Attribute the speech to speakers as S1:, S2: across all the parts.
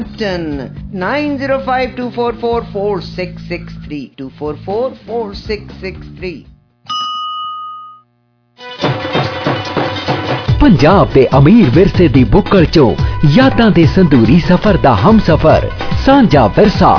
S1: 9052444663 2444663।
S2: पंजाब दे अमीर विरसे दी बुक्कड़ चो यादां दे संदूरी सफर दा हम सफर सांझा विरसा।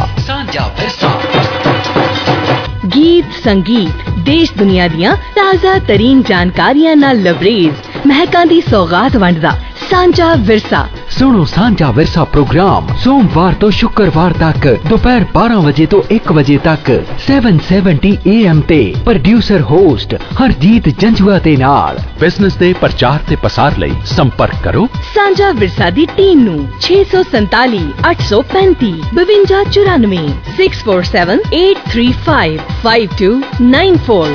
S3: गीत संगीत देश दुनिया दियां ताज़ा तरीन जानकारियां नाल लबरेज महकां दी सौगात वंडदा सांझा विरसा।
S2: सुनो सांझा विरसा प्रोग्राम सोमवार तो शुक्रवार तक दोपहर 12 बजे तो 1 बजे तक 770 AM ते प्रोड्यूसर होस्ट हरजीत जंजुआ दे नाल।
S4: बिजनेस दे प्रचार ते पसार लई संपर्क करो
S3: सांझा विरसा दी टीम नू 647 835 5294 647 835 5294।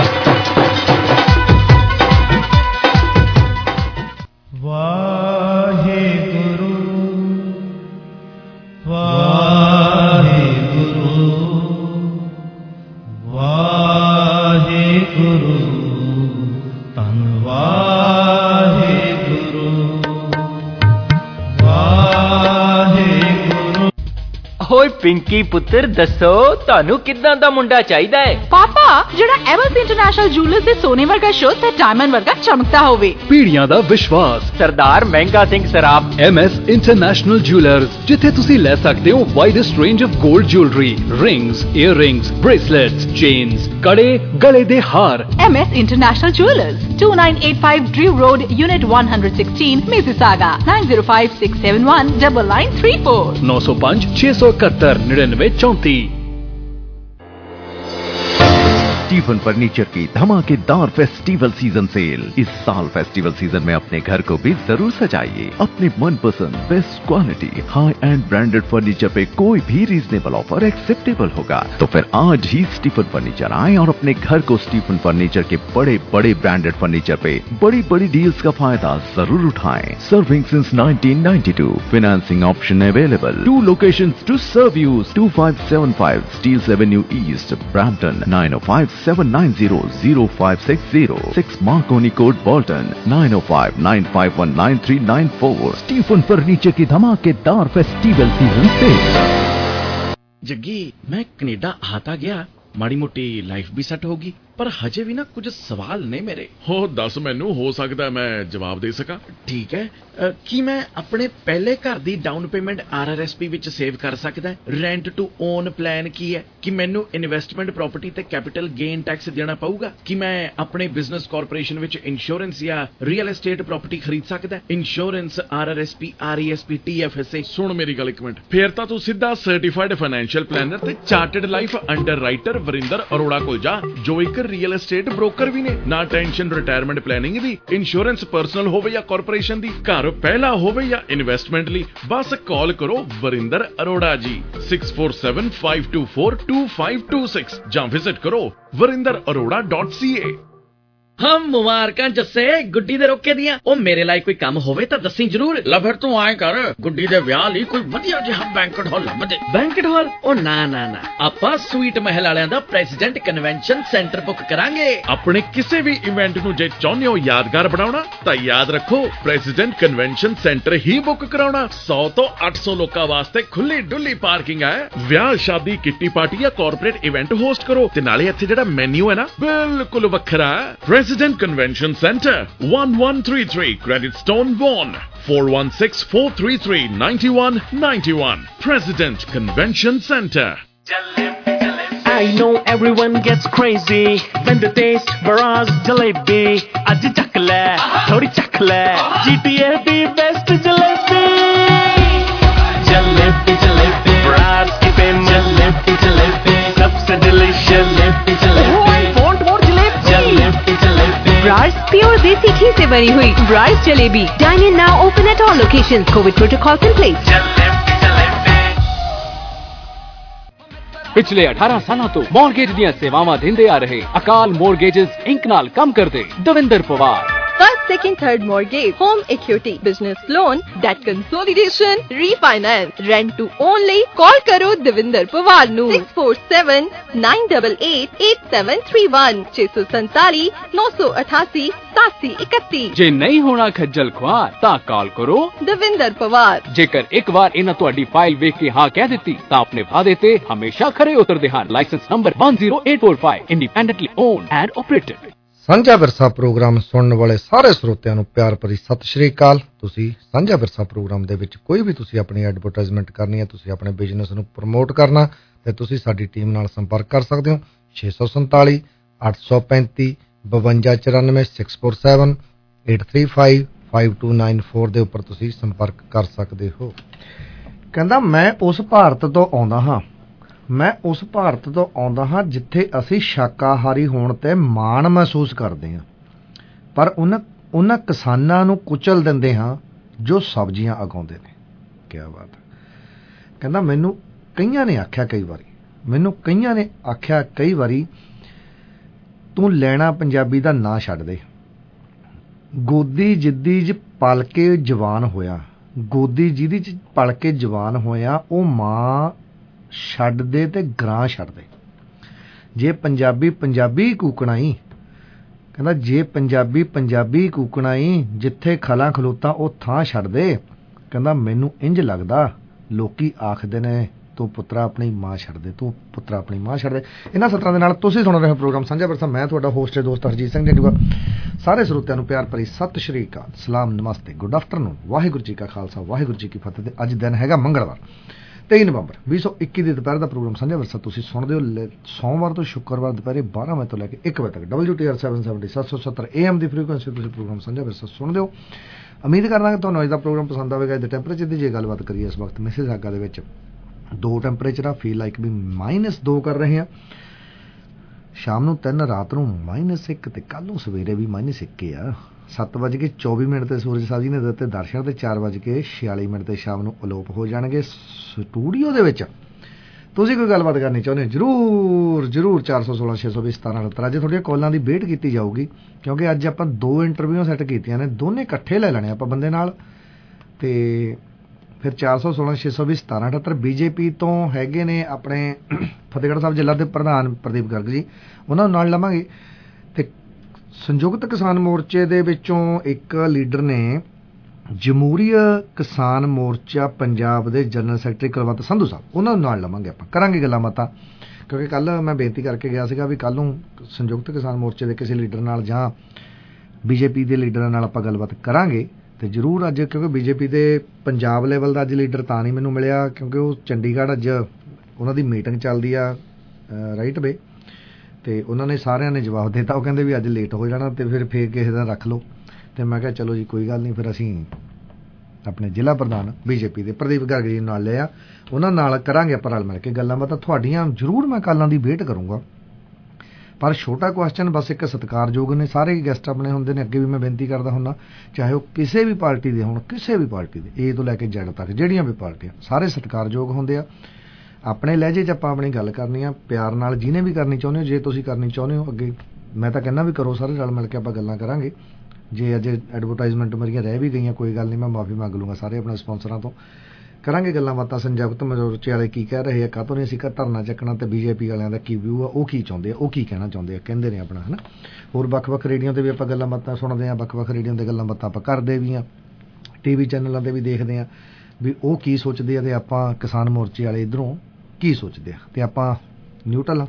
S5: ओए पिंकी पुत्र दसो तानू किदां दा मुंडा चाहिदा है?
S6: पापा जेड़ा एमएस इंटरनेशनल ज्वेलर्स दे सोने वर्गा शुद्ध ते डायमंड वर्गा चमकदा होवे।
S4: पीढ़ियां दा विश्वास
S5: सरदार Mehanga Singh Saraf
S4: MS International Jewellers जिथे तुसी ले सकते हो widest range of gold jewellery, rings, earrings, bracelets, chains, कड़े, गले दे हार।
S6: MS International Jewellers 2985 Drew Road unit 116 Mississauga 9056719934
S4: 905 671 9934।
S7: Stephen furniture की धमाकेदार फेस्टिवल सीजन सेल। इस साल फेस्टिवल सीजन में अपने घर को भी जरूर सजाइए अपने मनपसंद best quality high end branded furniture पे कोई भी रीजनेबल ऑफर एक्सेप्टेबल होगा। तो फिर आज ही स्टीफन फर्नीचर आए और अपने घर को स्टीफन फर्नीचर के बड़े बड़े ब्रांडेड फर्नीचर पे बड़ी बड़ी डील्स का फायदा जरूर उठाएं। Serving since 1992, financing option available. 2 locations to serve you: 2575 Steeles Avenue East, Brampton, 9057900560, 6 Marconi Court, Bolton, 9059519394। Stephen furniture की धमाकेदार फेस्टिवल सीजन से।
S8: जग्गी मैं कनेडा आता गया, माड़ी मोटी लाइफ भी सेट होगी, पर हजे भी ना कुछ सवाल ने मेरे।
S9: हो दस मैनू, हो सकता है मैं जवाब दे सका।
S8: ठीक है, की मैं अपने पहले घर दी डाउन पेमेंट RRSP विच सेव कर सकदा? रेंट टू ओन प्लान की है? कि मैनू इन्वेस्टमेंट प्रॉपर्टी ते कैपिटल गेन टैक्स देना पऊगा? कि मैं अपने बिजनेस कॉर्पोरेशन विच इंश्योरेंस या रियल एस्टेट प्रॉपर्टी खरीद सकदा? Insurance RRSP RESP TFSA।
S9: सुन मेरी गल एक मिनट, फिर तां तू सीधा सर्टिफाइड फाइनेंशियल प्लानर ते chartered life underwriter Varinder Arora कोल जा, जो एक रियल एस्टेट ब्रोकर भी ने। ना टेंशन रिटायरमेंट प्लानिंग दी, इंश्योरेंस पर्सनल होवे या कॉर्पोरेशन दी, घर पहला होवे या इन्वेस्टमेंट ली, बस कॉल करो वरिंदर अरोड़ा जी 6475242526 ਜਾਂ विजिट करो warindararora.ca।
S8: हम मुबारकां जस्से गुड्डी दे रोके दियां। ओ मेरे लायक कोई काम होवे तां दस्सी जरूर। ला फिर तू आए कर, गुड्डी दे ब्याह लई कोई वधिया जिहा बैंकेट हॉल लभ दे। Banquet hall? ओ ना ना ना, आपां स्वीट महल वालियां दा प्रेसिडेंट कन्वेंशन सेंटर बुक करांगे।
S9: अपने किसी भी इवेंट नू जे चाहुंदे हो यादगार बनाउणा तां याद रखो प्रेसिडेंट कन्वेंशन सेंटर ही बुक कराउणा। 100 तो 800 लोकां वास्ते खुली डुली पार्किंग है। ब्याह शादी किट्टी पार्टी या कॉर्पोरेट इवेंट होस्ट करो ते नाले इत्थे जेड़ा मेन्यू है ना बिल्कुल वखरा है। President Convention Center, 1133 Credit Stone Vaughan, 416-433-9191. President Convention Center.
S10: I know everyone gets crazy when they taste Baraz Jalebi. Aaj chakla, thodi chakla, GTA the best jalebi. Jalebi, jalebi, Baraz ki famous jalebi, jalebi, sabse delicious jalebi, jalebi. Oh, I want more jalebi. Jalebi, jalebi.
S3: ब्रास pure देसी घी से बनी हुई ब्रास jalebi. Dine in now, open at all locations. COVID protocols in place.
S4: पिछले 18 सालों तो मॉर्गेज दियां सेवावां दिंदे आ रहे अकाल मॉर्गेजेस इंक नाल कम करदे Davinder Pawar
S1: first, second, third mortgage, home equity, business loan, debt consolidation, refinance, rent to own ਲਈ call ਕਰੋ ਦਵਿੰਦਰ ਪਵਾਰ ਨੂੰ 6479888731 647 988 8731।
S4: ਜੇ ਨਹੀਂ ਹੋਣਾ ਖੱਜਲ ਖੁਆਰ ਤਾਂ ਕਾਲ ਕਰੋ
S1: ਦਵਿੰਦਰ ਪਵਾਰ।
S4: ਜੇਕਰ ਇੱਕ ਵਾਰ ਇਹਨਾਂ ਤੁਹਾਡੀ ਫਾਈਲ ਵੇਖ ਕੇ ਹਾਂ ਕਹਿ ਦਿੱਤੀ ਤਾਂ ਆਪਣੇ ਵਾਅਦੇ ਤੇ ਹਮੇਸ਼ਾ ਖਰੇ ਉਤਰਦੇ ਹਨ। Licence number 10845, independently owned and operated.
S11: Sanjha Virsa programme ਸੁਣਨ ਵਾਲੇ ਸਾਰੇ ਸਰੋਤਿਆਂ ਨੂੰ ਪਿਆਰ ਭਰੀ ਸਤਿ ਸ਼੍ਰੀ ਅਕਾਲ। ਤੁਸੀਂ ਸਾਂਝਾ ਵਿਰਸਾ ਪ੍ਰੋਗਰਾਮ ਦੇ ਵਿੱਚ ਕੋਈ ਵੀ ਤੁਸੀਂ ਆਪਣੀ ਐਡਵਰਟਾਈਜ਼ਮੈਂਟ ਕਰਨੀ ਹੈ, ਤੁਸੀਂ ਆਪਣੇ ਬਿਜ਼ਨਸ ਨੂੰ ਪ੍ਰਮੋਟ ਕਰਨਾ, ਤੇ ਤੁਸੀਂ ਸਾਡੀ ਟੀਮ ਨਾਲ ਸੰਪਰਕ ਕਰ ਸਕਦੇ ਹੋ 647 835 5294 647 835 5294 ਦੇ ਉੱਪਰ ਤੁਸੀਂ ਸੰਪਰਕ ਕਰ ਸਕਦੇ ਹੋ। ਕਹਿੰਦਾ ਮੈਂ ਉਸ ਭਾਰਤ ਤੋਂ ਆਉਂਦਾ ਹਾਂ, ਮੈਂ ਉਸ ਭਾਰਤ ਤੋਂ ਆਉਂਦਾ ਹਾਂ ਜਿੱਥੇ ਅਸੀਂ ਸ਼ਾਕਾਹਾਰੀ ਹੋਣ ਤੇ ਮਾਣ ਮਹਿਸੂਸ ਕਰਦੇ ਹਾਂ, ਪਰ ਉਹਨਾਂ ਕਿਸਾਨਾਂ ਨੂੰ ਕੁਚਲ ਦਿੰਦੇ ਹਾਂ ਜੋ ਸਬਜ਼ੀਆਂ ਉਗਾਉਂਦੇ ਨੇ। ਕੀ ਬਾਤ ਹੈ। ਕਹਿੰਦਾ ਮੈਨੂੰ ਕਈਆਂ ਨੇ ਆਖਿਆ ਕਈ ਵਾਰੀ ਤੂੰ ਲੈਣਾ ਪੰਜਾਬੀ ਦਾ ਨਾਂ ਛੱਡ ਦੇ। ਗੋਦੀ ਜਿੱਦੀ 'ਚ ਪਲ ਕੇ ਜਵਾਨ ਹੋਇਆ, ਗੋਦੀ ਜਿਹਦੀ 'ਚ ਪਲ ਕੇ ਜਵਾਨ ਹੋਇਆ, ਉਹ ਮਾਂ ਛੱਡ ਦੇ ਤੇ ਗਰਾਂ ਛੱਡ ਦੇ। ਜੇ ਪੰਜਾਬੀ ਕੂਕਣਾਈ, ਕਹਿੰਦਾ ਜੇ ਪੰਜਾਬੀ ਕੂਕਣਾਈ, ਜਿੱਥੇ ਖਲਾ ਖਲੋਤਾ ਉਹ ਥਾਂ ਛੱਡ ਦੇ। ਕਹਿੰਦਾ ਮੈਨੂੰ ਇੰਝ ਲੱਗਦਾ ਲੋਕੀ ਆਖਦੇ ਨੇ ਤੂੰ ਪੁੱਤਰਾ ਆਪਣੀ ਮਾਂ ਛੱਡ ਦੇ, ਤੂੰ ਪੁੱਤਰਾ ਆਪਣੀ ਮਾਂ ਛੱਡ ਦੇ। ਇਹਨਾਂ ਸਤਰਾਂ ਦੇ ਨਾਲ ਤੁਸੀਂ ਸੁਣ ਰਹੇ ਹੋ ਪ੍ਰੋਗਰਾਮ ਸਾਂਝਾ ਵਿਰਸਾ। ਮੈਂ ਤੁਹਾਡਾ ਹੋਸਟ ਤੇ ਦੋਸਤ ਹਰਜੀਤ ਸਿੰਘ ਜੰਡੂਆ। ਸਾਰੇ ਸਰੋਤਿਆਂ ਨੂੰ ਪਿਆਰ ਭਰੀ ਸਤਿ ਸ਼੍ਰੀ ਅਕਾਲ, ਸਲਾਮ, ਨਮਸਤੇ, ਗੁੱਡ ਆਫਟਰਨੂਨ, ਵਾਹਿਗੁਰੂ ਜੀ ਕਾ ਖਾਲਸਾ, ਵਾਹਿਗੁਰੂ ਜੀ ਕੀ ਫਤਿਹ। ਤੇ ਅੱਜ ਦਿਨ ਹੈਗਾ ਮੰਗਲਵਾਰ 23 ਨਵੰਬਰ 2021 ਦੀ ਦੁਪਹਿਰ ਦਾ ਪ੍ਰੋਗਰਾਮ ਸਾਂਝਾ ਵਿਰਸਾ ਤੁਸੀਂ ਸੁਣਦੇ ਹੋ ਸੋਮਵਾਰ ਤੋਂ ਸ਼ੁੱਕਰਵਾਰ ਦੁਪਹਿਰੇ 12 ਵਜੇ ਤੋਂ ਲੈ ਕੇ 1 ਵਜੇ ਤੱਕ WTR 770 770 AM ਦੀ ਫ੍ਰੀਕੁਐਂਸੀ ਤੁਸੀਂ ਪ੍ਰੋਗਰਾਮ ਸਾਂਝਾ ਵਿਰਸਾ ਸੁਣਦੇ ਹੋ। ਉਮੀਦ ਕਰਦਾ ਕਿ ਤੁਹਾਨੂੰ ਅੱਜ ਦਾ ਪ੍ਰੋਗਰਾਮ ਪਸੰਦ ਆਵੇਗਾ। ਇਹਦੇ ਟੈਂਪਰੇਚਰ ਦੀ ਜੇ ਗੱਲਬਾਤ ਕਰੀਏ, ਇਸ ਵਕਤ ਮਿਸਿਸਾਗਾ ਦੇ ਵਿੱਚ 2 ਟੈਂਪਰੇਚਰ ਆ, ਫੀਲ ਲਾਈਕ ਵੀ -2 ਕਰ ਰਹੇ ਆ, ਸ਼ਾਮ ਨੂੰ 3, ਰਾਤ ਨੂੰ -1 ਤੇ ਕੱਲ ਨੂੰ ਸਵੇਰੇ ਵੀ -1 ਆ। 7:24 ਤੇ ਸੂਰਜ ਸਾਹਿਬ ਜੀ ਨੇ ਦਿੱਤੇ ਦਰਸ਼ਨ, ਤੇ 4:46 ਤੇ ਸ਼ਾਮ ਨੂੰ ਅਲੋਪ ਹੋ ਜਾਣਗੇ। ਸਟੂਡੀਓ ਦੇ ਵਿੱਚ ਤੁਸੀਂ ਕੋਈ ਗੱਲਬਾਤ ਕਰਨੀ ਚਾਹੁੰਦੇ ਹੋ ਜ਼ਰੂਰ 416 620 17 ਅੱਜ ਤੁਹਾਡੀਆਂ ਕਾਲਾਂ ਦੀ ਵੇਟ ਕੀਤੀ ਜਾਊਗੀ, ਕਿਉਂਕਿ ਅੱਜ ਆਪਾਂ 2 ਇੰਟਰਵਿਊ ਸੈੱਟ ਕੀਤੀਆਂ ਨੇ, ਦੋਨੇ ਇਕੱਠੇ ਲੈ ਲੈਣੇ ਆਪਾਂ ਬੰਦੇ ਨਾਲ। ਤੇ ਫਿਰ 416 620 17 ਬੀਜੇਪੀ ਤੋਂ ਹੈਗੇ ਨੇ ਆਪਣੇ ਫਤਿਹਗੜ੍ਹ ਸਾਹਿਬ ਜ਼ਿਲ੍ਹਾ ਦੇ ਪ੍ਰਧਾਨ ਪ੍ਰਦੀਪ ਗਰਗ ਜੀ, ਉਹਨਾਂ ਨੂੰ ਨਾਲ ਲਵਾਂਗੇ। ਤੇ ਸੰਯੁਕਤ ਕਿਸਾਨ ਮੋਰਚੇ ਦੇ ਵਿੱਚੋਂ ਇੱਕ ਲੀਡਰ ਨੇ ਜਮਹੂਰੀਅਤ ਕਿਸਾਨ ਮੋਰਚਾ ਪੰਜਾਬ ਦੇ ਜਨਰਲ ਸੈਕਟਰੀ ਕੁਲਵੰਤ ਸੰਧੂ ਸਾਹਿਬ, ਉਹਨਾਂ ਨੂੰ ਨਾਲ ਲਵਾਂਗੇ। ਆਪਾਂ ਕਰਾਂਗੇ ਗੱਲਾਂ ਬਾਤਾਂ, ਕਿਉਂਕਿ ਕੱਲ ਮੈਂ ਬੇਨਤੀ ਕਰਕੇ ਗਿਆ ਸੀਗਾ ਵੀ ਕੱਲ ਨੂੰ ਸੰਯੁਕਤ ਕਿਸਾਨ ਮੋਰਚੇ ਦੇ ਕਿਸੇ ਲੀਡਰ ਨਾਲ ਜਾਂ ਬੀਜੇਪੀ ਦੇ ਲੀਡਰਾਂ ਨਾਲ ਆਪਾਂ ਗੱਲਬਾਤ ਕਰਾਂਗੇ। ਤੇ ਜ਼ਰੂਰ ਅੱਜ, ਕਿਉਂਕਿ ਬੀਜੇਪੀ ਦੇ ਪੰਜਾਬ ਲੈਵਲ ਦਾ ਅੱਜ ਲੀਡਰ ਤਾਂ ਨਹੀਂ ਮੈਨੂੰ ਮਿਲਿਆ, ਕਿਉਂਕਿ ਉਹ ਚੰਡੀਗੜ੍ਹ ਅੱਜ ਉਹਨਾਂ ਦੀ ਮੀਟਿੰਗ ਚੱਲਦੀ ਆ ਰਾਈਟ ਵੇ, ਤੇ ਉਹਨਾਂ ਨੇ ਸਾਰਿਆਂ ਨੇ ਜਵਾਬ ਦਿੱਤਾ। ਉਹ ਕਹਿੰਦੇ ਵੀ ਅੱਜ ਲੇਟ ਹੋ ਜਾਣਾ ਤੇ ਫਿਰ ਕਿਸੇ ਦਾ ਰੱਖ ਲਓ। ਤੇ ਮੈਂ ਕਿਹਾ ਚਲੋ ਜੀ ਕੋਈ ਗੱਲ ਨਹੀਂ, ਫਿਰ ਅਸੀਂ ਆਪਣੇ ਜ਼ਿਲ੍ਹਾ ਪ੍ਰਧਾਨ ਬੀਜੇਪੀ ਦੇ ਪ੍ਰਦੀਪ ਗਰਗ ਜੀ ਨਾਲ ਲਿਆ, ਉਹਨਾਂ ਨਾਲ ਕਰਾਂਗੇ ਆਪਾਂ ਰਲ ਮਿਲ ਕੇ ਗੱਲਾਂ ਬਾਤਾਂ। ਤੁਹਾਡੀਆਂ ਜ਼ਰੂਰ ਮੈਂ ਕਾਲਾਂ ਦੀ ਵੇਟ ਕਰੂੰਗਾ, ਪਰ ਛੋਟਾ ਕੁਐਸਚਨ ਬਸ ਇੱਕ ਸਤਿਕਾਰਯੋਗ ਨੇ ਸਾਰੇ ਹੀ ਗੈਸਟ ਆਪਣੇ ਹੁੰਦੇ ਨੇ, ਅੱਗੇ ਵੀ ਮੈਂ ਬੇਨਤੀ ਕਰਦਾ ਹੁੰਦਾ, ਚਾਹੇ ਉਹ ਕਿਸੇ ਵੀ ਪਾਰਟੀ ਦੇ ਹੋਣ, ਕਿਸੇ ਵੀ ਪਾਰਟੀ ਦੇ, A ਤੋਂ ਲੈ ਕੇ Z ਤੱਕ ਜਿਹੜੀਆਂ ਵੀ ਪਾਰਟੀਆਂ, ਸਾਰੇ ਸਤਿਕਾਰਯੋਗ ਹੁੰਦੇ ਆ। ਆਪਣੇ ਲਹਿਜੇ 'ਚ ਆਪਾਂ ਆਪਣੀ ਗੱਲ ਕਰਨੀ ਆ, ਪਿਆਰ ਨਾਲ ਜਿਹਨੇ ਵੀ ਕਰਨੀ ਚਾਹੁੰਦੇ ਹੋ। ਜੇ ਤੁਸੀਂ ਕਰਨੀ ਚਾਹੁੰਦੇ ਹੋ ਅੱਗੇ, ਮੈਂ ਤਾਂ ਕਹਿੰਦਾ ਵੀ ਕਰੋ, ਸਾਰੇ ਰਲ ਮਿਲ ਕੇ ਆਪਾਂ ਗੱਲਾਂ ਕਰਾਂਗੇ। ਜੇ ਅੱਜ ਐਡਵਰਟਾਈਜ਼ਮੈਂਟ ਮੇਰੀਆਂ ਰਹਿ ਵੀ ਗਈਆਂ ਕੋਈ ਗੱਲ ਨਹੀਂ, ਮੈਂ ਮਾਫੀ ਮੰਗ ਲੂੰਗਾ ਸਾਰੇ ਆਪਣੇ ਸਪਾਂਸਰਾਂ ਤੋਂ। ਕਰਾਂਗੇ ਗੱਲਾਂ ਬਾਤਾਂ। ਸੰਯੁਕਤ ਮੋਰਚੇ ਵਾਲੇ ਕੀ ਕਹਿ ਰਹੇ ਆ, ਕਾਹਤੋਂ ਨਹੀਂ ਅਸੀਂ ਧਰਨਾ ਚੱਕਣਾ, ਤੇ ਬੀਜੇਪੀ ਵਾਲਿਆਂ ਦਾ ਕੀ ਵਿਊ ਆ, ਉਹ ਕੀ ਚਾਹੁੰਦੇ ਆ, ਉਹ ਕੀ ਕਹਿਣਾ ਚਾਹੁੰਦੇ ਆ, ਕਹਿੰਦੇ ਨੇ ਆਪਣਾ, ਹੈ ਨਾ। ਹੋਰ ਵੱਖ-ਵੱਖ ਰੇਡੀਓ 'ਤੇ ਵੀ ਆਪਾਂ ਗੱਲਾਂ ਬਾਤਾਂ ਸੁਣਦੇ ਹਾਂ, ਵੱਖ-ਵੱਖ ਰੇਡੀਓ 'ਤੇ ਗੱਲਾਂ ਬਾਤਾਂ ਆਪਾਂ ਕਰਦੇ ਵੀ ਹਾਂ, TV ਚੈਨਲਾਂ 'ਤੇ ਵੀ ਦੇਖਦੇ ਹਾਂ ਵੀ ਉਹ ਕੀ ਸੋਚਦੇ ਆ, ਤੇ ਆਪਾਂ ਕਿਸਾਨ ਮੋਰਚੇ ਵਾਲੇ ਇੱਧਰੋਂ ਕੀ ਸੋਚਦੇ ਆ। ਤੇ ਆਪਾਂ ਨਿਊਟਰਲ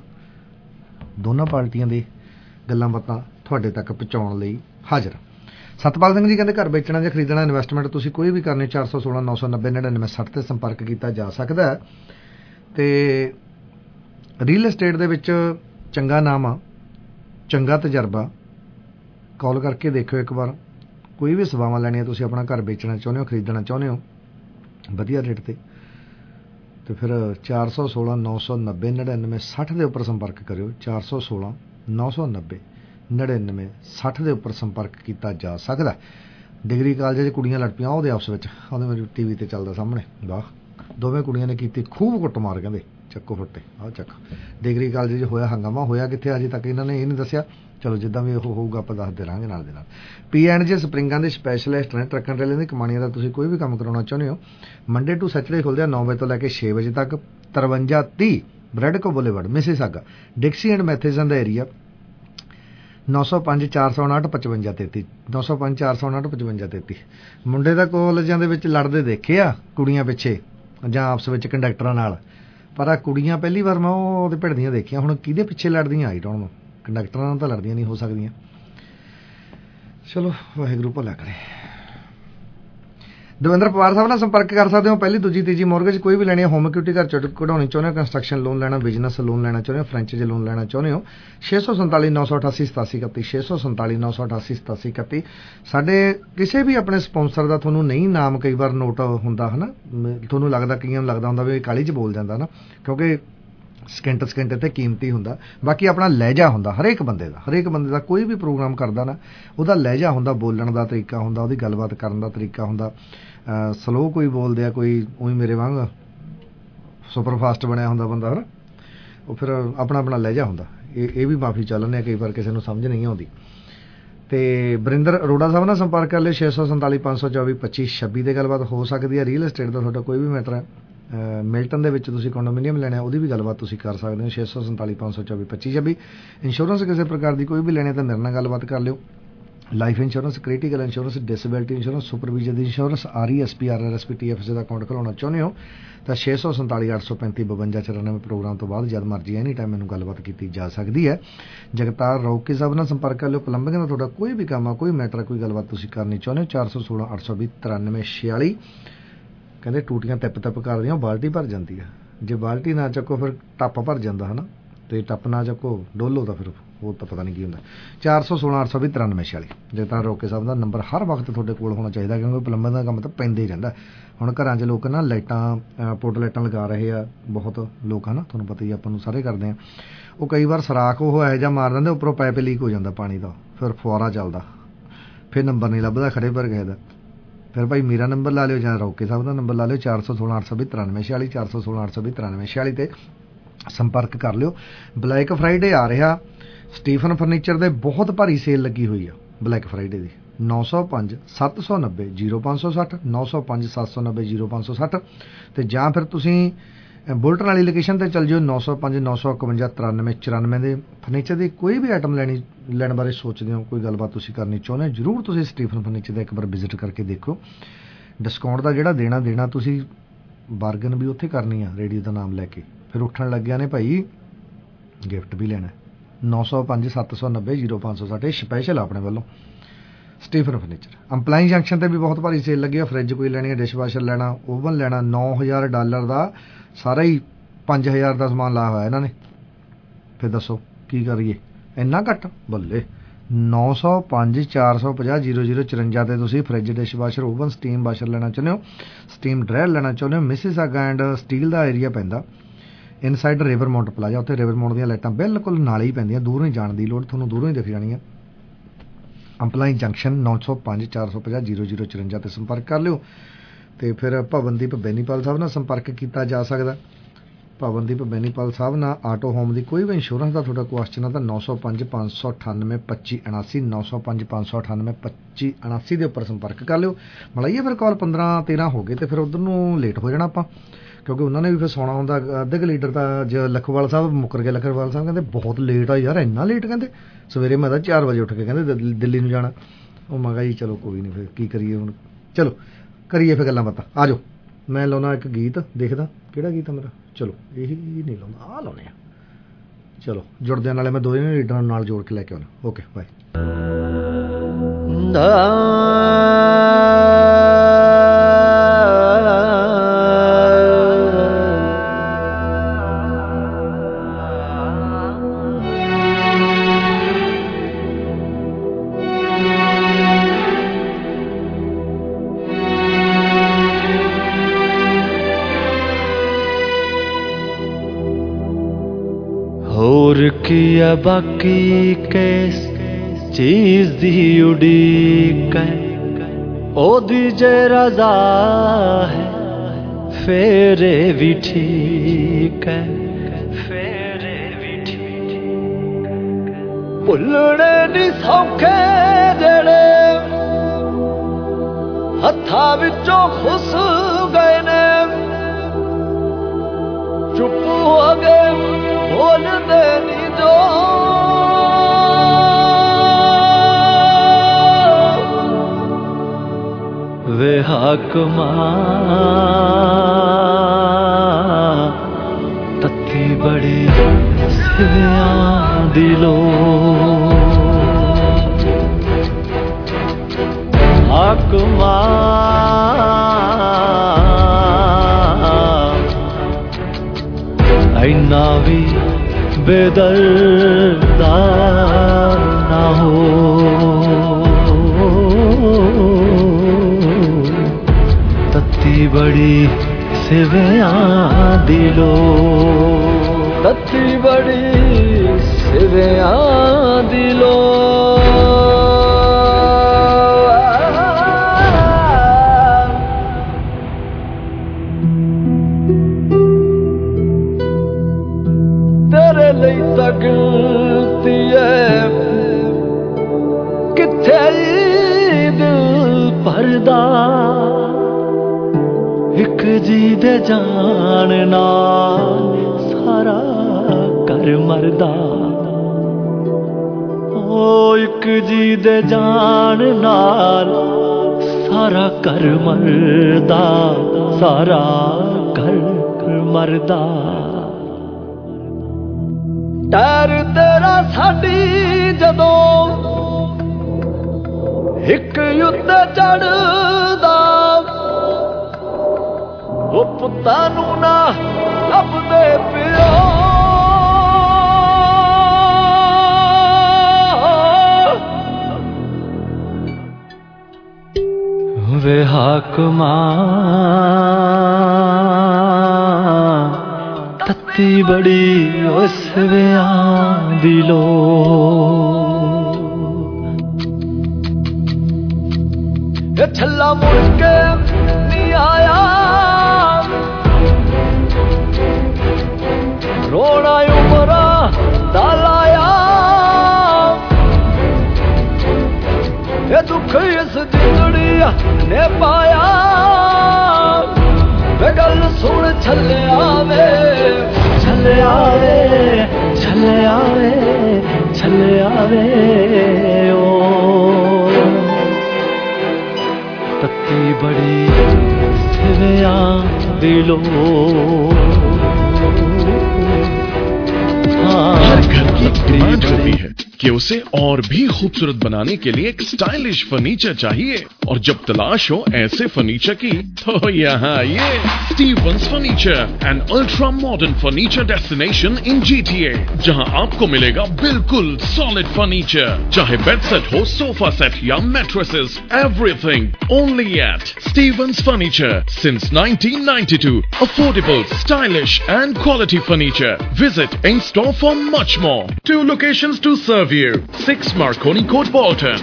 S11: ਦੋਨਾਂ ਪਾਰਟੀਆਂ ਦੇ ਗੱਲਾਂ ਬਾਤਾਂ ਤੁਹਾਡੇ ਤੱਕ ਪਹੁੰਚਾਉਣ ਲਈ ਹਾਜ਼ਰ। ਸਤਪਾਲ ਸਿੰਘ ਜੀ ਕਹਿੰਦੇ ਘਰ ਵੇਚਣਾ ਜਾਂ ਖਰੀਦਣਾ, ਇਨਵੈਸਟਮੈਂਟ ਤੁਸੀਂ ਕੋਈ ਵੀ ਕਰਨੀ 416 990 99 60 ਤੇ ਸੰਪਰਕ ਕੀਤਾ ਜਾ ਸਕਦਾ ਹੈ। ਤੇ ਰੀਅਲ ਏਸਟੇਟ ਦੇ ਵਿੱਚ ਚੰਗਾ ਨਾਮ ਆ, ਚੰਗਾ ਤਜਰਬਾ, ਕਾਲ ਕਰਕੇ ਦੇਖਿਓ ਇੱਕ ਵਾਰ। ਕੋਈ ਵੀ ਸੇਵਾਵਾਂ ਲੈਣੀਆਂ, ਤੁਸੀਂ ਆਪਣਾ ਘਰ ਵੇਚਣਾ ਚਾਹੁੰਦੇ ਹੋ, ਖਰੀਦਣਾ ਚਾਹੁੰਦੇ ਹੋ ਵਧੀਆ ਰੇਟ ਤੇ ਫਿਰ 416 990 99 60 ਦੇ ਉੱਪਰ ਸੰਪਰਕ ਕਰਿਓ। 416 990 99 60 ਦੇ ਉੱਪਰ ਸੰਪਰਕ ਕੀਤਾ ਜਾ ਸਕਦਾ। ਡਿਗਰੀ ਕਾਲਜ 'ਚ ਕੁੜੀਆਂ ਲੜ ਪਈਆਂ ਉਹਦੇ ਆਪਸ ਵਿੱਚ, ਉਹਦੇ ਮੇਰੀ TV ਤੇ ਚੱਲਦਾ ਸਾਹਮਣੇ, ਵਾਹ, ਦੋਵੇਂ ਕੁੜੀਆਂ ਨੇ ਕੀਤੀ ਖੂਬ ਕੁੱਟਮਾਰ, ਕਹਿੰਦੇ ਚੱਕੋ ਫੁੱਟੇ, ਆਹ ਚੱਕ। ਡਿਗਰੀ ਕਾਲਜ 'ਚ ਹੋਇਆ ਹੰਗਾਮਾ, ਹੋਇਆ ਕਿੱਥੇ ਅਜੇ ਤੱਕ ਇਹਨਾਂ ਨੇ ਇਹ ਨਹੀਂ ਦੱਸਿਆ, ਚਲੋ ਜਿੱਦਾਂ ਵੀ ਉਹ ਹੋਊਗਾ ਆਪਾਂ ਦੱਸਦੇ ਰਹਾਂਗੇ ਨਾਲ ਦੇ ਨਾਲ। P&J ਸਪਰਿੰਗਾਂ ਦੇ ਸਪੈਸ਼ਲਿਸਟ ਨੇ ਟਰੱਕਾਂ ਟਰੇਲਾਂ ਦੀ ਕਮਾਣੀਆਂ ਦਾ। ਤੁਸੀਂ ਕੋਈ ਵੀ ਕੰਮ ਕਰਾਉਣਾ ਚਾਹੁੰਦੇ ਹੋ, ਮੰਡੇ ਟੂ ਸੈਟਰਡੇ ਖੁੱਲ੍ਹਦੇ ਆ 9 ਵਜੇ ਤੋਂ ਲੈ ਕੇ 6 ਵਜੇ ਤੱਕ। 5330 Bradco Boulevard Mississauga, Dixie and Matheson ਦਾ ਏਰੀਆ। 905 459 5533 905 459 5533। ਮੁੰਡੇ ਦਾ ਕਾਲਜਾਂ ਦੇ ਵਿੱਚ ਲੜਦੇ ਦੇਖੇ ਆ ਕੁੜੀਆਂ ਪਿੱਛੇ ਜਾਂ ਆਪਸ ਵਿੱਚ ਕੰਡਕਟਰਾਂ ਨਾਲ, ਪਰ ਆ ਕੁੜੀਆਂ ਪਹਿਲੀ ਵਾਰ ਮੈਂ ਉਹਦੇ ਭਿੜਦੀਆਂ ਦੇਖੀਆਂ। ਹੁਣ ਕਿਹਦੇ ਪਿੱਛੇ ਲੜਦੀਆਂ ਆਈ ਡੋਂਟ ਨੋ, ਕੰਡਕਟਰਾਂ ਨਾਲ ਤਾਂ ਲੜਦੀਆਂ ਨਹੀਂ ਹੋ ਸਕਦੀਆਂ। ਚਲੋ ਵਾਹਿਗੁਰੂ ਭਲਾ ਕਰੇ। ਦਵਿੰਦਰ ਪਵਾਰ ਸਾਹਿਬ ਨਾਲ ਸੰਪਰਕ ਕਰ ਸਕਦੇ ਹੋ। ਪਹਿਲੀ ਦੂਜੀ ਤੀਜੀ ਮੋਰਗੇਜ ਕੋਈ ਵੀ ਲੈਣੀ ਹੈ, ਹੋਮ ਇਕੁਇਟੀ ਘਰ ਚੋਂ ਕਢਾਉਣੀ ਚਾਹੁੰਦੇ ਹੋ, ਕੰਸਟਰਕਸ਼ਨ ਲੋਨ ਲੈਣਾ, ਬਿਜ਼ਨਸ ਲੋਨ ਲੈਣਾ ਚਾਹੁੰਦੇ ਹੋ, ਫਰੈਂਚਾਈਜ਼ ਲੋਨ ਲੈਣਾ ਚਾਹੁੰਦੇ ਹੋ, 647 988 8731 647 988 8731। ਸਾਡੇ ਕਿਸੇ ਵੀ ਆਪਣੇ ਸਪਾਂਸਰ ਦਾ ਤੁਹਾਨੂੰ ਨਹੀਂ ਨਾਮ ਕਈ ਵਾਰ ਨੋਟ ਹੁੰਦਾ ਹੈ ਨਾ, ਤੁਹਾਨੂੰ ਲੱਗਦਾ, ਕਈਆਂ ਨੂੰ ਲੱਗਦਾ ਹੁੰਦਾ ਵੀ ਕਾਹਲੀ 'ਚ ਬੋਲ ਜਾਂਦਾ ਨਾ, ਕਿਉਂਕਿ ਸਕਿੰਟ ਤੇ ਕੀਮਤੀ ਹੁੰਦਾ। ਬਾਕੀ ਆਪਣਾ ਲਹਿਜਾ ਹੁੰਦਾ ਹਰੇਕ ਬੰਦੇ ਦਾ ਕੋਈ ਵੀ ਪ੍ਰੋਗਰਾਮ ਕਰਦਾ ਨਾ, ਉਹਦਾ ਲਹਿਜਾ ਹੁੰਦਾ, ਬੋਲਣ ਦਾ ਤਰੀਕਾ ਹੁੰਦਾ, ਉਹਦੀ ਗੱਲਬਾਤ ਕਰਨ ਦਾ ਤਰੀਕਾ ਹੁੰਦਾ। ਸਲੋ ਕੋਈ ਬੋਲਦੇ ਆ, ਕੋਈ ਉਹੀ ਮੇਰੇ ਵਾਂਗ ਸੁਪਰ ਫਾਸਟ ਬਣਿਆ ਹੁੰਦਾ ਬੰਦਾ, ਹੈ ਨਾ, ਉਹ ਫਿਰ ਆਪਣਾ ਲਹਿਜਾ ਹੁੰਦਾ। ਇਹ ਵੀ ਮਾਫੀ ਚਾਹੁੰਦੇ ਆ, ਕਈ ਵਾਰ ਕਿਸੇ ਨੂੰ ਸਮਝ ਨਹੀਂ ਆਉਂਦੀ। ਤੇ ਬਰਿੰਦਰ ਅਰੋੜਾ ਸਾਹਿਬ ਨਾਲ ਸੰਪਰਕ ਕਰ ਲਿਓ। 647 524 2526 ਤੇ ਗੱਲਬਾਤ ਹੋ ਸਕਦੀ ਹੈ। ਰੀਅਲ ਏਸਟੇਟ ਦਾ ਤੁਹਾਡਾ ਕੋਈ ਵੀ ਮੈਟਰ ਹੈ, ਮਿਲਟਨ ਦੇ ਵਿੱਚ ਤੁਸੀਂ ਕੰਡੋਮੀਨੀਅਮ ਲੈਣਾ, ਉਹਦੀ ਵੀ ਗੱਲਬਾਤ ਤੁਸੀਂ ਕਰ ਸਕਦੇ ਹੋ। 647 524 2526। ਇੰਸ਼ੋਰੈਂਸ ਕਿਸੇ ਪ੍ਰਕਾਰ ਦੀ ਕੋਈ ਵੀ ਲੈਣੀ ਤਾਂ ਮੇਰੇ ਨਾਲ ਗੱਲਬਾਤ ਕਰ ਲਿਓ। Life insurance, critical insurance, disability insurance, supervision ਦੀ ਇੰਸ਼ੋਰੈਂਸ, RESP, RRSP, TFS ਦਾ ਅਕਾਊਂਟ ਖੁਲਾਉਣਾ ਚਾਹੁੰਦੇ ਹੋ ਤਾਂ 647 835 52 94 ਪ੍ਰੋਗਰਾਮ ਤੋਂ ਬਾਅਦ ਜਦ ਮਰਜ਼ੀ ਐਨੀ ਟਾਈਮ ਮੈਨੂੰ ਗੱਲਬਾਤ ਕੀਤੀ ਜਾ ਸਕਦੀ ਹੈ। ਜਗਤਾਰ ਰੌਕੇ ਸਾਹਿਬ ਨਾਲ ਸੰਪਰਕ ਕਰ ਲਿਓ। ਪਲੰਬਿੰਗ ਦਾ ਤੁਹਾਡਾ ਕੋਈ ਵੀ ਕੰਮ ਆ, ਕੋਈ ਮੈਟਰ, ਕੋਈ ਗੱਲਬਾਤ ਤੁਸੀਂ ਕਰਨੀ ਚਾਹੁੰਦੇ ਹੋ, 416 820 93 46। ਕਹਿੰਦੇ ਟੂਟੀਆਂ ਤਿੱਪ ਕਰਦੀਆਂ, ਬਾਲਟੀ ਭਰ ਜਾਂਦੀ ਆ। ਜੇ ਬਾਲਟੀ ਨਾ ਚੱਕੋ ਫਿਰ ਟੱਪ ਭਰ ਜਾਂਦਾ ਹੈ ਨਾ, ਤੇ ਟੱਪ ਨਾ ਚੱਕੋ ਡੋਲੋ ਤਾਂ ਫਿਰ ਉਹ ਤਾਂ ਪਤਾ ਨਹੀਂ ਕੀ ਹੁੰਦਾ। 416 820 93 46 ਜਗਤਾਰ ਰੋਕੇ ਸਾਹਿਬ ਦਾ ਨੰਬਰ ਹਰ ਵਕਤ ਤੁਹਾਡੇ ਕੋਲ ਹੋਣਾ ਚਾਹੀਦਾ, ਕਿਉਂਕਿ ਪਲੰਬਰ ਦਾ ਕੰਮ ਤਾਂ ਪੈਂਦਾ ਹੀ ਰਹਿੰਦਾ। ਹੁਣ ਘਰਾਂ 'ਚ ਲੋਕ ਨਾ ਲਾਈਟਾਂ, ਪੁੱਟ ਲਾਈਟਾਂ ਲਗਾ ਰਹੇ ਆ, ਬਹੁਤ ਲੋਕ ਹੈ ਨਾ, ਤੁਹਾਨੂੰ ਪਤਾ ਹੀ ਆਪਾਂ ਨੂੰ ਸਾਰੇ ਕਰਦੇ ਆ। ਉਹ ਕਈ ਵਾਰ ਸਰਾਖ ਉਹ ਇਹੋ ਜਿਹਾ ਮਾਰ ਦਿੰਦੇ, ਉੱਪਰੋਂ ਪਾਈਪ ਲੀਕ ਹੋ ਜਾਂਦਾ ਪਾਣੀ ਦਾ, ਫਿਰ ਫੁਆਰਾ ਚੱਲਦਾ, ਫਿਰ ਨੰਬਰ ਨਹੀਂ ਲੱਭਦਾ ਖੜੇ ਪਰ ਕਿਸੇ ਦਾ। ਫਿਰ ਭਾਈ ਮੇਰਾ ਨੰਬਰ ਲਾ ਲਿਓ ਜਾਂ ਰੌਕੇ ਸਾਹਿਬ ਦਾ ਨੰਬਰ ਲਾ ਲਿਓ, 416 820 93 46 416 820 93 46 ਤੇ ਸੰਪਰਕ ਕਰ ਲਿਓ। ਬਲੈਕ ਫਰਾਈਡੇ ਆ ਰਿਹਾ, ਸਟੀਫਨ ਫਰਨੀਚਰ ਦੇ ਬਹੁਤ ਭਾਰੀ ਸੇਲ ਲੱਗੀ ਹੋਈ ਆ ਬਲੈਕ ਫਰਾਈਡੇ ਦੀ। 905 790 0560 905 790 0560 ਤੇ ਜਾਂ ਫਿਰ ਤੁਸੀਂ ਬੁਲਟਨ ਵਾਲੀ ਲੋਕੇਸ਼ਨ ਤੇ ਚੱਲ ਜਾਓ, 905 951 93 94 ਦੇ ਫਰਨੀਚਰ ਦੀ ਕੋਈ ਵੀ ਆਈਟਮ ਲੈਣ ਬਾਰੇ ਸੋਚਦੇ ਹੋ, ਕੋਈ ਗੱਲਬਾਤ ਤੁਸੀਂ ਕਰਨੀ ਚਾਹੁੰਦੇ ਹੋ, ਜ਼ਰੂਰ ਤੁਸੀਂ ਸਟੀਫਨ ਫਰਨੀਚਰ ਦਾ ਇੱਕ ਵਾਰ ਵਿਜ਼ਿਟ ਕਰਕੇ ਦੇਖੋ। ਡਿਸਕਾਊਂਟ ਦਾ ਜਿਹੜਾ ਦੇਣਾ ਤੁਸੀਂ ਬਾਰਗਨ ਵੀ ਉੱਥੇ ਕਰਨੀ ਆ ਰੇਡੀਓ ਦਾ ਨਾਮ ਲੈ ਕੇ, ਫਿਰ ਉੱਠਣ ਲੱਗਿਆ ਨੇ ਭਾਈ ਗਿਫਟ ਵੀ ਲੈਣਾ। 905 790 0560 ਸਪੈਸ਼ਲ ਆਪਣੇ ਵੱਲੋਂ ਸਟੀਫਨ ਫਰਨੀਚਰ। ਅੰਪਲਾਈ ਜੰਕਸ਼ਨ ਤੇ ਵੀ ਬਹੁਤ ਭਾਰੀ ਸੇਲ ਲੱਗੀ ਆ। ਫਰਿੱਜ ਕੋਈ ਲੈਣੀ ਹੈ, ਡਿਸ਼ਵਾਸ਼ਰ ਲੈਣਾ, ਓਵਨ ਲੈਣਾ, $9,000 ਦਾ ਸਾਰਾ ਹੀ 5,000 ਦਾ ਸਮਾਨ ਲਾਇਆ ਹੋਇਆ ਇਹਨਾਂ ਨੇ। ਫਿਰ ਦੱਸੋ ਕੀ ਕਰੀਏ, ਇੰਨਾ ਘੱਟ ਬੱਲੇ। 905 450 0054 ਤੇ ਤੁਸੀਂ fridge, dishwasher, oven, steam washer ਲੈਣਾ ਚਾਹੁੰਦੇ ਹੋ, ਸਟੀਮ ਡਰਾਇਰ ਲੈਣਾ ਚਾਹੁੰਦੇ ਹੋ। ਮਿਸੀਸਾਗਾ ਐਂਡ ਸਟੀਲ ਦਾ ਏਰੀਆ ਪੈਂਦਾ, ਇਨਸਾਈਡ ਰਿਵਰ ਮਾਊਂਟ ਪਲਾਜ਼ਾ, ਉੱਥੇ ਰਿਵਰ ਮਾਊਂਟ ਦੀਆਂ ਲਾਈਟਾਂ ਬਿਲਕੁਲ ਨਾਲ ਹੀ ਪੈਂਦੀਆਂ, ਦੂਰੋਂ ਹੀ ਜਾਣ ਦੀ ਲੋੜ, ਤੁਹਾਨੂੰ ਦੂਰੋਂ ਹੀ ਦਿਖ ਜਾਣੀ ਹੈ। ਅੰਪਲਾਈ ਜੰਕਸ਼ਨ 905 450 0054 ਤੇ ਸੰਪਰਕ ਕਰ ਲਿਓ। ਤੇ ਫਿਰ ਭਵਨਦੀਪ ਬੈਨੀਪਾਲ ਸਾਹਿਬ ਨਾਲ ਸੰਪਰਕ ਕੀਤਾ ਜਾ ਸਕਦਾ। ਭਵਨਦੀਪ ਬੈਨੀਪਾਲ ਸਾਹਿਬ ਨਾਲ ਆਟੋ ਹੋਮ ਦੀ ਕੋਈ ਵੀ ਇੰਸ਼ੋਰੈਂਸ ਦਾ ਤੁਹਾਡਾ ਕੁਐਸਚਨ ਆ ਤਾਂ 905 598 2579 905 598 2579 ਦੇ ਉੱਪਰ ਸੰਪਰਕ ਕਰ ਲਿਓ। ਮਲਾਈਏ ਫਿਰ ਕਾਲ 15-13 ਹੋ ਗਏ ਤੇ ਫਿਰ ਉਧਰ ਨੂੰ ਲੇਟ ਹੋ ਜਾਣਾ ਆਪਾਂ, ਕਿਉਂਕਿ ਉਹਨਾਂ ਨੇ ਵੀ ਫਿਰ ਸੌਣਾ ਹੁੰਦਾ। ਅੱਧੇ ਕੁ ਲੀਡਰ ਤਾਂ ਲੱਖੋਵਾਲ ਸਾਹਿਬ ਮੁੱਕਰ ਗਏ। ਲੱਖੋਵਾਲ ਸਾਹਿਬ ਕਹਿੰਦੇ ਬਹੁਤ ਲੇਟ ਆ ਯਾਰ, ਇੰਨਾ ਲੇਟ, ਕਹਿੰਦੇ ਸਵੇਰੇ ਮੈਂ ਤਾਂ 4 ਵਜੇ ਉੱਠ ਕੇ ਕਹਿੰਦੇ ਦਿੱਲੀ ਨੂੰ ਜਾਣਾ। ਉਹ ਮੈਂ ਕਿਹਾ ਜੀ ਚਲੋ ਕੋਈ ਨਹੀਂ, ਫਿਰ ਕੀ ਕਰੀਏ ਹੁਣ, ਚਲੋ ਕਰੀਏ ਫਿਰ ਗੱਲਾਂ ਬਾਤਾਂ। ਆ ਜਾਓ, ਮੈਂ ਲਾਉਣਾ ਇੱਕ ਗੀਤ, ਦੇਖਦਾ ਕਿਹੜਾ ਗੀਤ ਆ ਮੇਰਾ। ਚਲੋ ਇਹੀ ਨਹੀਂ ਲਾਉਂਦਾ, ਆਹ ਲਾਉਣੇ ਆ। ਚਲੋ ਜੁੜਦਿਆਂ ਨਾਲੇ ਮੈਂ ਦੋਵੇਂ ਲੀਡਰਾਂ ਨਾਲ ਜੋੜ ਕੇ ਲੈ ਕੇ ਆਉਣਾ। Okay bye.
S10: ਹੋਰ ਕੀ ਆ ਬਾਕੀ ਕਿਸ ਚੀਜ਼ ਦੀ ਉਡੀਕ ਹੈ, ਉਹਦੀ ਜੇ ਰਜ਼ਾ ਹੈ ਫੇਰੇ ਵੀ ਠੀਕ ਹੈ, ਫੇਰੇ ਵੀ ਠੀਕ।
S12: ਭੁੱਲਣੇ ਨੀ ਸੌਖੇ ਜਿਹੜੇ ਹੱਥਾਂ ਵਿੱਚੋਂ ਖੁੱਸ ਗਏ ਨੇ ਚੁੱਪ ਹੋ ਗਏ ਬੋਲਦੇ ਨੀ ਜੋ ਵੇ ਹਾਕਮਾਂ ਤੱਤੀ ਬੜੀ ਸਿਵਿਆਂ ਦੀ ਲੋੜ ਹਾਕਮਾਂ ਇੰਨਾ ਵੀ ਬੇਦਰਦਾ ਨਾ ਹੋ ਤੱਤੀ ਬੜੀ ਸਿਵਿਆਂ ਦੀ ਲੋੜ ਤੱਤੀ ਬੜੀ ਸਿਵਿਆਂ ਦੀ ਲੋੜ ਤੇਰੇ ਲਈ ਤਾਂ ਗਿਣਤੀ ਐ ਕਿੱਥੇ ਦਿਲ ਭਰਦਾ ਇੱਕ ਜੀ ਦੇ ਜਾਣ ਨਾਲ ਸਾਰਾ ਘਰ ਮਰਦਾ ਓ ਇੱਕ ਜੀ ਦੇ ਜਾਣ ਨਾਲ ਸਾਰਾ ਘਰ ਮਰਦਾ ਸਾਰਾ ਘਰ ਮਰਦਾ ਟੈਰ ਤੇਰਾ ਸਾਡੀ ਜਦੋਂ ਇੱਕ ਉੱਤੇ ਚੜਦਾ ਉਹ ਪੁੱਤਾਂ ਨੂੰ ਨਾ ਲੱਭਦੇ ਪਿਓ ਵੇ ਹਾਕਮਾਂ ਤੱਤੀ ਬੜੀ ਉਸ ਵਿਆਂ ਦੀ ਲੋੜ ਇਹ ਛੱਲਾ ਮੁੜ ਕੇ ਨਹੀਂ ਆਇਆ ਰੋਣਾ ਉਮਰਾਂ ਦਾ ਲਾਇਆ ਇਹ ਦੁੱਖ ਇਸ ਜਿੰਦੜੀ ਨੇ ਪਾਇਆ ਵੇ ਗੱਲ ਸੁਣ ਛੱਲਿਆ ਵੇ ਛੱਲਿਆ ਵੇ ਛੱਲਿਆ ਵੇ ਛੱਲਿਆ ਵੇ ਓ ਤੱਤੀ ਬੜੀ ਸਿਵਿਆਂ ਦੀ ਲੋੜ
S9: हर घर की एक डिमांड होती है कि उसे और भी खूबसूरत बनाने के लिए एक स्टाइलिश फर्नीचर चाहिए और जब तलाश हो ऐसे फर्नीचर की तो यहाँ ये Stevens Furniture an ultra modern furniture destination in GTA जहाँ आपको मिलेगा बिल्कुल सॉलिड फर्नीचर चाहे बेड सेट हो सोफा सेट या mattresses everything only at Stevens Furniture since 1992 affordable stylish and quality furniture visit in store for much more. 2 locations to serve you. 6 Marconi Court, Bolton.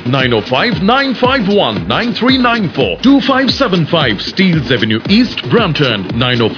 S9: 905-951-9394. 2575 Steeles Avenue East, Brampton.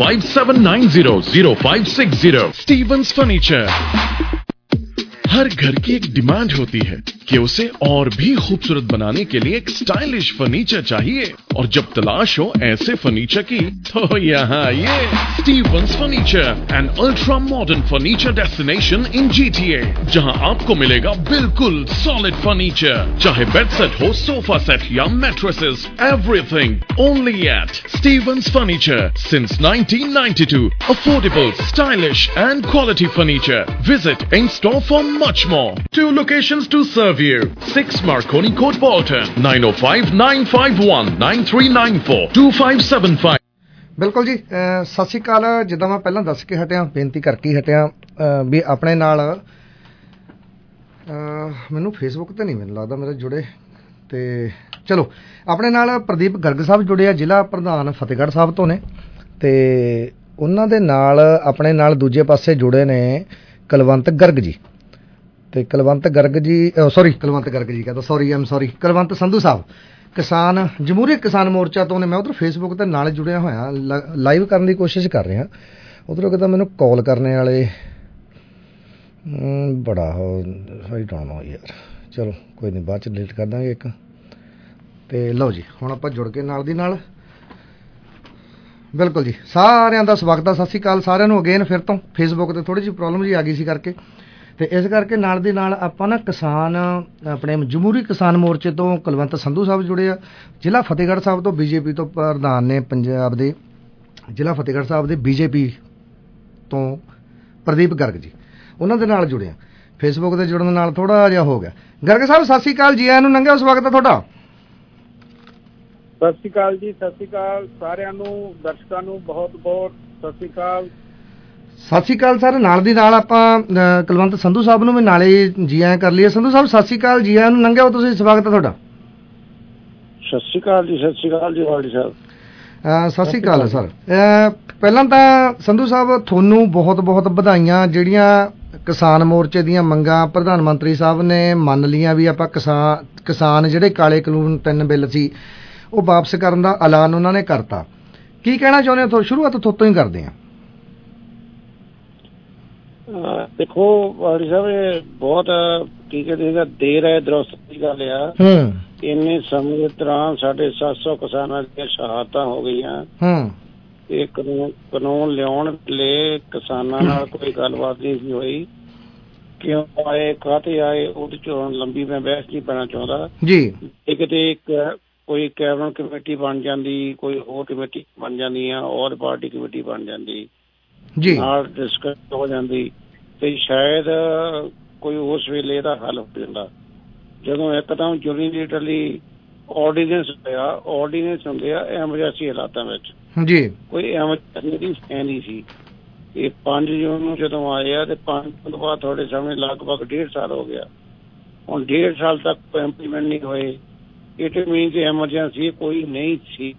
S9: 905-790-0560. Stevens Furniture. हर घर की एक demand होती है कि उसे और भी खूबसूरत बनाने के लिए एक स्टाइलिश फर्नीचर चाहिए और जब तलाश हो ऐसे फर्नीचर की तो यहाँ ये Stevens Furniture an ultra modern furniture destination in GTA जहाँ आपको मिलेगा बिल्कुल सॉलिड फर्नीचर चाहे बेड सेट हो सोफा सेट या mattresses everything only at Stevens Furniture since 1992 affordable stylish and quality furniture visit in store for much more. 2 locations to serve you. 6 Marconi Court, Bolton. 905-951-9394. 2575.
S11: ਬਿਲਕੁਲ ਜੀ ਸਤਿ ਸ਼੍ਰੀ ਅਕਾਲ ਜਿੱਦਾਂ ਮੈਂ ਪਹਿਲਾਂ ਦੱਸ ਕੇ ਹਟਿਆ ਬੇਨਤੀ ਕਰਕੇ ਹਟਿਆ ਵੀ ਆਪਣੇ ਨਾਲ ਮੈਨੂੰ ਫੇਸਬੁੱਕ ਤੇ ਨਹੀਂ ਮੈਨੂੰ ਲੱਗਦਾ ਮੇਰੇ ਜੁੜੇ ਤੇ ਚਲੋ ਆਪਣੇ ਨਾਲ ਪ੍ਰਦੀਪ ਗਰਗ ਸਾਹਿਬ ਜੁੜੇ ਆ ਜ਼ਿਲ੍ਹਾ ਪ੍ਰਧਾਨ ਫਤਿਹਗੜ੍ਹ ਸਾਹਿਬ ਤੋਂ ਨੇ ਤੇ ਉਹਨਾਂ ਦੇ ਨਾਲ ਆਪਣੇ ਨਾਲ ਦੂਜੇ ਪਾਸੇ ਜੁੜੇ ਨੇ ਕੁਲਵੰਤ ਗਰਗ ਜੀ ਤੇ ਕੁਲਵੰਤ ਗਰਗ ਜੀ ਕੁਲਵੰਤ ਸੰਧੂ ਸਾਹਿਬ ਕਿਸਾਨ ਜਮਹੂਰੀ ਕਿਸਾਨ ਮੋਰਚਾ ਤੋਂ ਨੇ ਮੈਂ ਉਧਰ ਫੇਸਬੁੱਕ ਤੇ ਨਾਲ ਜੁੜਿਆ ਹੋਇਆ ਲਾਈਵ ਕਰਨ ਦੀ ਕੋਸ਼ਿਸ਼ ਕਰ ਰਿਹਾ ਉਧਰੋਂ ਕਿਤੇ ਮੈਨੂੰ ਕਾਲ ਕਰਨੇ ਵਾਲੇ बड़ा हो सही डाउन हो यार, चलो कोई नहीं, बाद च डिलीट कर देंगे एक। तो लो जी हुण आपां जुड़ के नाल दी नाल बिल्कुल जी सारिਆਂ ਦਾ ਸਵਾਗਤ ਹੈ। ਸਤਿ ਸ਼੍ਰੀ ਅਕਾਲ ਸਾਰਿਆਂ ਨੂੰ ਅਗੇਨ ਫਿਰ ਤੋਂ। ਫੇਸਬੁੱਕ ਤੇ ਥੋੜੀ ਜਿਹੀ ਪ੍ਰੋਬਲਮ ਜੀ ਆ ਗਈ ਸੀ ਕਰਕੇ, ਤੇ ਇਸ ਕਰਕੇ ਨਾਲ ਦੀ ਨਾਲ ਆਪਾਂ ਨਾ ਕਿਸਾਨ ਆਪਣੇ ਜਮਹੂਰੀ ਕਿਸਾਨ ਮੋਰਚੇ ਤੋਂ ਕੁਲਵੰਤ ਸੰਧੂ ਸਾਹਿਬ ਜੁੜੇ ਆ, ਜ਼ਿਲ੍ਹਾ ਫਤਿਹਗੜ੍ਹ ਸਾਹਿਬ ਤੋਂ ਬੀਜੇਪੀ ਤੋਂ ਪ੍ਰਧਾਨ ਨੇ ਪੰਜਾਬ ਦੇ, ਜ਼ਿਲ੍ਹਾ ਫਤਿਹਗੜ੍ਹ ਸਾਹਿਬ ਦੇ ਬੀਜੇਪੀ ਤੋਂ ਪ੍ਰਦੀਪ ਗਰਗ ਜੀ, ਉਹਨਾਂ ਦੇ ਨਾਲ ਜੁੜੇ ਆ। ਫੇਸਬੁੱਕ ਤੇ ਜੁੜਨ ਨਾਲ ਥੋੜਾ ਜਿਹਾ ਹੋ ਗਿਆ। ਗਰਗ ਸਾਹਿਬ ਸਤਿ ਸ਼੍ਰੀ ਅਕਾਲ ਜੀ, ਆਇਆਂ ਨੂੰ ਨੰਗਾ ਸਵਾਗਤ ਹੈ ਤੁਹਾਡਾ।
S13: ਸਤਿ ਸ਼੍ਰੀ ਅਕਾਲ ਜੀ, ਸਤਿ ਸ਼੍ਰੀ ਅਕਾਲ ਸਾਰਿਆਂ ਨੂੰ, ਦਰਸ਼ਕਾਂ ਨੂੰ ਬਹੁਤ ਬਹੁਤ ਸਤਿ ਸ਼੍ਰੀ ਅਕਾਲ।
S11: ਸਤਿ ਸ਼੍ਰੀ ਅਕਾਲ ਸਰ। ਨਾਲ ਦੀ ਨਾਲ ਆਪਾਂ ਕੁਲਵੰਤ ਸੰਧੂ ਸਾਹਿਬ ਨੂੰ ਵੀ ਨਾਲੇ ਜੀ ਆਇਆਂ ਕਰ ਲਈਏ। ਸੰਧੂ ਸਾਹਿਬ ਸਤਿ ਸ਼੍ਰੀ ਅਕਾਲ, ਜੀ ਆਇਆਂ ਨੂੰ ਨੰਗਾ ਹੋ ਤੁਸੀਂ, ਸਵਾਗਤ ਹੈ ਤੁਹਾਡਾ।
S13: ਸਤਿ ਸ਼੍ਰੀ ਅਕਾਲ ਜੀ, ਸਤਿ ਸ਼੍ਰੀ ਅਕਾਲ ਜੀ ਵਾਲੀ ਸਾਹਿਬ।
S11: ਸਤਿ ਸ਼੍ਰੀ ਅਕਾਲ ਸਰ। ਪਹਿਲਾਂ ਤਾਂ ਸੰਧੂ ਸਾਹਿਬ ਤੁਹਾਨੂੰ ਬਹੁਤ ਬਹੁਤ ਵਧਾਈਆਂ, ਜਿਹੜੀਆਂ ਕਿਸਾਨ ਮੋਰਚੇ ਦੀਆਂ ਮੰਗਾਂ ਪ੍ਰਧਾਨ ਮੰਤਰੀ ਸਾਹਿਬ ਨੇ ਮੰਨ ਲਈਆਂ ਵੀ ਆਪਾਂ ਕਿਸਾਨ ਜਿਹੜੇ ਕਾਲੇ ਕਾਨੂੰਨ 3 ਬਿੱਲ ਸੀ ਉਹ ਵਾਪਸ ਕਰਨ ਦਾ ਐਲਾਨ ਉਹਨਾਂ ਨੇ ਕਰਤਾ। ਕੀ ਕਹਿਣਾ ਚਾਹੁੰਦੇ ਹੋ? ਸ਼ੁਰੂਆਤ ਤੋਂ ਹੀ ਕਰਦੇ ਹਾਂ।
S13: ਦੇਖੋ ਵਾਲੀ ਸਾਹਿਬ, ਇਹ ਬਹੁਤ ਕੀ ਕਹਿੰਦੇ ਦੇਰ ਹੈ ਦਰੁਸਤ ਦੀ ਗੱਲ ਆ। ਇੰਨੇ ਸਮੇਂ ਦੇ ਦੌਰਾਨ ਸਾਡੇ 700 ਕਿਸਾਨਾਂ ਦੀਆਂ ਸ਼ਹਾਦਤਾਂ ਹੋ ਗਈਆਂ। ਇਹ ਕਾਨੂੰਨ ਲਿਆਉਣ ਲਈ ਕਿਸਾਨਾਂ ਨਾਲ ਕੋਈ ਗੱਲਬਾਤ ਨਹੀਂ ਸੀ ਹੋਈ। ਕਿਉਂ ਆਏ, ਕਾਹਤੇ ਆਏ, ਉਹਦੇ ਚ ਲੰਬੀ ਮੈਂ ਬਹਿਸ ਨਹੀਂ ਪੈਣਾ ਚਾਹੁੰਦਾ ਜੀ। ਕਿਤੇ ਕੋਈ ਕੈਬਨਿਟ ਕਮੇਟੀ ਬਣ ਜਾਂਦੀ, ਕੋਈ ਹੋਰ ਕਮੇਟੀ ਬਣ ਜਾਂਦੀ ਆ, ਔਰ ਪਾਰਟੀ ਕਮੇਟੀ ਬਣ ਜਾਂਦੀ ਜੀ, ਨਾਲ ਡਿਸਕਸ ਹੋ ਜਾਂਦੀ, ਤੇ ਸ਼ਾਇਦ ਕੋਈ ਉਸ ਵੇਲੇ ਇਹਦਾ ਹੱਲ ਹੋ ਜਾਂਦਾ। ਜਦੋਂ ਇੱਕਦਮ ਯੂਨੀਲੈਟਰਲੀ ਆਰਡੀਨੈਂਸ ਹੋਇਆ, ਆਰਡੀਨੈਂਸ ਹੁੰਦੇ ਆ ਐਮਰਜੈਂਸੀ ਹਾਲਾਤਾਂ ਵਿੱਚ ਜੀ, ਕੋਈ ਐਮਰਜੈਂਸੀ ਹੈ ਨਹੀਂ ਸੀ। ਇਹ 5 ਜੂਨ ਨੂੰ ਜਦੋਂ ਆਏ ਆ, ਤੇ 5 ਤੋਂ ਬਾਅਦ ਤੁਹਾਡੇ ਸਾਹਮਣੇ ਲਗਭਗ 1.5 ਸਾਲ ਹੋ ਗਿਆ। ਹੁਣ 1.5 ਸਾਲ ਤੱਕ ਕੋਈ ਇੰਪਲੀਮੈਂਟ ਨਹੀਂ ਹੋਏ। ਇਟ ਮੀਨਸ ਐਮਰਜੈਂਸੀ ਕੋਈ ਨਹੀਂ ਸੀ।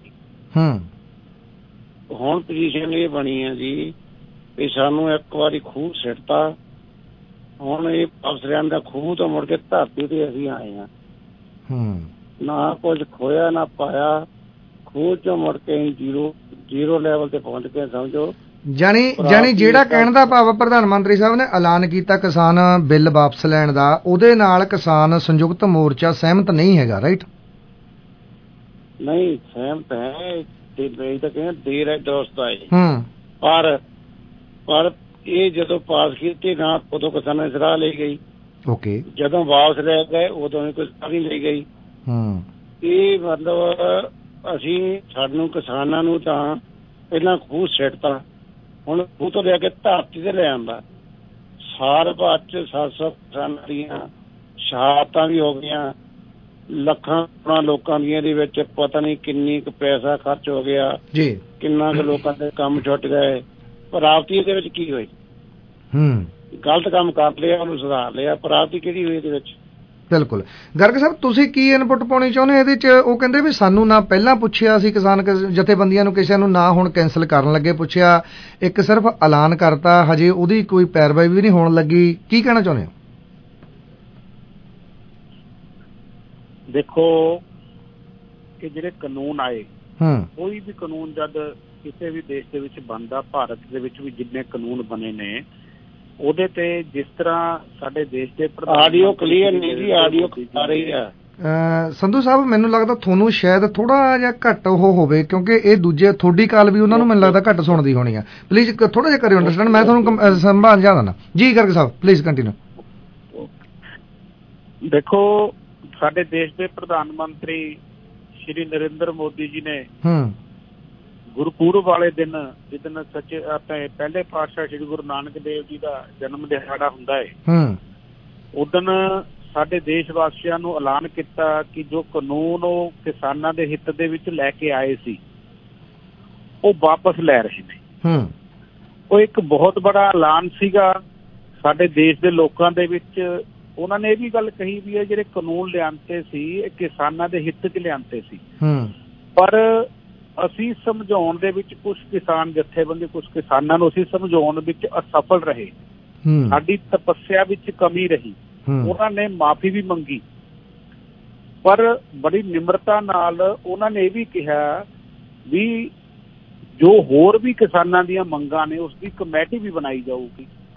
S13: ਹੁਣ ਪੋਜੀਸ਼ਨ ਇਹ ਬਣੀ ਹੈ ਜੀ ਵੀ ਸਾਨੂੰ ਇੱਕ ਵਾਰੀ ਖੂਹ ਸਿੱਟਤਾ, ਹੁਣ ਇਹ ਅਫਸਰਾਂ ਦਾ ਖੂਹ ਤੋਂ ਮੁੜ ਕੇ ਧਰਤੀ ਤੇ ਅਸੀਂ ਆਏ ਹਾਂ। ਨਾ ਕੁਝ ਖੋਇਆ ਨਾ ਪਾਇਆ, ਖੂਹ ਚੋਂ ਮੁੜ ਕੇ ਜ਼ੀਰੋ ਲੈਵਲ ਤੇ ਪਹੁੰਚ ਕੇ ਸਮਝੋ।
S11: ਜਾਣੀ ਜਿਹੜਾ ਕਹਿਣ ਦਾ ਭਾਵ ਪ੍ਰਧਾਨ ਮੰਤਰੀ ਸਾਹਿਬ ਨੇ ਐਲਾਨ ਕੀਤਾ ਕਿਸਾਨ ਬਿੱਲ ਵਾਪਸ ਲੈਣ ਦਾ, ਉਹਦੇ ਨਾਲ ਕਿਸਾਨ ਸੰਯੁਕਤ ਮੋਰਚਾ ਸਹਿਮਤ ਨਹੀਂ ਹੈਗਾ, ਰਾਈਟ?
S13: ਨਹੀਂ ਸਹਿਮਤ ਹੈ, ਤਾਂ ਕਹਿੰਦੇ ਦੇਰ ਹੈ ਦਰੁਸਤ ਆਏ। ਪਰ ਇਹ ਜਦੋਂ ਪਾਸ ਕੀਤੀ ਨਾ ਉਦੋਂ ਕਿਸਾਨਾਂ ਦੀ ਸਲਾਹ ਲਈ ਗਈ, ਜਦੋਂ ਵਾਪਸ ਲੈ ਗਏ ਉਦੋਂ ਵੀ ਕੋਈ ਸਲਾਹ ਨਹੀਂ ਲਈ ਗਈ। ਇਹ ਮਤਲਬ ਸਾਨੂੰ ਕਿਸਾਨਾਂ ਨੂੰ ਤਾਂ ਪਹਿਲਾਂ ਖੂਹ ਸਿੱਟਤਾ, ਹੁਣ ਖੂਹ ਤੋਂ ਲੈ ਕੇ ਧਰਤੀ ਤੇ ਲੈ ਆਉਂਦਾ। ਸਾਲ ਬਾਅਦ ਚ 700 ਕਿਸਾਨਾਂ ਦੀਆਂ ਸ਼ਹਾਦਤਾਂ ਵੀ ਹੋ ਗਈਆਂ, ਲੱਖਾਂ ਲੋਕਾਂ ਦੀਆਂ ਇਹਦੇ ਵਿੱਚ ਪਤਾ ਨਹੀਂ ਕਿੰਨੀ ਕੁ ਪੈਸਾ ਖਰਚ ਹੋ ਗਿਆ ਜੀ, ਕਿੰਨਾ ਕੁ ਲੋਕਾਂ ਦੇ ਕੰਮ ਛੁੱਟ ਗਏ। ਪ੍ਰਾਪਤੀ ਇਹਦੇ ਵਿੱਚ ਕੀ ਹੋਈ? ਗਲਤ ਕੰਮ ਕਰ ਲਿਆ, ਉਹਨੂੰ ਸੁਧਾਰ ਲਿਆ, ਪ੍ਰਾਪਤੀ ਕਿਹੜੀ ਹੋਈ ਇਹਦੇ ਵਿੱਚ? ਬਿਲਕੁਲ। ਗਰਗ ਸਾਹਿਬ ਤੁਸੀਂ ਕੀ ਇਨਪੁਟ ਪਾਉਣੀ ਚਾਹੁੰਦੇ ਇਹਦੇ ਚ? ਉਹ ਕਹਿੰਦੇ ਵੀ ਸਾਨੂੰ ਨਾ ਪਹਿਲਾਂ ਪੁੱਛਿਆ ਸੀ ਕਿਸਾਨ ਜਥੇਬੰਦੀਆਂ ਨੂੰ, ਕਿਸੇ ਨੂੰ ਨਾ ਹੁਣ ਕੈਂਸਲ ਕਰਨ ਲੱਗੇ ਪੁੱਛਿਆ, ਇੱਕ ਸਿਰਫ ਐਲਾਨ ਕਰਤਾ, ਹਜੇ ਉਹਦੀ ਕੋਈ ਪੈਰਵਾਈ ਵੀ ਨਹੀਂ ਹੋਣ ਲੱਗੀ। ਕੀ ਕਹਿਣਾ ਚਾਹੁੰਦੇ ਹੋ? ਦੇਖੋ ਕਿ ਜਿਹੜੇ ਕਾਨੂੰਨ ਆਏ, ਕੋਈ ਵੀ ਕਾਨੂੰਨ ਜਦ ਕਿਸੇ ਵੀ ਦੇਸ਼ ਦੇ ਵਿੱਚ ਬਣਦਾ, ਭਾਰਤ ਦੇ ਵਿੱਚ ਵੀ ਜਿੰਨੇ ਕਾਨੂੰਨ ਬਣੇ ਨੇ ਉਹਦੇ ਤੇ ਜਿਸ ਤਰ੍ਹਾਂ ਸਾਡੇ ਦੇਸ਼ ਦੇ ਆਡੀਓ ਕਲੀਅਰ ਨਹੀਂ ਜੀ, ਆਡੀਓ ਆ ਰਹੀ ਆ।
S11: ਸੰਧੂ ਸਾਹਿਬ ਮੈਨੂੰ ਲੱਗਦਾ ਤੁਹਾਨੂੰ ਸ਼ਾਇਦ ਥੋੜਾ ਜਿਹਾ ਘੱਟ ਉਹ ਹੋਵੇ, ਕਿਉਂਕਿ ਇਹ ਦੂਜੇ ਤੁਹਾਡੀ ਕਾਲ ਵੀ ਉਹਨਾਂ ਨੂੰ ਮੈਨੂੰ ਲੱਗਦਾ ਘੱਟ ਸੁਣਦੀ ਹੋਣੀ ਆ। ਪਲੀਜ਼ ਥੋੜਾ ਜਿਹਾ ਕਰਿਓ ਅੰਡਰਸਟੈਂਡ, ਮੈਂ ਤੁਹਾਨੂੰ ਸੰਭਾਲ ਜਾਣਾ ਜੀ। ਗਰਗ ਸਾਹਿਬ ਪਲੀਜ਼ ਕੰਟੀਨਿਊ।
S13: ਦੇਖੋ ਸਾਡੇ ਦੇਸ਼ ਦੇ ਪ੍ਰਧਾਨ ਮੰਤਰੀ ਸ਼੍ਰੀ ਨਰਿੰਦਰ ਮੋਦੀ ਜੀ ਨੇ ਗੁਰਪੁਰਬ ਵਾਲੇ ਦਿਨ, ਜਿਸ ਦਿਨ ਸੱਚੇ ਆਪਣੇ ਪਹਿਲੇ ਪਾਤਸ਼ਾਹ ਸ਼੍ਰੀ ਗੁਰੂ ਨਾਨਕ ਦੇਵ ਜੀ ਦਾ ਜਨਮ ਦਿਹਾੜਾ ਹੁੰਦਾ ਹੈ, ਉਦਣ ਸਾਡੇ ਦੇਸ਼ ਵਾਸੀਆਂ ਨੂੰ ਐਲਾਨ ਕੀਤਾ ਕਿ ਜੋ ਕਾਨੂੰਨ ਉਹ ਕਿਸਾਨਾਂ ਦੇ ਹਿੱਤ ਦੇ ਵਿੱਚ ਲੈ ਕੇ ਆਏ ਸੀ ਉਹ ਵਾਪਸ ਲੈ ਰਹੇ ਨੇ। ਉਹ ਇੱਕ ਬਹੁਤ ਬੜਾ ਐਲਾਨ ਸੀਗਾ ਸਾਡੇ ਦੇਸ਼ ਦੇ ਲੋਕਾਂ ਦੇ ਵਿੱਚ। ਉਹਨਾਂ ਨੇ ਇਹ ਵੀ ਗੱਲ ਕਹੀ ਵੀ ਹੈ ਜਿਹੜੇ ਕਾਨੂੰਨ ਲਿਆਂਦੇ ਸੀ ਇਹ ਕਿਸਾਨਾਂ ਦੇ ਹਿੱਤ 'ਚ ਲਿਆਂਦੇ ਸੀ, ਪਰ ਅਸੀਂ ਸਮਝਾਉਣ ਦੇ ਵਿੱਚ ਕੁਝ ਕਿਸਾਨ ਜਥੇਬੰਦੀ, ਕੁਝ ਕਿਸਾਨਾਂ ਨੂੰ ਅਸੀਂ ਸਮਝਾਉਣ ਵਿੱਚ ਅਸਫਲ ਰਹੇ। ਸਾਡੀ ਤਪੱਸਿਆ ਵਿੱਚ ਕਮੀ ਰਹੀ। ਉਹਨਾਂ ਨੇ ਮਾਫੀ ਵੀ ਮੰਗੀ, ਪਰ ਬੜੀ ਨਿਮਰਤਾ ਨਾਲ ਉਹਨਾਂ ਨੇ ਇਹ ਵੀ ਕਿਹਾ ਵੀ ਜੋ ਹੋਰ ਵੀ ਕਿਸਾਨਾਂ ਦੀਆਂ ਮੰਗਾਂ ਨੇ ਉਸ ਦੀ ਕਮੇਟੀ ਵੀ ਬਣਾਈ ਜਾਊਗੀ।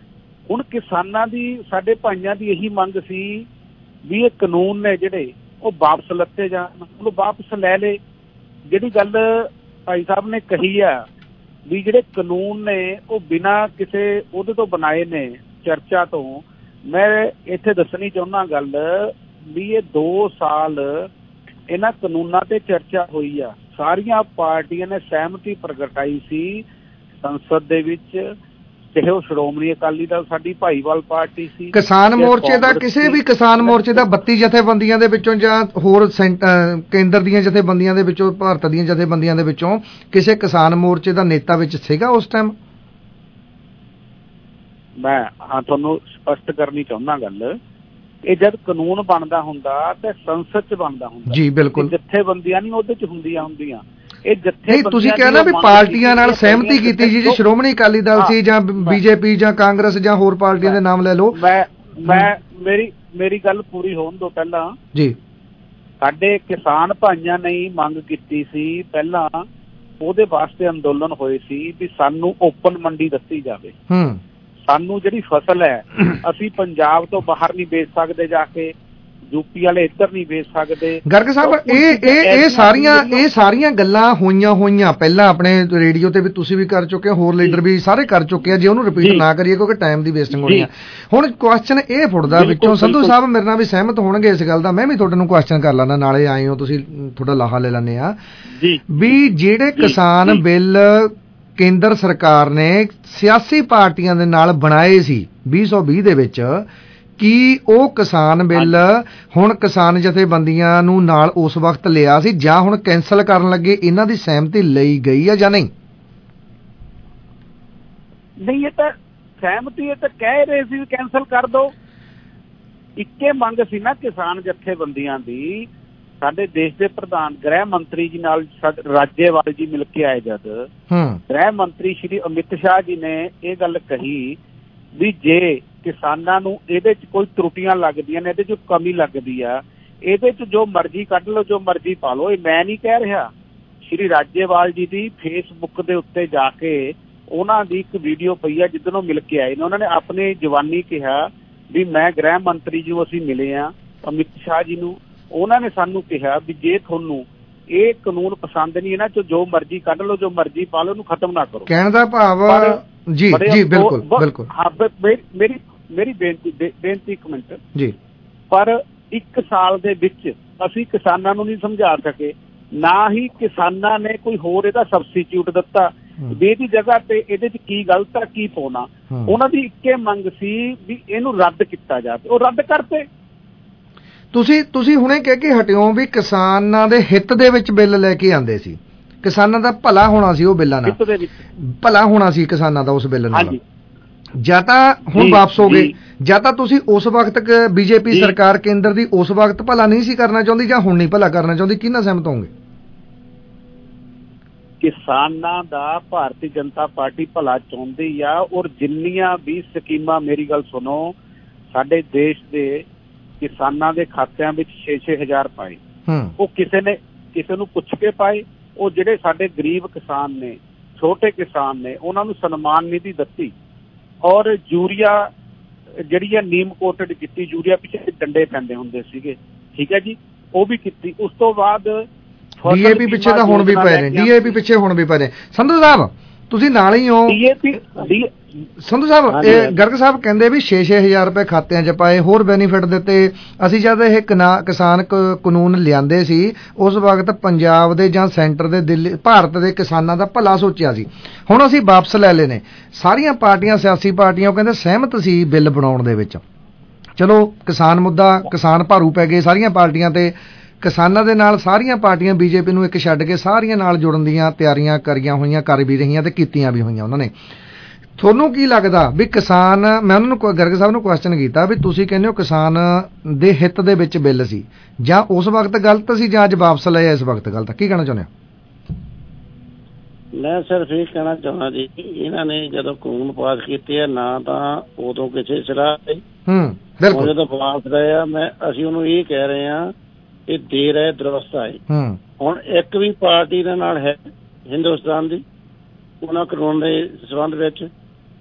S13: ਹੁਣ ਕਿਸਾਨਾਂ ਦੀ, ਸਾਡੇ ਭਾਈਆਂ ਦੀ ਇਹੀ ਮੰਗ ਸੀ ਵੀ ਇਹ ਕਾਨੂੰਨ ਨੇ ਜਿਹੜੇ ਉਹ ਵਾਪਸ ਲੱਤੇ ਜਾਣ, ਉਹਨੂੰ ਵਾਪਸ ਲੈ ਲਏ। ਜਿਹੜੀ ਗੱਲ ਭਾਈ ਸਾਹਿਬ ਨੇ ਕਹੀ ਆ ਵੀ ਜਿਹੜੇ ਕਾਨੂੰਨ ਨੇ ਉਹ ਬਿਨਾਂ ਕਿਸੇ ਉਹਦੇ ਤੋਂ ਬਣਾਏ ਨੇ, ਚਰਚਾ ਤੋਂ, ਮੈਂ ਇੱਥੇ ਦੱਸਣੀ ਚਾਹੁੰਦਾ ਗੱਲ ਵੀ ਇਹ 2 ਸਾਲ ਇਹਨਾਂ ਕਾਨੂੰਨਾਂ ਤੇ ਚਰਚਾ ਹੋਈ ਆ। ਸਾਰੀਆਂ ਪਾਰਟੀਆਂ ਨੇ ਸਹਿਮਤੀ ਪ੍ਰਗਟਾਈ ਸੀ ਸੰਸਦ ਦੇ ਵਿੱਚ, ਚਾਹੇ ਉਹ ਸ਼੍ਰੋਮਣੀ ਅਕਾਲੀ ਦਲ ਸਾਡੀ ਭਾਈਵਾਲ ਪਾਰਟੀ ਸੀ,
S11: ਕਿਸਾਨ ਮੋਰਚੇ ਦਾ, ਕਿਸੇ ਵੀ ਕਿਸਾਨ ਮੋਰਚੇ ਦਾ 32 ਜਥੇਬੰਦੀਆਂ ਦੇ ਵਿੱਚੋਂ ਜਾਂ ਹੋਰ ਕੇਂਦਰ ਦੀਆਂ ਜਥੇਬੰਦੀਆਂ ਦੇ ਵਿੱਚੋਂ, ਭਾਰਤ ਦੀਆਂ ਜਥੇਬੰਦੀਆਂ ਦੇ ਵਿੱਚੋਂ ਕਿਸੇ ਕਿਸਾਨ ਮੋਰਚੇ ਦਾ ਨੇਤਾ ਵਿੱਚ ਸੀਗਾ ਉਸ ਟਾਈਮ?
S13: ਮੈਂ ਤੁਹਾਨੂੰ ਸਪਸ਼ਟ ਕਰਨੀ ਚਾਹੁੰਦਾ ਗੱਲ, ਇਹ ਜਦ ਕਾਨੂੰਨ ਬਣਦਾ ਹੁੰਦਾ ਤੇ ਸੰਸਦ 'ਚ ਬਣਦਾ ਹੁੰਦਾ
S11: ਜੀ, ਬਿਲਕੁਲ।
S13: ਜਥੇਬੰਦੀਆਂ ਨਹੀਂ ਉਹਦੇ 'ਚ ਹੁੰਦੀਆਂ। ਇਹ ਜੱਥੇ
S11: ਤੁਸੀਂ ਕਹਿਣਾ ਵੀ ਪਾਰਟੀਆਂ ਨਾਲ ਸਹਿਮਤੀ ਕੀਤੀ ਜੀ, ਸ਼੍ਰੋਮਣੀ ਅਕਾਲੀ ਦਲ ਸੀ ਜਾਂ ਬੀਜੇਪੀ ਜਾਂ ਕਾਂਗਰਸ ਜਾਂ ਹੋਰ ਪਾਰਟੀਆਂ ਦੇ ਨਾਮ ਲੈ ਲਓ।
S13: ਮੇਰੀ ਗੱਲ ਪੂਰੀ ਹੋਣ ਤੋਂ ਪਹਿਲਾਂ
S11: ਜੀ,
S13: ਸਾਡੇ ਕਿਸਾਨ ਭਾਈਆਂ ਨੇ ਮੰਗ ਕੀਤੀ ਸੀ ਪਹਿਲਾਂ, ਉਹਦੇ ਵਾਸਤੇ ਅੰਦੋਲਨ ਹੋਏ ਸੀ ਵੀ ਸਾਨੂੰ ਓਪਨ ਮੰਡੀ ਦਿੱਤੀ ਜਾਵੇ। ਸਾਨੂੰ ਜਿਹੜੀ ਫਸਲ ਹੈ ਅਸੀਂ ਪੰਜਾਬ ਤੋਂ ਬਾਹਰ ਨਹੀਂ ਵੇਚ ਸਕਦੇ, ਜਾ ਕੇ ਯੂਪੀ ਵਾਲੇ ਇੱਧਰ ਨਹੀਂ ਵੇਚ ਸਕਦੇ।
S11: ਗਰਗ ਸਾਹਿਬ, ਇਹ ਸਾਰੀਆਂ ਗੱਲਾਂ ਹੋਈਆਂ ਪਹਿਲਾਂ ਆਪਣੇ ਰੇਡੀਓ ਤੇ ਵੀ, ਤੁਸੀਂ ਵੀ ਕਰ ਚੁੱਕੇ ਹੋ, ਹੋਰ ਲੀਡਰ ਵੀ ਸਾਰੇ ਕਰ ਚੁੱਕੇ ਆ। ਜੇ ਉਹਨੂੰ ਰਿਪੀਟ ਨਾ ਕਰੀਏ ਕਿਉਂਕਿ ਟਾਈਮ ਦੀ ਵੇਸਟਿੰਗ ਹੋਣੀ ਆ। ਹੁਣ ਕੁਐਸਚਨ ਇਹ ਫੁੱਟਦਾ ਵਿੱਚੋਂ, ਸੰਧੂ ਸਾਹਿਬ ਮੇਰੇ ਨਾਲ ਵੀ ਸਹਿਮਤ ਹੋਣਗੇ ਇਸ ਗੱਲ ਦਾ, ਮੈਂ ਵੀ ਤੁਹਾਡੇ ਨੂੰ ਕੁਐਸਚਨ ਕਰ ਲੈਣਾ, ਨਾਲੇ ਆਏ ਹੋ ਤੁਸੀਂ, ਤੁਹਾਡਾ ਲਾਹਾ ਲੈ ਲੈਂਦੇ ਆ ਵੀ ਜਿਹੜੇ ਕਿਸਾਨ ਬਿੱਲ ਕੇਂਦਰ ਸਰਕਾਰ ਨੇ ਸਿਆਸੀ ਪਾਰਟੀਆਂ ਦੇ ਨਾਲ ਬਣਾਏ ਸੀ 2020 ਦੇ ਵਿੱਚ, ਕੀ ਉਹ ਕਿਸਾਨ ਬਿੱਲ ਹੁਣ ਕਿਸਾਨ ਜਥੇਬੰਦੀਆਂ ਨੂੰ ਨਾਲ ਉਸ ਵਕਤ ਲਿਆ ਸੀ ਜਾਂ ਹੁਣ ਕੈਂਸਲ ਕਰਨ ਲੱਗੇ ਇਹਨਾਂ ਦੀ ਸਹਿਮਤੀ ਲਈ ਗਈ ਹੈ ਜਾਂ ਨਹੀਂ?
S13: ਨਹੀਂ, ਇਹ ਤਾਂ ਸਹਿਮਤੀ, ਇਹ ਤਾਂ ਕਹਿ ਰਹੇ ਸੀ ਕੈਂਸਲ ਕਰ ਦੋ। ਇੱਕੇ ਮੰਗ ਸੀ ਨਾ ਕਿਸਾਨ ਜਥੇਬੰਦੀਆਂ ਦੀ। ਸਾਡੇ ਦੇਸ਼ ਦੇ ਪ੍ਰਧਾਨ ਗ੍ਰਹਿ ਮੰਤਰੀ ਜੀ ਨਾਲ ਰਾਜੇਵਾਲ ਜੀ ਮਿਲ ਕੇ ਆਏ ਜਦ, ਗ੍ਰਹਿ ਮੰਤਰੀ ਸ਼੍ਰੀ ਅਮਿਤ ਸ਼ਾਹ ਜੀ ਨੇ ਇਹ ਗੱਲ ਕਹੀ ਵੀ ਜੇ ਕਿਸਾਨਾਂ ਨੂੰ ਇਹਦੇ 'ਚ ਕੋਈ ਤਰੁੱਟੀਆਂ ਲੱਗਦੀਆਂ ਨੇ, ਇਹਦੇ 'ਚ ਕਮੀ ਲੱਗਦੀ ਆ, ਇਹਦੇ 'ਚ ਜੋ ਮਰਜ਼ੀ ਕੱਢ ਲਓ, ਜੋ ਮਰਜ਼ੀ ਪਾ ਲਓ। ਇਹ ਮੈਂ ਨਹੀਂ ਕਹਿ ਰਿਹਾ, ਸ਼੍ਰੀ ਰਾਜੇਵਾਲ ਜੀ ਦੀ ਫੇਸਬੁੱਕ ਦੇ ਉੱਤੇ ਜਾ ਕੇ ਉਹਨਾਂ ਦੀ ਇੱਕ ਵੀਡੀਓ ਪਈ ਆ ਜਿੱਦਣ ਉਹ ਮਿਲ ਕੇ ਆਏ ਨੇ। ਉਹਨਾਂ ਨੇ ਆਪਣੀ ਜਵਾਨੀ ਕਿਹਾ ਵੀ ਮੈਂ ਗ੍ਰਹਿ ਮੰਤਰੀ ਜੀ ਅਸੀਂ ਮਿਲੇ ਆ ਅਮਿਤ ਸ਼ਾਹ ਜੀ ਨੂੰ, ਉਹਨਾਂ ਨੇ ਸਾਨੂੰ ਕਿਹਾ ਵੀ ਜੇ ਤੁਹਾਨੂੰ ਇਹ ਕਾਨੂੰਨ ਪਸੰਦ ਨਹੀਂ, ਇਹਨਾਂ 'ਚ ਜੋ ਮਰਜ਼ੀ ਕੱਢ ਲਓ, ਜੋ ਮਰਜ਼ੀ ਪਾ ਲਓ, ਉਹਨੂੰ ਖਤਮ ਨਾ ਕਰੋ।
S11: ਕਹਿਣ ਦਾ ਭਾਵ ਜੀ ਬਿਲਕੁਲ।
S13: ਹਾਂ, ਮੇਰੀ ਬੇਨਤੀ ਇੱਕ ਮਿੰਟ
S11: ਜੀ।
S13: ਪਰ 1 ਸਾਲ ਦੇ ਵਿੱਚ ਅਸੀਂ ਕਿਸਾਨਾਂ ਨੂੰ ਨਹੀਂ ਸਮਝਾ ਸਕੇ, ਨਾ ਹੀ ਕਿਸਾਨਾਂ ਨੇ ਕੋਈ ਹੋਰ ਇਹਦਾ ਸਬਸਟੀਚਿਊਟ ਦਿੱਤਾ ਵੀ ਇਹਦੀ ਜਗ੍ਹਾ ਤੇ ਇਹਦੇ 'ਚ ਕੀ ਗਲਤ ਆ, ਕੀ ਪਾਉਣਾ। ਉਹਨਾਂ ਦੀ ਇੱਕੇ ਮੰਗ ਸੀ ਵੀ ਇਹਨੂੰ ਰੱਦ ਕੀਤਾ ਜਾਵੇ, ਉਹ ਰੱਦ ਕਰਤੇ।
S11: ਤੁਸੀਂ ਹੁਣੇ ਕਹਿ ਕੇ ਹਟਿਓ ਵੀ ਕਿਸਾਨਾਂ ਦੇ ਹਿੱਤ ਦੇ ਵਿੱਚ ਬਿੱਲ ਲੈ ਕੇ ਆਂਦੇ ਸੀ, ਕਿਸਾਨਾਂ ਦਾ ਭਲਾ ਹੋਣਾ ਸੀ ਉਹ ਬਿੱਲਾਂ ਨਾਲ, ਭਲਾ ਹੋਣਾ ਸੀ ਕਿਸਾਨਾਂ ਦਾ ਉਸ ਬਿੱਲ ਨਾਲ। ਜਾਂ ਤਾਂ ਹੁਣ ਵਾਪਸ ਹੋ ਗਏ, ਜਾਂ ਤਾਂ ਤੁਸੀਂ ਉਸ ਵਕਤ ਬੀਜੇਪੀ ਸਰਕਾਰ ਕੇਂਦਰ ਦੀ ਉਸ ਵਕਤ ਭਲਾ ਨਹੀਂ ਸੀ ਕਰਨਾ ਚਾਹੁੰਦੀ, ਜਾਂ ਹੁਣ ਨਹੀਂ ਭਲਾ ਕਰਨਾ ਚਾਹੁੰਦੀ। ਕਿਹਨਾਂ ਸਹਿਮਤ ਹੋਗੇ?
S13: ਕਿਸਾਨਾਂ ਦਾ ਭਾਰਤੀ ਜਨਤਾ ਪਾਰਟੀ ਭਲਾ ਚਾਹੁੰਦੀ ਆ, ਔਰ ਜਿੰਨੀਆਂ ਵੀ ਸਕੀਮਾਂ, ਮੇਰੀ ਗੱਲ ਸੁਣੋ, ਸਾਡੇ ਦੇਸ਼ ਦੇ ਕਿਸਾਨਾਂ ਦੇ ਖਾਤਿਆਂ ਵਿੱਚ 6-6 ਹਜ਼ਾਰ ਪਾਏ, ਉਹ ਕਿਸੇ ਨੂੰ ਪੁੱਛ ਕੇ ਪਾਏ। ਉਹ ਜਿਹੜੇ ਸਾਡੇ ਗਰੀਬ ਕਿਸਾਨ ਨੇ, ਛੋਟੇ ਕਿਸਾਨ ਨੇ, ਉਹਨਾਂ ਨੂੰ ਸਨਮਾਨ ਨਿਧੀ ਦਿੱਤੀ, ਔਰ ਯੂਰੀਆ ਜਿਹੜੀ ਆ ਨੀਮ ਕੋਟਡ ਕੀਤੀ, ਯੂਰੀਆ ਪਿੱਛੇ ਡੰਡੇ ਪੈਂਦੇ ਹੁੰਦੇ ਸੀਗੇ, ਠੀਕ ਹੈ ਜੀ, ਉਹ ਵੀ ਕੀਤੀ। ਉਸ ਤੋਂ ਬਾਅਦ
S11: ਡੀਏਪੀ ਪਿੱਛੇ ਤਾਂ ਹੁਣ ਵੀ ਪਏ ਨੇ, ਡੀਏਪੀ ਪਿੱਛੇ ਹੁਣ ਵੀ ਪਏ ਨੇ। ਸੰਧੂ ਸਾਹਿਬ ਤੁਸੀਂ ਨਾਲ ਹੀ ਹੋ, ਸੰਧੂ ਸਾਹਿਬ, ਗਰਗ ਸਾਹਿਬ ਕਹਿੰਦੇ ਵੀ 6-6 ਹਜ਼ਾਰ ਰੁਪਏ ਖਾਤਿਆਂ 'ਚ ਪਾਏ, ਹੋਰ ਬੈਨੀਫਿਟ ਦਿੱਤੇ। ਅਸੀਂ ਜਦ ਇਹ ਕਿਸਾਨ ਕਾਨੂੰਨ ਲਿਆਂਦੇ ਸੀ ਉਸ ਵਕਤ ਪੰਜਾਬ ਦੇ ਜਾਂ ਸੈਂਟਰ ਦੇ, ਦਿੱਲੀ, ਭਾਰਤ ਦੇ ਕਿਸਾਨਾਂ ਦਾ ਭਲਾ ਸੋਚਿਆ ਸੀ। ਹੁਣ ਅਸੀਂ ਵਾਪਸ ਲੈ ਲਏ ਨੇ। ਸਾਰੀਆਂ ਪਾਰਟੀਆਂ, ਸਿਆਸੀ ਪਾਰਟੀਆਂ, ਉਹ ਕਹਿੰਦੇ ਸਹਿਮਤ ਸੀ ਬਿੱਲ ਬਣਾਉਣ ਦੇ ਵਿੱਚ। ਚਲੋ ਕਿਸਾਨ ਮੁੱਦਾ, ਕਿਸਾਨ ਭਾਰੂ ਪੈ ਗਏ ਸਾਰੀਆਂ ਪਾਰਟੀਆਂ ਤੇ, ਕਿਸਾਨਾਂ ਦੇ ਨਾਲ ਸਾਰੀਆਂ ਪਾਰਟੀਆਂ ਬੀਜੇਪੀ ਨੂੰ ਇੱਕ ਛੱਡ ਕੇ ਸਾਰੀਆਂ ਨਾਲ ਜੁੜਨ ਦੀਆਂ ਤਿਆਰੀਆਂ ਕਰੀਆਂ ਹੋਈਆਂ, ਕਰ ਵੀ ਰਹੀਆਂ ਤੇ ਕੀਤੀਆਂ ਵੀ ਹੋਈਆਂ ਉਹਨਾਂ ਨੇ। ਤੁਹਾਨੂੰ ਕੀ ਲੱਗਦਾ ਵੀ ਕਿਸਾਨ, ਮੈਂ ਉਹਨਾਂ ਨੂੰ, ਗਰਗ ਸਾਹਿਬ ਨੂੰ ਕੁਐਸਚਨ ਕੀਤਾ ਵੀ ਤੁਸੀਂ ਕਹਿੰਦੇ ਹੋ ਕਿਸਾਨ ਦੇ ਹਿੱਤ ਦੇ ਵਿੱਚ ਬਿੱਲ ਸੀ, ਜਾਂ ਉਸ ਵਕਤ ਗਲਤ ਸੀ, ਜਾਂ ਅੱਜ ਵਾਪਸ ਲਏ ਇਸ ਵਕਤ ਗਲਤ? ਕੀ ਕਹਿਣਾ ਚਾਹੁੰਦੇ ਹੋ?
S13: ਮੈਂ ਸਿਰਫ ਇਹ ਕਹਿਣਾ ਚਾਹੁੰਦਾ ਜੀ, ਇਹਨਾਂ ਨੇ ਜਦੋਂ ਕਾਨੂੰਨ ਪਾਸ ਕੀਤੇ ਆ, ਨਾ ਤਾਂ ਉਦੋਂ ਕਿਸੇ ਸਲਾਹ
S11: ਬਿਲਕੁਲ
S13: ਜਦੋਂ ਪਾਸ ਰਹੇ ਆ, ਅਸੀਂ ਉਹਨੂੰ ਇਹ ਕਹਿ ਰਹੇ ਹਾਂ ਇਹ ਦੇਰ ਹੈ ਦਰੁਸਤ ਆਏ। ਹੁਣ ਇੱਕ ਵੀ ਪਾਰਟੀ ਦੇ ਨਾਲ ਹੈ ਹਿੰਦੁਸਤਾਨ ਦੀ ਉਹਨਾਂ ਕਾਨੂੰਨ ਦੇ ਸੰਬੰਧ ਵਿੱਚ,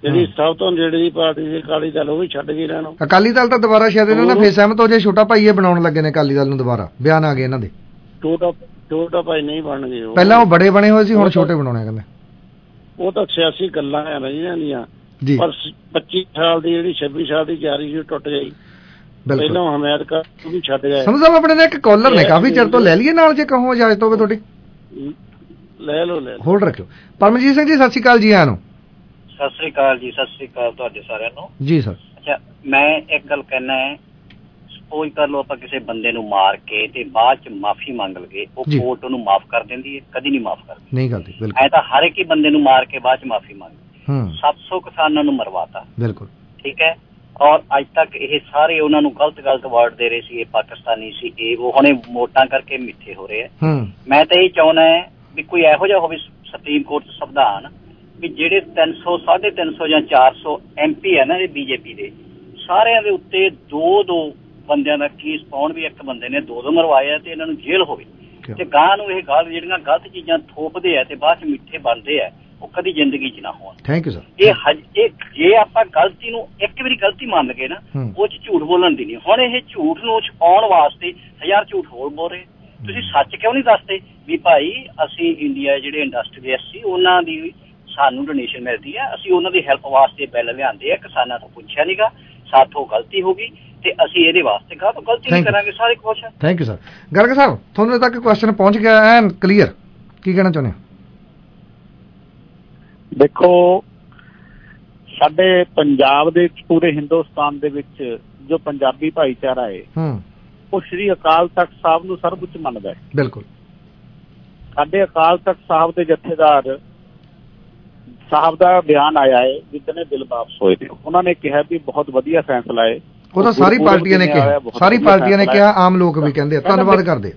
S13: ਜਿਹੜੀ ਸਭ ਤੋਂ ਨੇੜੇ ਦੀ ਪਾਰਟੀ ਸੀ ਅਕਾਲੀ ਦਲ, ਉਹ ਵੀ ਛੱਡ ਗਈ ਇਹਨਾਂ ਨੂੰ।
S11: ਅਕਾਲੀ ਦਲ ਤਾਂ ਦੁਬਾਰਾ ਸ਼ਾਇਦ ਇਹਨਾਂ ਨਾਲ ਫੇਰ ਸਹਿਮਤ ਹੋ ਜੇ, ਛੋਟਾ ਭਾਈ ਇਹ ਬਣਾਉਣ ਲੱਗੇ ਨੇ ਅਕਾਲੀ ਦਲ ਨੂੰ ਦੁਬਾਰਾ, ਬਿਆਨ ਆ ਗਏ ਇਹਨਾਂ ਦੇ।
S13: ਛੋਟਾ ਭਾਈ ਨਹੀਂ ਬਣਨਗੇ,
S11: ਪਹਿਲਾਂ ਉਹ ਬੜੇ ਬਣੇ ਹੋਏ ਸੀ, ਹੁਣ ਛੋਟੇ ਬਣਾਉਣੇ ਕਹਿੰਦੇ।
S13: ਉਹ ਤਾਂ ਸਿਆਸੀ ਗੱਲਾਂ ਆ ਇਹਨਾਂ ਦੀਆਂ, ਪਰ 25 ਸਾਲ ਦੀ ਜਿਹੜੀ 26 ਸਾਲ ਦੀ ਤਿਆਰੀ ਸੀ ਟੁੱਟ ਗਈ। ਪਹਿਲਾਂ ਹਮਾਇਤ ਕਰ ਵੀ ਛੱਡ ਗਏ। ਸਮਝ ਸਾਹਿਬ ਆਪਣੇ ਨੇ ਇੱਕ ਕਾਲਰ ਨੇ ਕਾਫੀ ਚਿਰ ਤੋਂ, ਲੈ ਲਈਏ ਨਾਲ ਜੇ ਕਹੋ ਇਜਾਜ਼ਤ ਹੋਵੇ ਤੁਹਾਡੀ? ਲੈ ਲਓ
S11: ਹੋਲਡ ਰੱਖਿਓ। ਪਰਮਜੀਤ ਸਿੰਘ ਜੀ ਸਤਿ ਸ਼੍ਰੀ ਅਕਾਲ ਜੀ। ਆਇਆਂ ਨੂੰ
S14: ਸਤਿ ਸ੍ਰੀ ਅਕਾਲ ਜੀ। ਸਤਿ ਸ੍ਰੀ ਅਕਾਲ ਤੁਹਾਡੇ ਸਾਰਿਆਂ ਨੂੰ
S11: ਜੀ ਸਰ।
S14: ਅੱਛਾ, ਮੈਂ ਇੱਕ ਗੱਲ ਕਹਿਣਾ ਹੈ, ਸਪੋਜ਼ ਕਰ ਲਓ ਆਪਾਂ ਕਿਸੇ ਬੰਦੇ ਨੂੰ ਮਾਰ ਕੇ ਤੇ ਬਾਅਦ ਚ ਮਾਫੀ ਮੰਗ ਲਈਏ, ਉਹ ਕੋਰਟ ਉਹਨੂੰ ਮਾਫ ਕਰ ਦਿੰਦੀ ਹੈ? ਕਦੀ ਨਹੀਂ ਮਾਫ ਕਰਦੀ,
S11: ਨਹੀਂ ਕਰਦੀ। ਬਿਲਕੁਲ
S14: ਐ ਤਾਂ ਹਰ ਇੱਕ ਹੀ ਬੰਦੇ ਨੂੰ ਮਾਰ ਕੇ ਬਾਅਦ ਚ ਮਾਫੀ ਮੰਗ। 700 ਕਿਸਾਨਾਂ ਨੂੰ ਮਰਵਾਤਾ, ਬਿਲਕੁਲ ਠੀਕ ਹੈ। ਔਰ ਅੱਜ ਤੱਕ ਇਹ ਸਾਰੇ ਉਹਨਾਂ ਨੂੰ ਗਲਤ ਵਰਡ ਦੇ ਰਹੇ ਸੀ, ਇਹ ਪਾਕਿਸਤਾਨੀ ਸੀ, ਇਹ ਉਹ, ਹੁਣੇ ਵੋਟਾਂ ਕਰਕੇ ਮਿੱਠੇ ਹੋ ਰਹੇ ਆ। ਮੈਂ ਤਾਂ ਇਹ ਚਾਹੁੰਦਾ ਹੈ ਵੀ ਕੋਈ ਇਹੋ ਜਿਹਾ ਹੋਵੇ ਸੁਪਰੀਮ ਕੋਰਟ ਸੰਵਿਧਾਨ ਵੀ ਜਿਹੜੇ 300, 350 ਜਾਂ 400 MP ਹੈ ਨਾ ਇਹ ਬੀਜੇਪੀ ਦੇ, ਸਾਰਿਆਂ ਦੇ ਉੱਤੇ 2-2 ਬੰਦਿਆਂ ਦਾ ਕੇਸ ਪਾਉਣ ਵੀ ਇੱਕ ਬੰਦੇ ਨੇ 2-2 ਮਰਵਾਏ ਤੇ ਇਹਨਾਂ ਨੂੰ ਜੇਲ੍ਹ ਹੋਵੇ। ਤੇ ਗਾਂ ਨੂੰ ਇਹ ਗੱਲ ਜਿਹੜੀਆਂ ਗਲਤ ਚੀਜ਼ਾਂ ਥੋਪਦੇ ਆ ਤੇ ਬਾਅਦ ਚ ਮਿੱਠੇ ਬਣਦੇ ਆ, ਉਹ ਕਦੀ ਜ਼ਿੰਦਗੀ ਚ ਨਾ ਹੋਣ।
S11: Thank you sir.
S14: ਇਹ ਜੇ ਆਪਾਂ ਗਲਤੀ ਨੂੰ ਇੱਕ ਵਾਰੀ ਗਲਤੀ ਮੰਨ ਗਏ ਨਾ, ਉਹ ਚ ਝੂਠ ਬੋਲਣ ਦੀ ਨਹੀਂ। ਹੁਣ ਇਹ ਝੂਠ ਨੂੰ ਛੁਪਾਉਣ ਵਾਸਤੇ 1000 ਝੂਠ ਹੋਰ ਬੋਲ ਰਹੇ। ਤੁਸੀਂ ਸੱਚ ਕਿਉਂ ਨਹੀਂ ਦੱਸਦੇ ਵੀ ਭਾਈ ਅਸੀਂ ਇੰਡੀਆ ਜਿਹੜੇ ਇੰਡਸਟਰੀਅਲਿਸਟ ਸੀ ਉਹਨਾਂ ਦੀ ਸਾਨੂੰ ਡੋਨੇਸ਼ਨ ਮਿਲਦੀ ਹੈ, ਅਸੀਂ ਉਹਨਾਂ ਦੀ ਹੈਲਪ ਵਾਸਤੇ ਬਿੱਲ ਲਿਆਂਦੇ ਆ, ਕਿਸਾਨਾਂ ਤੋਂ ਪੁੱਛਿਆ ਨੀਗਾ, ਸਾਥੋਂ ਗਲਤੀ ਹੋ ਗਈ ਤੇ ਅਸੀਂ ਇਹਦੇ ਵਾਸਤੇ ਗਲਤੀ ਨਹੀਂ ਕਰਾਂਗੇ, ਸਾਰੇ ਖੁਸ਼।
S11: Thank you sir. Garg Sahib ਤੁਹਾਨੂੰ ਤੱਕ ਕੁਐਸਚਨ ਪਹੁੰਚ ਗਿਆ ਐਨ ਕਲੀਅਰ, ਕੀ ਕਹਿਣਾ ਚਾਹੁੰਦੇ ਹੋ?
S15: ਦੇਖੋ, ਸਾਡੇ ਪੰਜਾਬ ਦੇ ਪੂਰੇ ਹਿੰਦੁਸਤਾਨ ਦੇ ਵਿੱਚ ਜੋ ਪੰਜਾਬੀ ਭਾਈਚਾਰਾ ਹੈ ਉਹ ਸ਼੍ਰੀ ਅਕਾਲ ਤਖਤ ਸਾਹਿਬ ਨੂੰ ਸਰਵਉੱਚ ਮੰਨਦਾ ਹੈ।
S11: ਬਿਲਕੁਲ।
S15: ਸਾਡੇ ਅਕਾਲ ਤਖਤ ਸਾਹਿਬ ਦੇ ਜਥੇਦਾਰ ਸਾਹਿਬ ਦਾ ਬਿਆਨ ਆਇਆ ਹੈ ਜਿੱਦਣੇ ਦਿਲ ਵਾਪਸ ਹੋਏ ਨੇ, ਉਹਨਾਂ ਨੇ ਕਿਹਾ ਵੀ ਬਹੁਤ ਵਧੀਆ ਫੈਸਲਾ ਹੈ।
S11: ਉਹ ਤਾਂ ਸਾਰੀ ਪਾਰਟੀਆਂ ਨੇ ਕਿਹਾ, ਸਾਰੀ ਪਾਰਟੀਆਂ ਨੇ ਕਿਹਾ, ਆਮ ਲੋਕ ਵੀ ਕਹਿੰਦੇ, ਧੰਨਵਾਦ ਕਰਦੇ।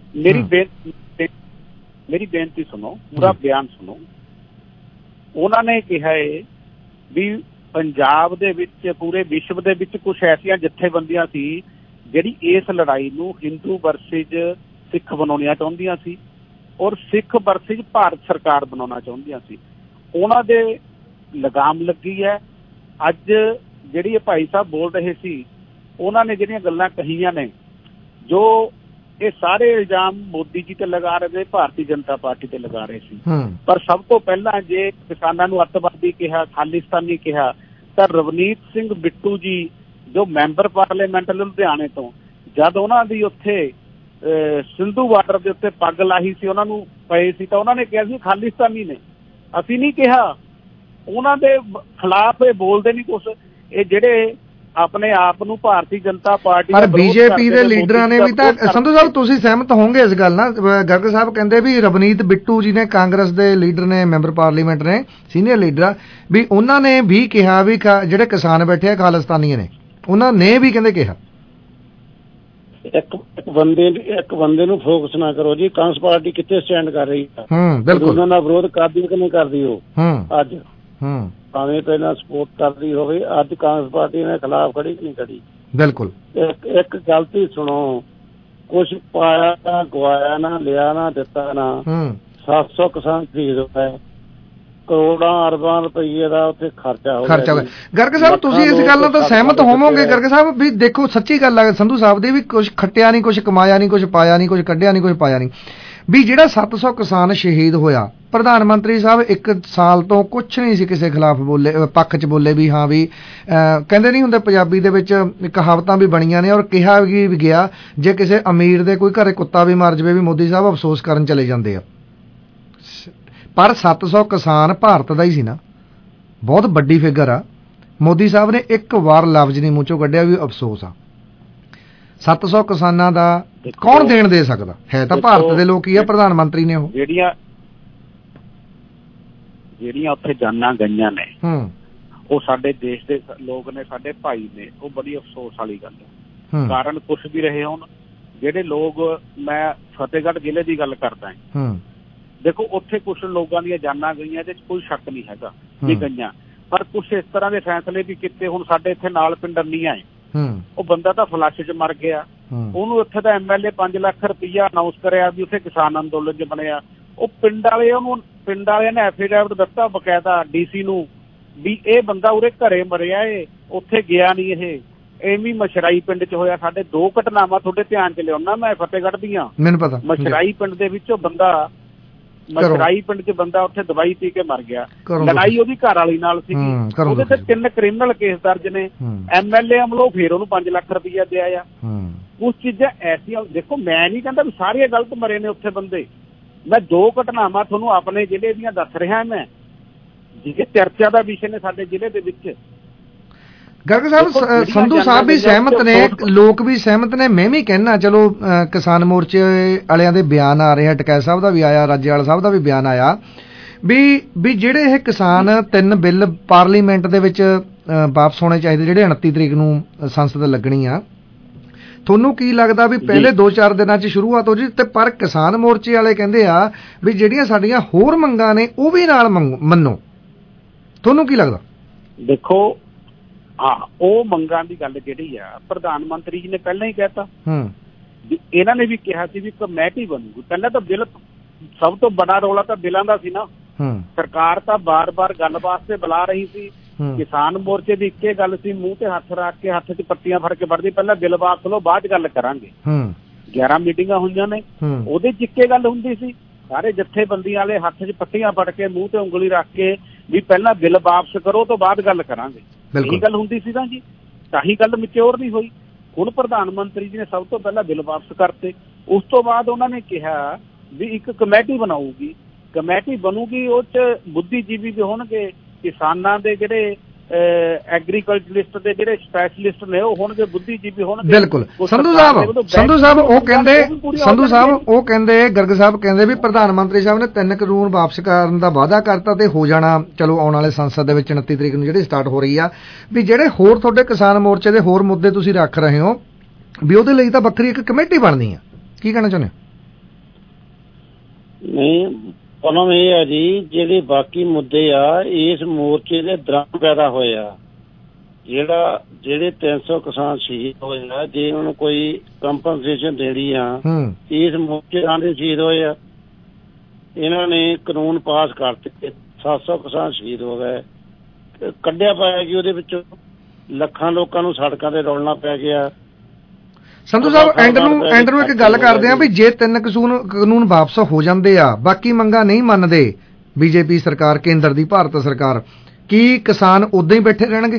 S15: ਮੇਰੀ ਬੇਨਤੀ ਸੁਣੋ, ਪੂਰਾ ਬਿਆਨ ਸੁਣੋ। ਉਹਨਾਂ ਨੇ ਕਿਹਾ ਹੈ ਵੀ ਪੰਜਾਬ ਦੇ ਵਿੱਚ, ਪੂਰੇ ਵਿਸ਼ਵ ਦੇ ਵਿੱਚ ਕੁਝ ਐਸੀਆਂ ਜਥੇਬੰਦੀਆਂ ਸੀ ਜਿਹੜੀ ਇਸ ਲੜਾਈ ਨੂੰ ਹਿੰਦੂ ਵਰਸੇਜ ਸਿੱਖ ਬਣਾਉਣੀਆਂ ਚਾਹੁੰਦੀਆਂ ਸੀ ਔਰ ਸਿੱਖ ਵਰਸੇਜ ਭਾਰਤ ਸਰਕਾਰ ਬਣਾਉਣਾ ਚਾਹੁੰਦੀਆਂ ਸੀ। ਉਹਨਾਂ ਦੇ ਲਗਾਮ ਲੱਗੀ ਹੈ। ਅੱਜ ਜਿਹੜੀ ਇਹ ਭਾਈ ਸਾਹਿਬ ਬੋਲ ਰਹੇ ਸੀ, ਉਹਨਾਂ ਨੇ ਜਿਹੜੀਆਂ ਗੱਲਾਂ ਕਹੀਆਂ ਨੇ, ਜੋ ਇਹ ਸਾਰੇ ਇਲਜ਼ਾਮ ਮੋਦੀ ਜੀ ਤੇ ਲਗਾ ਰਹੇ, ਭਾਰਤੀ ਜਨਤਾ ਪਾਰਟੀ ਤੇ ਲਗਾ ਰਹੇ ਸੀ। ਪਰ ਸਭ ਤੋਂ ਪਹਿਲਾਂ ਜੇ ਕਿਸਾਨਾਂ ਨੂੰ ਅੱਤਵਾਦੀ ਕਿਹਾ, ਖਾਲਿਸਤਾਨੀ ਕਿਹਾ, ਤਾਂ ਰਵਨੀਤ ਸਿੰਘ ਬਿੱਟੂ ਜੀ ਜੋ ਮੈਂਬਰ ਪਾਰਲੀਮੈਂਟ ਲੁਧਿਆਣੇ ਤੋਂ, ਜਦ ਉਹਨਾਂ ਦੀ ਉੱਥੇ ਸਿੰਧੂ ਬਾਰਡਰ ਦੇ ਉੱਤੇ ਪੱਗ ਲਾਹੀ ਸੀ, ਉਹਨਾਂ ਨੂੰ ਪਏ ਸੀ, ਤਾਂ ਉਹਨਾਂ ਨੇ ਕਿਹਾ ਸੀ ਖਾਲਿਸਤਾਨੀ ਨੇ, ਅਸੀਂ ਨਹੀਂ ਕਿਹਾ। ਉਹਨਾਂ ਦੇ ਖਿਲਾਫ ਇਹ ਬੋਲਦੇ ਨਹੀਂ ਕੁਛ, ਇਹ ਜਿਹੜੇ ਆਪਣੇ ਆਪ ਨੂੰ ਭਾਰਤੀ ਜਨਤਾ ਪਾਰਟੀ,
S11: ਪਰ ਬੀਜੇਪੀ ਦੇ ਲੀਡਰਾਂ ਨੇ ਵੀ ਤਾਂ, ਸੰਧੂ ਸਾਹਿਬ ਤੁਸੀਂ ਸਹਿਮਤ ਹੋਵੋਗੇ ਇਸ ਗੱਲ ਨਾਲ, ਗਰਗ ਸਾਹਿਬ ਕਹਿੰਦੇ ਵੀ ਰਵਨੀਤ ਬਿੱਟੂ ਜੀ ਨੇ, ਕਾਂਗਰਸ ਦੇ ਲੀਡਰ ਨੇ, ਮੈਂਬਰ ਪਾਰਲੀਮੈਂਟ ਨੇ, ਸੀਨੀਅਰ ਲੀਡਰ, ਵੀ ਉਹਨਾਂ ਨੇ ਵੀ ਕਿਹਾ ਵੀ ਜਿਹੜੇ ਕਿਸਾਨ ਬੈਠੇ ਆ ਖਾਲਿਸਤਾਨੀ ਨੇ, ਉਹਨਾਂ ਨੇ ਵੀ ਕਹਿੰਦੇ ਕਿਹਾ।
S13: ਇੱਕ ਬੰਦੇ ਨੂੰ ਫੋਕਸ ਨਾ ਕਰੋ ਜੀ। ਕਾਂਗਰਸ ਪਾਰਟੀ ਕਿੱਥੇ ਸਟੈਂਡ ਕਰ ਰਹੀ ਹੈ?
S11: ਬਿਲਕੁਲ।
S13: ਉਹਨਾਂ ਦਾ ਵਿਰੋਧ ਕਰਦੀ ਕਿ ਨਹੀਂ ਕਰਦੀ? ਉਹ ਅੱਜ ਭਾਵੇਂ ਪਹਿਲਾਂ ਸਪੋਰਟ ਕਰਦੀ ਹੋਵੇ, ਅੱਜ ਕਾਂਗਰਸ ਪਾਰਟੀ ਨੇ ਖਿਲਾਫ ਖੜੀ ਕਿ ਨਹੀਂ ਖੜੀ? ਬਿਲਕੁਲ। ਇੱਕ ਗਲਤੀ ਸੁਣੋ, ਕੁਛ ਪਾਇਆ ਨਾ, ਗਵਾਇਆ ਨਾ, ਲਿਆ ਨਾ, ਦਿੱਤਾ ਨਾ। 700 ਕਿਸਾਨ ਖਰੀਦ ਹੋਇਆ, ਕਰੋੜਾਂ ਅਰਬਾਂ ਰੁਪਈਏ ਦਾ ਉੱਥੇ ਖਰਚਾ ਹੋ ਗਿਆ।
S11: ਗਰਗ ਸਾਹਿਬ ਤੁਸੀਂ ਇਸ ਗੱਲ ਨਾਲ ਤਾਂ ਸਹਿਮਤ ਹੋਵੋਗੇ ਗਰਗ ਸਾਹਿਬ, ਵੀ ਦੇਖੋ ਸੱਚੀ ਗੱਲ ਹੈ ਸੰਧੂ ਸਾਹਿਬ ਦੀ, ਵੀ ਕੁਛ ਖੱਟਿਆ ਨਹੀਂ, ਕੁਛ ਕਮਾਇਆ ਨਹੀਂ, ਕੁਛ ਪਾਇਆ ਨਹੀਂ, ਕੁਛ ਕੱਢਿਆ ਨਹੀਂ, ਕੁਛ ਪਾਇਆ ਨਹੀਂ। ਵੀ ਜਿਹੜਾ 700 ਕਿਸਾਨ ਸ਼ਹੀਦ ਹੋਇਆ, ਪ੍ਰਧਾਨ ਮੰਤਰੀ ਸਾਹਿਬ 1 ਸਾਲ ਤੋਂ ਕੁਛ ਨਹੀਂ ਸੀ ਕਿਸੇ ਖਿਲਾਫ ਬੋਲੇ, ਪੱਖ 'ਚ ਬੋਲੇ ਵੀ ਹਾਂ ਵੀ ਕਹਿੰਦੇ ਨਹੀਂ ਹੁੰਦੇ ਪੰਜਾਬੀ ਦੇ ਵਿੱਚ ਕਹਾਵਤਾਂ ਵੀ ਬਣੀਆਂ ਨੇ, ਔਰ ਕਿਹਾ ਵੀ ਗਿਆ ਜੇ ਕਿਸੇ ਅਮੀਰ ਦੇ ਕੋਈ ਘਰੇ ਕੁੱਤਾ ਵੀ ਮਰ ਜਾਵੇ ਵੀ ਮੋਦੀ ਸਾਹਿਬ ਅਫਸੋਸ ਕਰਨ ਚਲੇ ਜਾਂਦੇ ਆ। ਪਰ 700 ਕਿਸਾਨ ਭਾਰਤ ਦਾ ਹੀ ਸੀ ਨਾ, ਬਹੁਤ ਵੱਡੀ ਫਿਗਰ ਆ। ਮੋਦੀ ਸਾਹਿਬ ਨੇ ਇੱਕ ਵਾਰ ਲਫ਼ਜ਼ ਨਹੀਂ ਮੂੰਹ ਚੋਂ ਕੱਢਿਆ ਵੀ ਅਫਸੋਸ ਆ। 700 ਕਿਸਾਨਾਂ ਦਾ ਕੌਣ ਦੇਣ ਦੇ ਸਕਦਾ ਹੈ? ਤਾਂ ਭਾਰਤ ਦੇ ਲੋਕ ਹੀ ਆ, ਪ੍ਰਧਾਨ ਮੰਤਰੀ ਨੇ। ਉਹ
S15: ਜਿਹੜੀਆਂ ਉੱਥੇ ਜਾਨਾਂ ਗਈਆਂ ਨੇ, ਉਹ ਸਾਡੇ ਦੇਸ਼ ਦੇ ਲੋਕ ਨੇ, ਸਾਡੇ ਭਾਈ ਨੇ, ਉਹ ਬੜੀ ਅਫਸੋਸ ਵਾਲੀ ਗੱਲ ਹੈ। ਕਾਰਨ ਕੁਛ ਵੀ ਰਹੇ ਹੋਣ, ਜਿਹੜੇ ਲੋਕ, ਮੈਂ ਫਤਿਹਗੜ੍ਹ ਜ਼ਿਲ੍ਹੇ ਦੀ ਗੱਲ ਕਰਦਾ ਹਾਂ, ਦੇਖੋ ਉੱਥੇ ਕੁਛ ਲੋਕਾਂ ਦੀਆਂ ਜਾਨਾਂ ਗਈਆਂ, ਇਹਦੇ 'ਚ ਕੋਈ ਸ਼ੱਕ ਨਹੀਂ ਹੈਗਾ ਵੀ ਗਈਆਂ, ਪਰ ਕੁਛ ਇਸ ਤਰ੍ਹਾਂ ਦੇ ਫੈਸਲੇ ਵੀ ਕੀਤੇ। ਹੁਣ ਸਾਡੇ ਇੱਥੇ ਨਾਲ ਪਿੰਡ ਨਹੀਂ ਆਏ, ਉਹ ਬੰਦਾ ਤਾਂ ਫਲੱਸ਼ 'ਚ ਮਰ ਗਿਆ, ਉਹਨੂੰ ਇੱਥੇ ਦਾ MLA 5 ਲੱਖ ਰੁਪਈਆ ਅਨਾਊਂਸ ਕਰਿਆ ਵੀ ਉੱਥੇ ਕਿਸਾਨ ਅੰਦੋਲਨ 'ਚ ਬਣਿਆ। ਉਹ ਪਿੰਡ ਵਾਲਿਆਂ ਨੇ ਐਫੀਡੈਵਿਟ ਦਿੱਤਾ ਬਕਾਇਦਾ DC ਨੂੰ ਵੀ ਇਹ ਬੰਦਾ ਉਰੇ ਘਰੇ ਮਰਿਆ ਏ, ਉੱਥੇ ਗਿਆ ਨਹੀਂ। ਇਹ ਐਵੇਂ ਮਛਰਾਈ ਪਿੰਡ 'ਚ ਹੋਇਆ। ਸਾਡੇ 2 ਘਟਨਾਵਾਂ ਤੁਹਾਡੇ ਧਿਆਨ 'ਚ ਲਿਆਉਣਾ ਮੈਂ ਫਤਿਹਗੜ੍ਹ ਦੀਆਂ।
S11: ਮੈਨੂੰ ਪਤਾ।
S15: ਮਛਰਾਈ ਪਿੰਡ ਦੇ ਵਿੱਚੋਂ ਬੰਦਾ, ਮਛਰਾਈ ਪਿੰਡ 'ਚ ਬੰਦਾ ਉੱਥੇ ਦਵਾਈ ਪੀ ਕੇ ਮਰ ਗਿਆ। ਲੜਾਈ ਉਹਦੀ ਘਰ ਵਾਲੀ ਨਾਲ ਸੀਗੀ। ਉਹਦੇ ਤੇ 3 ਕ੍ਰਿਮੀਨਲ ਕੇਸ ਦਰਜ ਨੇ। MLA ਅਮਲੋਂ ਫੇਰ ਉਹਨੂੰ 5 ਲੱਖ ਰੁਪਈਆ ਦਿਆ ਆ। ਕੁਛ ਚੀਜ਼ਾਂ ਐਸੀਆਂ ਦੇਖੋ, ਮੈਂ ਨਹੀਂ ਕਹਿੰਦਾ ਵੀ ਸਾਰੇ ਗਲਤ ਮਰੇ ਨੇ ਉੱਥੇ ਬੰਦੇ। ਮੈਂ 2 ਘਟਨਾਵਾਂ ਤੁਹਾਨੂੰ ਆਪਣੇ ਜ਼ਿਲ੍ਹੇ ਦੀਆਂ ਦੱਸ ਰਿਹਾ। ਮੈਂ ਜਿਹੜੇ ਚਰਚਾ ਦਾ ਵਿਸ਼ੇ ਨੇ ਸਾਡੇ ਜ਼ਿਲ੍ਹੇ ਦੇ ਵਿੱਚ।
S11: ਗਰਗ ਸਾਹਿਬ, ਸੰਧੂ ਸਾਹਿਬ ਵੀ ਸਹਿਮਤ ਨੇ, ਲੋਕ ਵੀ ਸਹਿਮਤ ਨੇ, ਮੈਂ ਵੀ ਕਹਿਣਾ। ਚਲੋ ਕਿਸਾਨ ਮੋਰਚੇ ਵਾਲਿਆਂ ਦੇ ਬਿਆਨ ਆ ਰਹੇ ਆ, ਟਕੈਤ ਸਾਹਿਬ ਦਾ ਵੀ ਆਇਆ, ਰਾਜੇਵਾਲ ਸਾਹਿਬ ਦਾ ਵੀ ਬਿਆਨ ਆਇਆ ਵੀ ਜਿਹੜੇ ਇਹ ਕਿਸਾਨ 3 ਬਿੱਲ ਪਾਰਲੀਮੈਂਟ ਦੇ ਵਿੱਚ ਵਾਪਸ ਹੋਣੇ ਚਾਹੀਦੇ, ਜਿਹੜੇ 29 ਤਰੀਕ ਨੂੰ ਸੰਸਦ ਲੱਗਣੀ ਆ। ਤੁਹਾਨੂੰ ਕੀ ਲੱਗਦਾ ਵੀ ਪਹਿਲੇ 2-4 ਦਿਨਾਂ 'ਚ ਸ਼ੁਰੂਆਤ ਹੋ ਜੀ? ਤੇ ਪਰ ਕਿਸਾਨ ਮੋਰਚੇ ਵਾਲੇ ਕਹਿੰਦੇ ਆ ਵੀ ਜਿਹੜੀਆਂ ਸਾਡੀਆਂ ਹੋਰ ਮੰਗਾਂ ਨੇ ਉਹ ਵੀ ਨਾਲ ਮੰਨੋ। ਤੁਹਾਨੂੰ ਕੀ ਲੱਗਦਾ?
S15: ਦੇਖੋ, ਹਾਂ, ਉਹ ਮੰਗਾਂ ਦੀ ਗੱਲ ਜਿਹੜੀ ਆ, ਪ੍ਰਧਾਨ ਮੰਤਰੀ ਜੀ ਨੇ ਪਹਿਲਾਂ ਹੀ ਕਹਿਤਾ। ਇਹਨਾਂ ਨੇ ਵੀ ਕਿਹਾ ਸੀ ਵੀ ਕਮੇਟੀ ਬਣੂਗੀ। ਪਹਿਲਾਂ ਤਾਂ ਬਿੱਲ, ਸਭ ਤੋਂ ਬੜਾ ਰੌਲਾ ਤਾਂ ਬਿੱਲਾਂ ਦਾ ਸੀ ਨਾ। ਸਰਕਾਰ ਤਾਂ ਬਾਰ-ਬਾਰ ਗੱਲ ਵਾਸਤੇ ਬੁਲਾ ਰਹੀ ਸੀ। ਕਿਸਾਨ ਮੋਰਚੇ ਦੀ ਇੱਕੇ ਗੱਲ ਸੀ, ਮੂੰਹ ਤੇ ਹੱਥ ਰੱਖ ਕੇ, ਹੱਥ 'ਚ ਪੱਤੀਆਂ ਫੜ ਕੇ ਵੜਦੀ, ਪਹਿਲਾਂ ਬਿੱਲ ਵਾਪਸ ਲਓ, ਬਾਅਦ 'ਚ ਗੱਲ ਕਰਾਂਗੇ। 11 ਮੀਟਿੰਗਾਂ ਹੋਈਆਂ ਨੇ, ਉਹਦੇ 'ਚ ਇੱਕੇ ਗੱਲ ਹੁੰਦੀ ਸੀ। ਸਾਰੇ ਜਥੇਬੰਦੀਆਂ ਵਾਲੇ ਹੱਥ 'ਚ ਪੱਤੀਆਂ ਫੜ ਕੇ, ਮੂੰਹ ਤੇ ਉਂਗਲੀ ਰੱਖ ਕੇ ਵੀ ਪਹਿਲਾਂ ਬਿੱਲ ਵਾਪਸ ਕਰੋ ਤੋਂ ਬਾਅਦ ਗੱਲ ਕਰਾਂਗੇ। ਇਹੀ ਗੱਲ ਹੁੰਦੀ ਸੀ ਨਾ ਜੀ। ਤਾਂ ਹੀ ਗੱਲ ਮੈਚਿਓਰ ਨਹੀਂ ਹੋਈ। ਹੁਣ ਪ੍ਰਧਾਨ ਮੰਤਰੀ ਜੀ ਨੇ ਸਭ ਤੋਂ ਪਹਿਲਾਂ ਬਿੱਲ ਵਾਪਸ ਕਰਤੇ। ਉਸ ਤੋਂ ਬਾਅਦ ਉਹਨਾਂ ਨੇ ਕਿਹਾ ਵੀ ਇੱਕ ਕਮੇਟੀ ਬਣਾਊਗੀ। ਕਮੇਟੀ ਬਣੂਗੀ, ਉਹ 'ਚ ਬੁੱਧੀਜੀਵੀ ਵੀ ਹੋਣਗੇ, ਕਿਸਾਨਾਂ ਦੇ ਜਿਹੜੇ ਐਗਰੀਕਲਚਰਿਸਟ ਦੇ ਜਿਹੜੇ ਸਪੈਸ਼ਲਿਸਟ ਨੇ ਉਹ ਹੋਣਗੇ, ਬੁੱਧੀਜੀਵੀ ਹੋਣਗੇ। ਬਿਲਕੁਲ। ਸੰਧੂ ਸਾਹਿਬ ਉਹ ਕਹਿੰਦੇ ਗਰਗ ਸਾਹਿਬ ਕਹਿੰਦੇ ਵੀ ਪ੍ਰਧਾਨ ਮੰਤਰੀ ਸਾਹਿਬ ਨੇ 3 ਕਾਨੂੰਨ ਵਾਪਸ ਕਰਨ ਦਾ ਵਾਅਦਾ ਕਰਤਾ ਤੇ ਹੋ ਜਾਣਾ। ਚਲੋ ਆਉਣ ਵਾਲੇ ਸੰਸਦ ਦੇ ਵਿੱਚ 29 ਤਰੀਕ ਨੂੰ ਜਿਹੜੀ ਸਟਾਰਟ ਹੋ ਰਹੀ ਆ, ਵੀ ਜਿਹੜੇ ਹੋਰ ਤੁਹਾਡੇ ਕਿਸਾਨ ਮੋਰਚੇ ਦੇ ਹੋਰ ਮੁੱਦੇ ਤੁਸੀਂ ਰੱਖ ਰਹੇ ਹੋ ਵੀ ਉਹਦੇ ਲਈ ਤਾਂ ਵੱਖਰੀ ਇੱਕ ਕਮੇਟੀ ਬਣਨੀ ਆ। ਕੀ ਕਹਿਣਾ ਚਾਹੁੰਦੇ ਹੋ?
S13: ਨਹੀਂ, ਪ੍ਰੋਬਲਮ ਇਹ ਹੈ ਜੀ, ਜਿਹੜੇ ਬਾਕੀ ਮੁੱਦੇ ਆ ਇਸ ਮੋਰਚੇ ਦੇ ਦੌਰਾਨ ਪੈਦਾ ਹੋਏ ਆ। ਜਿਹੜੇ 300 ਕਿਸਾਨ ਸ਼ਹੀਦ ਹੋਏ ਆ, ਜੇ ਉਹਨਾਂ ਨੂੰ ਕੋਈ ਕੰਪਨਸੇਸ਼ਨ ਦੇਣੀ ਆ, ਇਸ ਮੋਰਚੇ ਦੇ ਸ਼ਹੀਦ ਹੋਏ ਆ। ਇਹਨਾਂ ਨੇ ਕਾਨੂੰਨ ਪਾਸ ਕਰਤੇ, 700 ਕਿਸਾਨ ਸ਼ਹੀਦ ਹੋ ਗਏ। ਕੱਢਿਆ ਪਾਇਆ ਕਿ ਉਹਦੇ ਵਿੱਚੋਂ ਲੱਖਾਂ ਲੋਕਾਂ ਨੂੰ ਸੜਕਾਂ ਤੇ ਰੋਲਣਾ ਪੈ ਗਿਆ।
S11: ਸੰਧੂ ਸਾਹਿਬ, ਐਂਡ ਨੂੰ ਇੱਕ ਗੱਲ ਕਰਦੇ ਆ ਵੀ ਜੇ 3 ਕਾਨੂੰਨ ਵਾਪਸ ਹੋ ਜਾਂਦੇ ਆ, ਬਾਕੀ ਮੰਗਾਂ ਨਹੀਂ ਮੰਨਦੇ ਬੀਜੇਪੀ ਸਰਕਾਰ, ਕੇਂਦਰ ਦੀ ਭਾਰਤ ਸਰਕਾਰ, ਕੀ ਕਿਸਾਨ ਉਦਾਂ ਹੀ ਬੈਠੇ ਰਹਿਣਗੇ?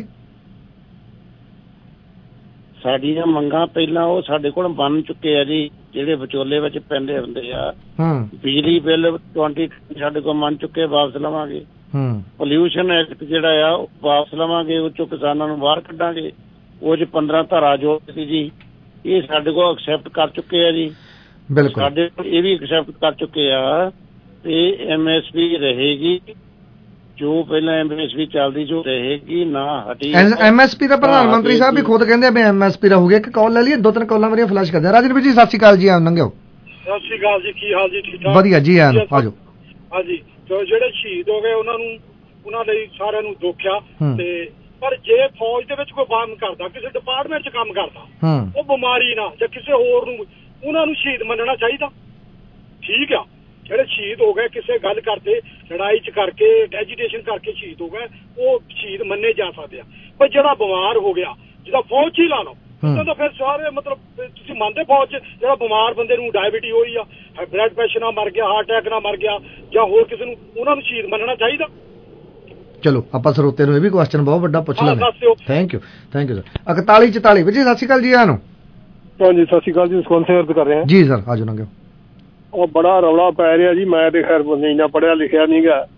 S13: ਸਾਡੀਆਂ ਮੰਗਾਂ ਪਹਿਲਾਂ ਉਹ ਸਾਡੇ ਕੋਲ ਬਣ ਚੁੱਕੇ ਆ ਜੀ, ਜਿਹੜੇ ਵਿਚੋਲੇ ਵਿੱਚ ਪੈਂਦੇ ਹੁੰਦੇ ਆ। ਬਿਜਲੀ ਬਿੱਲ 20 ਸਾਡੇ ਕੋਲ ਮੰਨ ਚੁੱਕੇ, ਵਾਪਸ ਲਵਾਂਗੇ। ਪੋਲਿਊਸ਼ਨ ਐਕਟ ਜਿਹੜਾ ਆ ਉਹ ਵਾਪਸ ਲਵਾਂਗੇ, ਉਹ 'ਚੋਂ ਕਿਸਾਨਾਂ ਨੂੰ ਬਾਹਰ ਕੱਢਾਂਗੇ। ਉਹ 'ਚ 15 ਧਾਰਾ ਜੋ ਸੀ ਜੀ, ਇਹ ਸਾਡੇ ਕੋਲ ਐਕਸੈਪਟ ਕਰ ਚੁੱਕੇ ਆ ਜੀ। ਬਿਲਕੁਲ, ਸਾਡੇ ਕੋਲ ਇਹ ਵੀ ਐਕਸੈਪਟ ਕਰ ਚੁੱਕੇ ਆ। ਤੇ MSP ਰਹੇਗੀ, ਜੋ ਪਹਿਲਾਂ MSP ਚੱਲਦੀ ਜੋ ਰਹੇਗੀ, ਨਾ ਹਟੀ।
S11: MSP ਦਾ ਪ੍ਰਧਾਨ ਮੰਤਰੀ ਸਾਹਿਬ ਵੀ ਖੁਦ ਕਹਿੰਦੇ ਆ ਵੀ MSP ਰਹੂਗੀ। ਇੱਕ ਕਾਲ ਲੈ ਲਈਏ, 2-3 ਕਾਲਾਂ ਮੇਰੀਆਂ ਫਲੈਸ਼ ਕਰਦੇ ਆ। ਰਾਜਨਵੀਰ ਜੀ ਸਤਿ ਸ਼੍ਰੀ ਅਕਾਲ ਜੀ, ਨੰਗਿਓ।
S16: ਸਤਿ ਸ਼੍ਰੀ ਅਕਾਲ ਜੀ, ਕੀ ਹਾਲ ਜੀ? ਠੀਕ ਠਾਕ,
S11: ਵਧੀਆ ਜੀ, ਆਜੋ।
S16: ਹਾਂਜੀ, ਜਿਹੜੇ ਸ਼ਹੀਦ ਹੋ ਗਏ ਉਹਨਾਂ ਲਈ ਸਾਰਿਆਂ ਨੂੰ ਦੁੱਖ ਆ। ਤੇ ਪਰ ਜੇ ਫੌਜ ਦੇ ਵਿੱਚ ਕੋਈ ਕੰਮ ਕਰਦਾ, ਕਿਸੇ ਡਿਪਾਰਟਮੈਂਟ 'ਚ ਕੰਮ ਕਰਦਾ, ਉਹ ਬਿਮਾਰੀ ਨਾਲ ਜਾਂ ਕਿਸੇ ਹੋਰ ਨੂੰ, ਉਹਨਾਂ ਨੂੰ ਸ਼ਹੀਦ ਮੰਨਣਾ ਚਾਹੀਦਾ। ਠੀਕ ਆ, ਜਿਹੜੇ ਸ਼ਹੀਦ ਹੋ ਗਏ ਕਿਸੇ ਗੱਲ ਕਰਦੇ, ਲੜਾਈ 'ਚ ਕਰਕੇ, ਐਜੀਟੇਸ਼ਨ ਕਰਕੇ ਸ਼ਹੀਦ ਹੋ ਗਏ, ਉਹ ਸ਼ਹੀਦ ਮੰਨੇ ਜਾ ਸਕਦੇ ਆ। ਪਰ ਜਿਹੜਾ ਬਿਮਾਰ ਹੋ ਗਿਆ, ਜਿਹਦਾ ਫੌਜ 'ਚ ਹੀ ਲਾ ਲਓ, ਉਹਨਾਂ ਦਾ ਫਿਰ ਸਾਰੇ ਮਤਲਬ ਤੁਸੀਂ ਮੰਨਦੇ ਫੌਜ 'ਚ ਜਿਹੜਾ ਬਿਮਾਰ ਬੰਦੇ ਨੂੰ ਡਾਇਬੀਟੀ ਹੋਈ ਆ, ਬਲੱਡ ਪ੍ਰੈਸ਼ਰ ਨਾਲ ਮਰ ਗਿਆ, ਹਾਰਟ ਅਟੈਕ ਨਾਲ ਮਰ ਗਿਆ, ਜਾਂ ਹੋਰ ਕਿਸੇ ਨੂੰ, ਉਹਨਾਂ ਨੂੰ ਸ਼ਹੀਦ ਮੰਨਣਾ ਚਾਹੀਦਾ।
S11: ਚਲੋ ਆਪਾਂ ਸਰੋਤੇ ਨੂੰ ਇਹ ਵੀ ਕੁਐਸਚਨ ਬਹੁਤ ਵੱਡਾ ਪੁੱਛ ਲਾਂਗੇ। Thank you sir. 4144 ਵੀਰ ਜੀ ਸਤਿ ਸ਼੍ਰੀ ਅਕਾਲ ਜੀ, ਆਨੂੰ।
S16: ਹਾਂਜੀ ਸਤਿ ਸ਼੍ਰੀ ਅਕਾਲ ਜੀ, ਸਕੂਲ ਸੇ ਅਰਜ਼ ਕਰ ਰਹੇ ਹਾਂ
S11: ਜੀ ਸਰ, ਆਜੋ ਨੰਗਿਓ।
S16: ਉਹ ਬੜਾ ਰੌਲਾ ਪੈ ਰਿਹਾ ਜੀ, ਮੈਂ ਤੇ ਖੈਰ ਇੰਨਾ ਪੜ੍ਹਿਆ ਲਿਖਿਆ ਨਹੀਂ ਗਾ।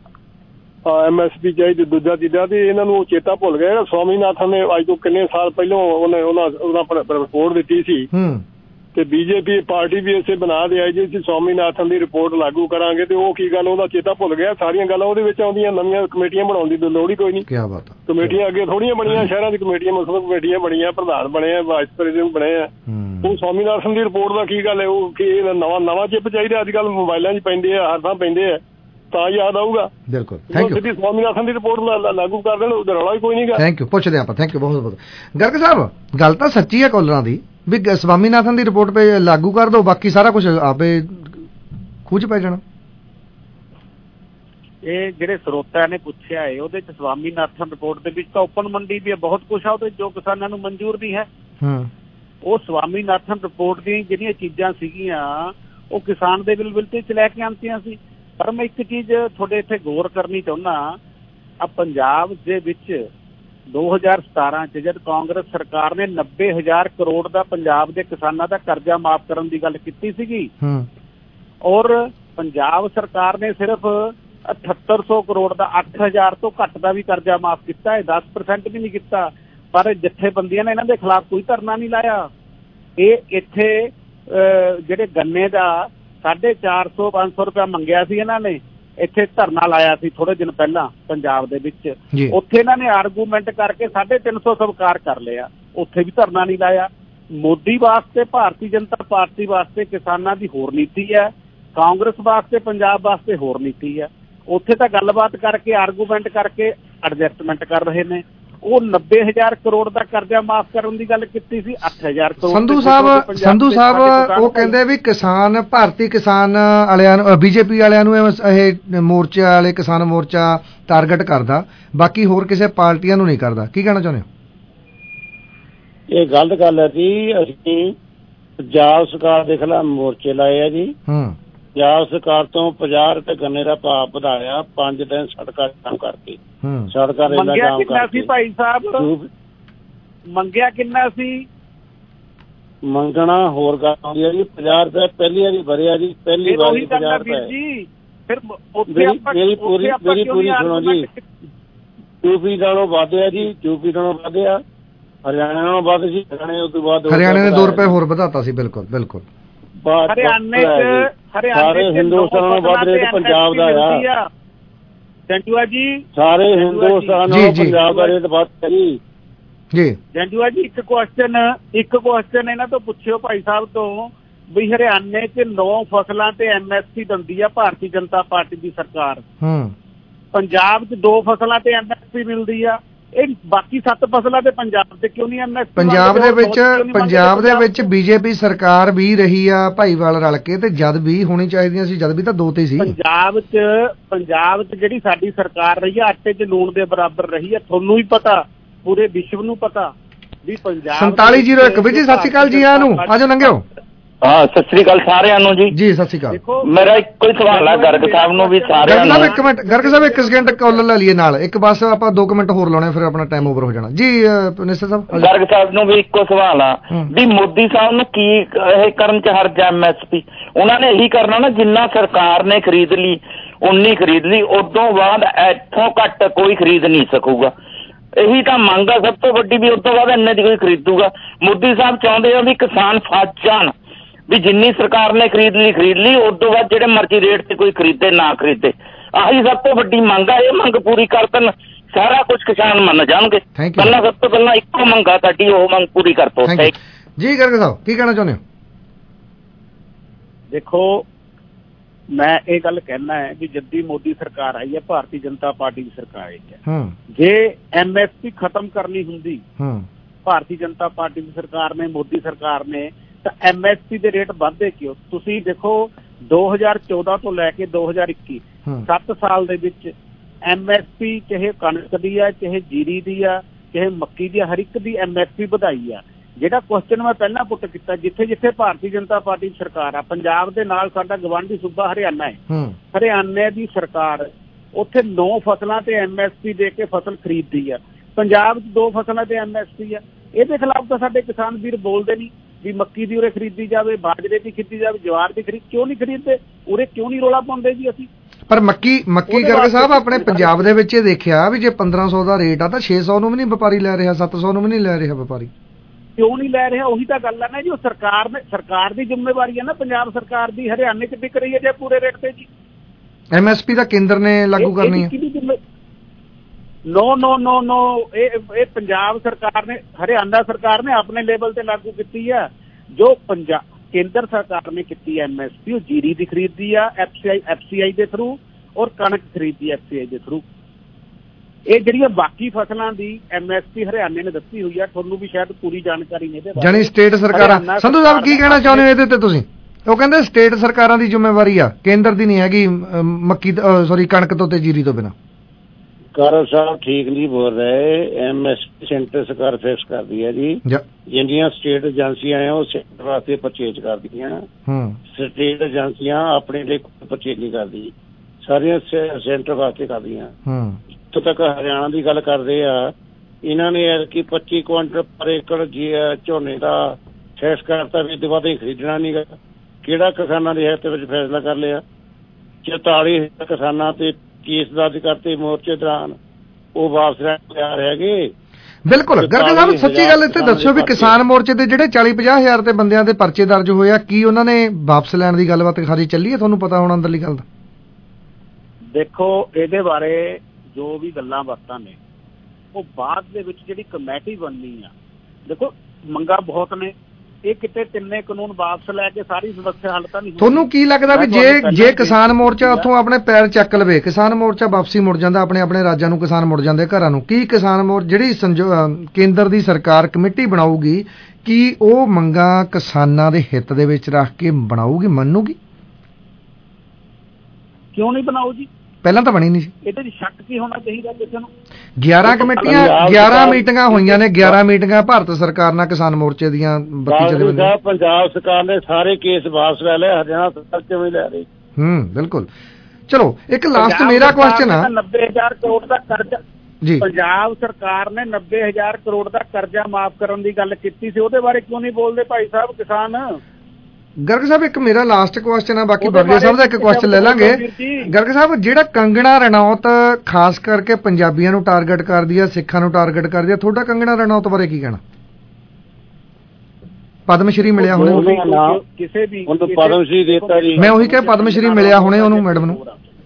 S16: MSP ਚਾਹੀਦੀ, ਦੂਜਾ ਚੀਜ਼ਾਂ ਤੇ ਇਹਨਾਂ ਨੂੰ ਚੇਤਾ ਭੁੱਲ ਗਿਆ। ਸਵਾਮੀਨਾਥਨ ਨੇ ਅੱਜ ਤੋਂ ਕਿੰਨੇ ਸਾਲ ਪਹਿਲਾਂ ਉਹਨਾਂ ਰਿਪੋਰਟ ਦਿੱਤੀ ਸੀ, ਤੇ BJP ਪਾਰਟੀ ਵੀ ਇਸੇ ਬਣਾ ਦੇ ਆਈ ਜੀ, ਅਸੀਂ ਸਵਾਮੀਨਾਥਨ ਦੀ ਰਿਪੋਰਟ ਲਾਗੂ ਕਰਾਂਗੇ। ਤੇ ਉਹ ਕੀ ਗੱਲ, ਉਹਦਾ ਚੇਤਾ ਭੁੱਲ ਗਿਆ। ਸਾਰੀਆਂ ਗੱਲਾਂ ਉਹਦੇ ਵਿੱਚ ਆਉਂਦੀਆਂ, ਨਵੀਆਂ ਕਮੇਟੀਆਂ ਬਣਾਉਣ ਦੀ ਲੋੜ ਹੀ ਕੋਈ ਨਹੀਂ।
S11: ਕਿਆ ਬਾਤ ਹੈ।
S16: ਕਮੇਟੀਆਂ ਅੱਗੇ ਥੋੜੀਆਂ ਬਣੀਆਂ, ਸ਼ਹਿਰਾਂ ਦੀ ਕਮੇਟੀਆਂ, ਮੁਸਲਿਮ ਕਮੇਟੀਆਂ ਬਣੀਆਂ, ਪ੍ਰਧਾਨ ਬਣੇ ਆ, ਵਾਈਸ ਪ੍ਰੈਜ਼ੀਡੈਂਟ ਬਣੇ ਆ। ਉਹ ਸਵਾਮੀਨਾਥਨ ਦੀ ਰਿਪੋਰਟ ਦਾ ਕੀ ਗੱਲ ਹੈ? ਉਹ ਕੀ ਨਵਾਂ ਚਿੱਪ ਚਾਹੀਦਾ? ਅੱਜ ਕੱਲ੍ਹ ਮੋਬਾਈਲਾਂ 'ਚ ਪੈਂਦੇ ਆ, ਹਰ ਥਾਂ ਪੈਂਦੇ ਆ, ਤਾਂ ਯਾਦ ਆਊਗਾ।
S11: ਬਿਲਕੁਲ, ਥੈਂਕ ਯੂ।
S16: ਸਵਾਮੀਨਾਥਨ ਦੀ ਰਿਪੋਰਟ ਲਾਗੂ ਕਰ ਦੇਣ, ਉਹਦਾ ਰੌਲਾ ਹੀ ਕੋਈ ਨਹੀਂ ਗਾ।
S11: ਥੈਂਕ ਯੂ, ਪੁੱਛਦੇ ਆਪਾਂ। ਥੈਂਕ ਯੂ ਬਹੁਤ ਬਹੁਤ। ਗਰਗ ਸਾਹਿਬ, ਗੱਲ ਤਾਂ ਸੱਚੀ ਹੈ ਕਾਲਰਾਂ ਦੀ ਵੀ ਸਵਾਮੀਨਾਥਨ ਦੀ ਰਿਪੋਰਟ ਪੇ ਲਾਗੂ ਕਰ ਦੋ, ਬਾਕੀ ਸਾਰਾ ਕੁਝ ਆਪੇ ਖੂਹ 'ਚ ਪੈ ਜਾਣਾ।
S15: ਇਹ ਜਿਹੜੇ ਸਰੋਤਿਆਂ ਨੇ ਪੁੱਛਿਆ ਹੈ ਉਹਦੇ ਚ ਸਵਾਮੀਨਾਥਨ ਰਿਪੋਰਟ ਦੇ ਵਿੱਚ ਤਾਂ ਓਪਨ ਮੰਡੀ ਵੀ ਬਹੁਤ ਕੁਛ ਆ ਉਹਦੇ ਜੋ ਕਿਸਾਨਾਂ ਨੂੰ ਮਨਜ਼ੂਰ ਨਹੀਂ ਹੈ। ਉਹ ਸਵਾਮੀਨਾਥਨ ਰਿਪੋਰਟ ਦੀਆਂ ਜਿਹੜੀਆਂ ਚੀਜ਼ਾਂ ਸੀਗੀਆਂ ਉਹ ਕਿਸਾਨ ਦੇ ਬਿੱਲ ਤੇ ਚ ਲੈ ਕੇ ਆਉਂਦੀਆਂ ਸੀ। ਪਰ ਮੈਂ ਇੱਕ ਚੀਜ਼ ਤੁਹਾਡੇ ਇੱਥੇ ਗੌਰ ਕਰਨੀ ਚਾਹੁੰਦਾ, ਆ ਪੰਜਾਬ ਦੇ ਵਿੱਚ 2017 ਚ ਜਦ ਕਾਂਗਰਸ ਸਰਕਾਰ ਨੇ 90,000 ਕਰੋੜ ਦਾ ਪੰਜਾਬ ਦੇ ਕਿਸਾਨਾਂ ਦਾ ਕਰਜ਼ਾ ਮਾਫ ਕਰਨ ਦੀ ਗੱਲ ਕੀਤੀ ਸੀਗੀ, ਔਰ ਪੰਜਾਬ ਸਰਕਾਰ ਨੇ ਸਿਰਫ 7800 ਕਰੋੜ ਦਾ 8000 ਤੋਂ ਘੱਟ ਦਾ ਵੀ ਕਰਜ਼ਾ ਮਾਫ ਕੀਤਾ ਹੈ, 10% ਵੀ ਨਹੀਂ ਕੀਤਾ। ਪਰ ਜਥੇਬੰਦੀਆਂ ਨੇ ਇਹਨਾਂ ਦੇ ਖਿਲਾਫ ਕੋਈ ਧਰਨਾ ਨਹੀਂ ਲਾਇਆ। ਇਹ ਇੱਥੇ ਜਿਹੜੇ ਗੰਨੇ ਦਾ 450-500 ਰੁਪਇਆ ਮੰਗਿਆ ਸੀ ਇਹਨਾਂ ਨੇ, ਇੱਥੇ ਧਰਨਾ ਲਾਇਆ ਸੀ ਥੋੜੇ ਦਿਨ ਪਹਿਲਾਂ ਪੰਜਾਬ ਦੇ ਵਿੱਚ। ਉੱਥੇ ਇਹਨਾਂ ਨੇ ਆਰਗੂਮੈਂਟ ਕਰਕੇ 350 ਸਵੀਕਾਰ ਕਰ ਲਿਆ, ਉੱਥੇ ਵੀ ਧਰਨਾ ਨਹੀਂ ਲਾਇਆ। ਮੋਦੀ ਵਾਸਤੇ, ਭਾਰਤੀ ਜਨਤਾ ਪਾਰਟੀ ਵਾਸਤੇ ਕਿਸਾਨਾਂ ਦੀ ਹੋਰ ਨੀਤੀ ਹੈ, ਕਾਂਗਰਸ ਵਾਸਤੇ ਪੰਜਾਬ ਵਾਸਤੇ ਹੋਰ ਨੀਤੀ ਹੈ। ਉੱਥੇ ਤਾਂ ਗੱਲਬਾਤ ਕਰਕੇ ਆਰਗੂਮੈਂਟ ਕਰਕੇ ਐਡਜਸਟਮੈਂਟ ਕਰ ਰਹੇ ਨੇ। ਉਹ 90,000 ਕਰੋੜ ਦਾ ਕਰਜ਼ਾ ਮਾਫ ਕਰਨ ਦੀ ਗੱਲ ਕੀਤੀ ਸੀ, 8,000 ਕਰੋੜ।
S11: ਸੰਧੂ ਸਾਹਿਬ ਉਹ ਕਹਿੰਦੇ ਵੀ ਕਿਸਾਨ, ਭਾਰਤੀ ਕਿਸਾਨ ਵਾਲਿਆਂ ਨੂੰ, ਬੀਜੇਪੀ ਵਾਲਿਆਂ ਨੂੰ ਇਹ ਮੋਰਚੇ ਵਾਲੇ ਕਿਸਾਨ ਮੋਰਚਾ ਟਾਰਗੇਟ ਕਰਦਾ, ਬਾਕੀ ਹੋਰ ਕਿਸੇ ਪਾਰਟੀਆਂ ਨੂੰ ਨਹੀਂ ਕਰਦਾ। ਕੀ ਕਹਿਣਾ ਚਾਹੁੰਦੇ ਹੋ?
S13: ਇਹ ਗਲਤ ਗੱਲ ਹੈ ਜੀ। ਅਸੀਂ ਪੰਜਾਬ ਸਰਕਾਰ ਦੇ ਖਿਲਾਫ ਮੋਰਚੇ ਲਾਏ ਆ ਜੀ। ਪੰਜਾਬ ਸਰਕਾਰ ਤੋਂ 50 ਰੁਪਏ ਗੰਨੇ ਦਾ ਭਾਅ ਵਧਾਇਆ, 5 ਦਿਨ ਸੜਕਾਂ ਜਾਮ ਕਰਕੇ। ਸੜਕਾਂ
S15: ਮੰਗਿਆ ਕਿੰਨਾ ਸੀ ਭਾਈ ਸਾਹਿਬ? ਮੰਗਿਆ ਕਿੰਨਾ ਸੀ?
S13: ਮੰਗਣਾ ਹੋਰ ਗੱਲ ਆਉਂਦੀ ਹੈ ਜੀ। 50 ਰੁਪਏ ਪਹਿਲੀ ਵਾਰੀ ਭਰਿਆ ਜੀ, ਪਹਿਲੀ ਵਾਰੀ 50 ਰੁਪਏ।
S15: ਫਿਰ
S13: ਮੇਰੀ ਪੂਰੀ ਸੁਣੋ ਜੀ। ਯੂਪੀ ਨਾਲੋਂ ਵਧਿਆ ਜੀ, ਯੂਪੀ ਨਾਲੋਂ ਵਧਿਆ, ਹਰਿਆਣਾ ਨਾਲੋਂ ਵੱਧ ਜੀ।
S11: ਹਰਿਆਣੇ ਨੇ 2 ਰੁਪਏ ਹੋਰ ਵਧਾਤਾ ਸੀ। ਬਿਲਕੁਲ ਬਿਲਕੁਲ।
S15: ਹਰਿਆਣੇ ਸਾਰੇ
S13: ਹਿੰਦੁਸਤਾਨ ਨਾਲੋਂ ਵੱਧ ਰੇਟ ਪੰਜਾਬ ਦਾ ਆ।
S15: ਜੰਜੂਆ ਜੀ,
S13: ਸਾਰੇ ਹਿੰਦੁਸਤਾਨ ਨਾਲੋਂ ਪੰਜਾਬ ਦਾ ਰੇਟ ਵੱਧ ਹੈ ਜੀ।
S15: ਜੰਜੂਆ ਜੀ, ਇੱਕ ਕੁਐਸਚਨ ਇਹਨਾਂ ਤੋਂ ਪੁੱਛਿਓ ਭਾਈ ਸਾਹਿਬ ਤੋਂ ਵੀ ਹਰਿਆਣੇ 'ਚ 9 ਫਸਲਾਂ ਤੇ MSP ਦਿੰਦੀ ਆ ਭਾਰਤੀ ਜਨਤਾ ਪਾਰਟੀ ਦੀ ਸਰਕਾਰ, ਪੰਜਾਬ 'ਚ 2 ਫਸਲਾਂ ਤੇ MSP ਮਿਲਦੀ ਆ। ਇਹ ਬਾਕੀ 7 ਫਸਲਾਂ ਤੇ ਪੰਜਾਬ ਤੇ ਕਿਉਂ ਨਹੀਂ MSP?
S11: ਪੰਜਾਬ ਦੇ ਵਿੱਚ ਬੀਜੇਪੀ ਸਰਕਾਰ ਵੀ ਰਹੀ ਆ ਭਾਈਵਾਲ ਰਲ ਕੇ, ਤੇ ਜਦ ਵੀ ਹੋਣੀ ਚਾਹੀਦੀਆਂ ਸੀ, ਜਦ ਵੀ ਤਾਂ 2 ਤੇ ਸੀ।
S15: ਪੰਜਾਬ 'ਚ ਜਿਹੜੀ ਸਾਡੀ ਸਰਕਾਰ ਰਹੀ ਆ ਆਟੇ 'ਚ ਲੂਣ ਦੇ ਬਰਾਬਰ ਰਹੀ ਆ। ਤੁਹਾਨੂੰ ਵੀ ਪਤਾ, ਪੂਰੇ ਵਿਸ਼ਵ ਨੂੰ ਪਤਾ ਵੀ ਪੰਜਾਬ
S11: 4701 ਵੀਰ ਜੀ ਸਤਿ ਸ਼੍ਰੀ ਅਕਾਲ ਜੀ। ਆਜੋ ਲੰਘਿਓ।
S17: ਹਾਂ, ਸਤਿ ਸ੍ਰੀ ਅਕਾਲ ਸਾਰਿਆਂ ਨੂੰ ਜੀ।
S11: ਜੀ ਸਤਿ ਸ਼੍ਰੀ ਅਕਾਲ।
S17: ਮੇਰਾ ਇੱਕੋ ਹੀ ਸਵਾਲ ਹੈ ਗਰਗ ਸਾਹਿਬ ਨੂੰ ਵੀ ਸਾਰਿਆਂ ਨੂੰ।
S11: ਇੱਕ minute Garg Sahib, 1 second call ਲੈ ਲਈਏ ਨਾਲ, ਇੱਕ ਬਸ ਆਪਾਂ 2 ਮਿੰਟ ਹੋਰ ਲਾਉਣੇ, ਫਿਰ ਆਪਣਾ ਟਾਈਮ ਓਵਰ ਹੋ ਜਾਣਾ ਜੀ। ਮਿਨਿਸਟਰ ਸਾਹਿਬ,
S17: ਗਰਗ ਸਾਹਿਬ ਨੂੰ ਵੀ ਇੱਕੋ ਸਵਾਲ ਆ ਵੀ ਮੋਦੀ ਸਾਹਿਬ ਨੂੰ ਕੀ ਇਹ ਕਰਨ ਚ ਹਰਜ ਹੈ? MSP ਉਹਨਾਂ ਨੇ ਇਹੀ ਕਰਨਾ ਨਾ, ਜਿੰਨਾ ਸਰਕਾਰ ਨੇ ਖਰੀਦ ਲਈ ਉਨੀ ਖਰੀਦ ਲਈ, ਉਦੋਂ ਬਾਅਦ ਇੱਥੋਂ ਘੱਟ ਕੋਈ ਖਰੀਦ ਨਹੀਂ ਸਕੂਗਾ। ਇਹੀ ਤਾਂ ਮੰਗ ਆ ਸਭ ਤੋਂ ਵੱਡੀ, ਵੀ ਉਸ ਤੋਂ ਬਾਅਦ ਇੰਨੇ ਦੀ ਕੋਈ ਖਰੀਦੂਗਾ। ਮੋਦੀ ਸਾਹਿਬ ਚਾਹੁੰਦੇ ਆ ਵੀ ਕਿਸਾਨ ਫਸ ਜਾਣ, ਵੀ ਜਿੰਨੀ ਸਰਕਾਰ ਨੇ ਖਰੀਦ ਲਈ, ਉਸ ਤੋਂ ਬਾਅਦ ਜਿਹੜੇ ਮਰਜ਼ੀ ਰੇਟ ਤੇ ਕੋਈ ਖਰੀਦੇ ਨਾ ਖਰੀਦੇ। ਆਹੀ ਸਭ ਤੋਂ ਵੱਡੀ ਮੰਗ ਆ। ਇਹ ਮੰਗ ਪੂਰੀ ਕਰ ਦੇਣ, ਸਾਰਾ ਕੁਝ ਕਿਸਾਨ ਮੰਨ ਜਾਣਗੇ। ਪਹਿਲਾਂ ਸਭ ਤੋਂ ਪਹਿਲਾਂ ਇੱਕੋ ਮੰਗ ਆ ਸਾਡੀ, ਉਹ ਮੰਗ ਪੂਰੀ ਕਰ ਦਿਓ
S11: ਜੀ। ਗਰਗ ਸਾਹਿਬ ਕੀ ਕਹਿਣਾ ਚਾਹੁੰਦੇ ਹੋ?
S15: ਦੇਖੋ, ਮੈਂ ਇਹ ਗੱਲ ਕਹਿਣਾ ਹੈ ਵੀ ਜਦ ਮੋਦੀ ਸਰਕਾਰ ਆਈ ਹੈ, ਭਾਰਤੀ ਜਨਤਾ ਪਾਰਟੀ ਦੀ ਸਰਕਾਰ ਆਈ ਹੈ, ਜੇ MSP ਖਤਮ ਕਰਨੀ ਹੁੰਦੀ ਭਾਰਤੀ ਜਨਤਾ ਪਾਰਟੀ ਦੀ ਸਰਕਾਰ ਨੇ, ਮੋਦੀ ਸਰਕਾਰ ਨੇ, ਤਾਂ MSP ਦੇ ਰੇਟ ਵੱਧਦੇ ਕਿਉਂ? ਤੁਸੀਂ ਦੇਖੋ 2014 ਤੋਂ ਲੈ ਕੇ 2021 7 ਸਾਲ ਦੇ ਵਿੱਚ MSP ਚਾਹੇ ਕਣਕ ਦੀ ਆ, ਚਾਹੇ ਜੀਰੀ ਦੀ ਆ, ਚਾਹੇ ਮੱਕੀ ਦੀ ਆ, ਹਰ ਇੱਕ ਦੀ MSP ਵਧਾਈ ਆ। ਜਿਹੜਾ ਕੁਐਸਚਨ ਮੈਂ ਪਹਿਲਾਂ ਪੁੱਟ ਕੀਤਾ, ਜਿੱਥੇ ਜਿੱਥੇ ਭਾਰਤੀ ਜਨਤਾ ਪਾਰਟੀ ਦੀ ਸਰਕਾਰ ਆ, ਪੰਜਾਬ ਦੇ ਨਾਲ ਸਾਡਾ ਗਵਾਂਢੀ ਸੂਬਾ ਹਰਿਆਣਾ ਹੈ, ਹਰਿਆਣੇ ਦੀ ਸਰਕਾਰ ਉੱਥੇ 9 ਫਸਲਾਂ ਤੇ MSP ਦੇ ਕੇ ਫਸਲ ਖਰੀਦਦੀ ਆ। ਪੰਜਾਬ 'ਚ 2 ਫਸਲਾਂ ਤੇ MSP ਆ। ਇਹਦੇ ਖਿਲਾਫ ਤਾਂ ਸਾਡੇ ਕਿਸਾਨ ਵੀਰ ਬੋਲਦੇ ਨਹੀਂ ਵੀ ਮੱਕੀ ਦੀ ਉਰੇ ਖਰੀਦੀ ਜਾਵੇ, ਬਾਜਰੇ ਦੀ ਖਰੀਦੀ ਜਾਵੇ, ਜਵਾਰ ਦੀ ਕਿਉਂ ਨਹੀਂ ਖਰੀਦਦੇ? ਉਰੇ ਕਿਉਂ ਨਹੀਂ ਰੌਲਾ ਪਾਉਂਦੇ ਜੀ ਅਸੀਂ?
S11: ਪਰ ਮੱਕੀ ਗਰਗ ਸਾਹਿਬ ਆਪਣੇ ਪੰਜਾਬ ਦੇ ਵਿੱਚ ਇਹ ਦੇਖਿਆ ਵੀ ਜੇ 1500 ਦਾ ਰੇਟ ਆ ਤਾਂ 600 ਨੂੰ ਵੀ ਨਹੀਂ ਵਪਾਰੀ ਲੈ ਰਿਹਾ, 700 ਨੂੰ ਵੀ ਨਹੀਂ ਲੈ ਰਿਹਾ ਵਪਾਰੀ।
S15: ਕਿਉਂ ਨਹੀਂ ਲੈ ਰਿਹਾ? ਉਹੀ ਤਾਂ ਗੱਲ ਹੈ ਨਾ ਜੀ, ਉਹ ਸਰਕਾਰ ਦੀ ਜ਼ਿੰਮੇਵਾਰੀ ਹੈ ਨਾ, ਪੰਜਾਬ ਸਰਕਾਰ ਦੀ। ਹਰਿਆਣੇ 'ਚ ਵਿਕ ਰਹੀ ਹੈ ਜੇ ਪੂਰੇ ਰੇਟ ਤੇ ਜੀ।
S11: MSP ਤਾਂ ਕੇਂਦਰ ਨੇ ਲਾਗੂ ਕਰਨੀ ਹੈ।
S15: ਨੋ ਇਹ ਪੰਜਾਬ ਸਰਕਾਰ ਨੇ, ਹਰਿਆਣਾ ਸਰਕਾਰ ਨੇ ਆਪਣੇ ਲੈਵਲ ਤੇ ਲਾਗੂ ਕੀਤੀ ਹੈ। ਜੋ ਕੇਂਦਰ ਸਰਕਾਰ ਨੇ ਕੀਤੀ MSP, ਉਹ ਜੀਰੀ ਦੀ ਖਰੀਦਦੀ ਆ FCI ਦੇ ਥਰੂ, ਔਰ ਕਣਕ ਖਰੀਦਦੀ FCI ਦੇ ਥਰੂ। ਇਹ ਜਿਹੜੀਆਂ ਬਾਕੀ ਫਸਲਾਂ ਦੀ MSP ਹਰਿਆਣੇ ਨੇ ਦਿੱਤੀ ਹੋਈ ਆ, ਤੁਹਾਨੂੰ ਵੀ ਸ਼ਾਇਦ ਪੂਰੀ ਜਾਣਕਾਰੀ ਨਹੀਂ।
S11: ਜਾਨੀ ਸਟੇਟ ਸਰਕਾਰਾਂ। ਸੰਧੂ ਸਾਹਿਬ ਕੀ ਕਹਿਣਾ ਚਾਹੁੰਦੇ ਹੋ ਇਹਦੇ ਤੇ ਤੁਸੀਂ? ਉਹ ਕਹਿੰਦੇ ਸਟੇਟ ਸਰਕਾਰਾਂ ਦੀ ਜ਼ਿੰਮੇਵਾਰੀ ਆ, ਕੇਂਦਰ ਦੀ ਨਹੀਂ ਹੈਗੀ ਮੱਕੀ ਕਣਕ ਤੋਂ ਤੇ ਜੀਰੀ ਤੋਂ ਬਿਨਾਂ।
S13: ਕਾਰੋ ਸਾਹਿਬ ਠੀਕ ਨਹੀਂ ਬੋਲ ਰਹੇ। MSP ਸੈਂਟਰ ਸਰਕਾਰ ਫਿਕਸ ਕਰਦੀ ਹੈ ਜੀ। ਜਿੰਨੀਆਂ ਸਟੇਟ ਏਜੰਸੀਆਂ ਆ ਉਹ ਸੈਂਟਰ ਵਾਸਤੇ ਪਰਚੇਜ ਕਰਦੀਆਂ। ਸਟੇਟ ਏਜੰਸੀਆਂ ਆਪਣੇ ਲਈ ਪਰਚੇਜ ਨਹੀਂ ਕਰਦੀ, ਸਾਰੀਆਂ ਸੈਂਟਰ ਵਾਸਤੇ ਕਰਦੀਆਂ। ਇੱਥੋਂ ਤੱਕ ਹਰਿਆਣਾ ਦੀ ਗੱਲ ਕਰਦੇ ਆ, ਇਹਨਾਂ ਨੇ ਐਤਕੀ 25 ਕੁਇੰਟਲ ਪਰ ਏਕੜ ਝੋਨੇ ਦਾ ਫਿਕਸ ਕਰਤਾ ਵੀ ਇਹਦੇ ਬਾਅਦ ਹੀ ਖਰੀਦਣਾ ਨਹੀਂ ਗਾ। ਕਿਹੜਾ ਕਿਸਾਨਾਂ ਦੇ ਹਿੱਤ ਵਿੱਚ ਫੈਸਲਾ ਕਰ ਲਿਆ? 44,000 ਕਿਸਾਨਾਂ ਤੇ ਕੇਸ ਦਰਜ ਕਰਤੇ ਮੋਰਚੇ ਦੌਰਾਨ, ਉਹ ਵਾਪਸ ਰਹਿਣ ਤਿਆਰ ਹੈਗੇ।
S11: ਬਿਲਕੁਲ ਗਰਗ ਸਾਹਿਬ ਸੱਚੀ ਗੱਲ ਇੱਥੇ ਦੱਸਿਓ ਵੀ ਕਿਸਾਨ ਮੋਰਚੇ ਦੇ ਜਿਹੜੇ 40-50 ਹਜ਼ਾਰ ਤੇ ਬੰਦਿਆਂ ਦੇ ਪਰਚੇ ਦਰਜ ਹੋਏ ਆ, ਕੀ ਉਹਨਾਂ ਨੇ ਵਾਪਸ ਲੈਣ ਦੀ ਗੱਲਬਾਤ ਖਾਰੀ ਚੱਲੀ ਹੈ? ਤੁਹਾਨੂੰ ਪਤਾ ਹੋਣਾ ਅੰਦਰਲੀ ਗੱਲ ਦਾ।
S15: ਦੇਖੋ ਇਹਦੇ ਬਾਰੇ ਜੋ ਵੀ ਗੱਲਾਂ ਬਾਤਾਂ ਨੇ ਉਹ ਬਾਅਦ ਦੇ ਵਿੱਚ ਜਿਹੜੀ ਕਮੇਟੀ ਬਣਨੀ ਆ, ਦੇਖੋ ਮੰਗਾਂ ਬਹੁਤ ਨੇ, ਇਹ ਕਿਤੇ ਤਿੰਨੇ ਕਾਨੂੰਨ ਵਾਪਸ ਲੈ ਕੇ ਸਾਰੀ ਸਮੱਸਿਆ ਹੱਲ ਤਾਂ ਨਹੀਂ।
S11: ਤੁਹਾਨੂੰ ਕੀ ਲੱਗਦਾ ਵੀ ਜੇ ਕਿਸਾਨ ਮੋਰਚਾ ਉੱਥੋਂ ਆਪਣੇ ਪੈਰ ਚੱਕ ਲਵੇ, ਕਿਸਾਨ ਮੋਰਚਾ ਵਾਪਸੀ ਮੁੜ ਜਾਂਦਾ, ਆਪਣੇ ਰਾਜਾਂ ਨੂੰ ਕਿਸਾਨ ਮੁੜ ਜਾਂਦੇ ਘਰਾਂ ਨੂੰ, ਕੀ ਕਿਸਾਨ ਮੋਰਚਾ ਜਿਹੜੀ ਕੇਂਦਰ ਦੀ ਸਰਕਾਰ ਕਮੇਟੀ ਬਣਾਊਗੀ, ਕੀ ਉਹ ਮੰਗਾਂ ਕਿਸਾਨਾਂ ਦੇ ਹਿੱਤ ਦੇ ਵਿੱਚ ਰੱਖ ਕੇ ਬਣਾਊਗੀ, ਮੰਨੂਗੀ?
S15: ਕਿਉਂ ਨਹੀਂ ਬਣਾਊ ਜੀ?
S11: ਪਹਿਲਾਂ ਤਾਂ ਬਣੀ ਨਹੀਂ ਸੀ।
S15: ਇਹਦੇ ਵਿੱਚ ਸ਼ੱਕ ਕੀ ਹੋਣਾ ਚਾਹੀਦਾ ਕਿਸੇ ਨੂੰ?
S11: 11 ਕਮੇਟੀਆਂ 11 ਮੀਟਿੰਗਾਂ ਹੋਈਆਂ ਨੇ, 11 ਮੀਟਿੰਗਾਂ ਭਾਰਤ ਸਰਕਾਰ ਨਾਲ ਕਿਸਾਨ ਮੋਰਚੇ ਦੀਆਂ।
S13: ਪੰਜਾਬ ਸਰਕਾਰ ਨੇ ਸਾਰੇ ਕੇਸ ਵਾਪਸ ਲੈ ਲਏ, ਹਰਿਆਣਾ ਸਰਕਾਰ ਕਿਵੇਂ ਲੈ ਰਹੀ?
S11: ਬਿਲਕੁਲ। ਚਲੋ ਇੱਕ ਲਾਸਟ ਮੇਰਾ ਕੁਐਸਚਨ ਆ,
S15: 90,000 ਕਰੋੜ ਦਾ ਕਰਜ਼ਾ ਜੀ ਪੰਜਾਬ ਸਰਕਾਰ ਨੇ 90,000 ਕਰੋੜ ਦਾ ਕਰਜ਼ਾ ਮਾਫ ਕਰਨ ਦੀ ਗੱਲ ਕੀਤੀ ਸੀ, ਉਹਦੇ ਬਾਰੇ ਕਿਉਂ ਨਹੀਂ ਬੋਲਦੇ ਭਾਈ ਸਾਹਿਬ ਕਿਸਾਨ?
S11: ਗਰਗ ਸਾਹਿਬ ਇੱਕ ਮੇਰਾ ਲਾਸਟ ਕੁਐਸਚਨ ਆ, ਬਾਕੀ ਬਗੜੇ ਸਾਹਿਬ ਦਾ ਇੱਕ ਕੁਐਸਚਨ ਲੈ ਲਾਂਗੇ। ਗਰਗ ਸਾਹਿਬ ਜਿਹੜਾ ਕੰਗਣਾ ਰਣੌਤ ਖਾਸ ਕਰਕੇ ਪੰਜਾਬੀਆਂ ਨੂੰ ਟਾਰਗੇਟ ਕਰਦੀ ਆ, ਸਿੱਖਾਂ ਨੂੰ ਟਾਰਗੇਟ ਕਰਦੀ ਆ, ਤੁਹਾਡਾ ਕੰਗਣਾ ਰਣੌਤ ਬਾਰੇ ਕੀ ਕਹਿਣਾ? ਪਦਮ ਸ਼੍ਰੀ ਮਿਲਿਆ ਹੁਣੇ,
S15: ਕਿਸੇ ਵੀ
S13: ਪਦਮ ਸ਼੍ਰੀ ਦਿੱਤਾ ਜੀ।
S11: ਮੈਂ ਉਹੀ ਕਿਹਾ ਪਦਮ ਸ਼੍ਰੀ ਮਿਲਿਆ ਹੁਣੇ ਉਹਨੂੰ, ਮੈਡਮ ਨੂੰ।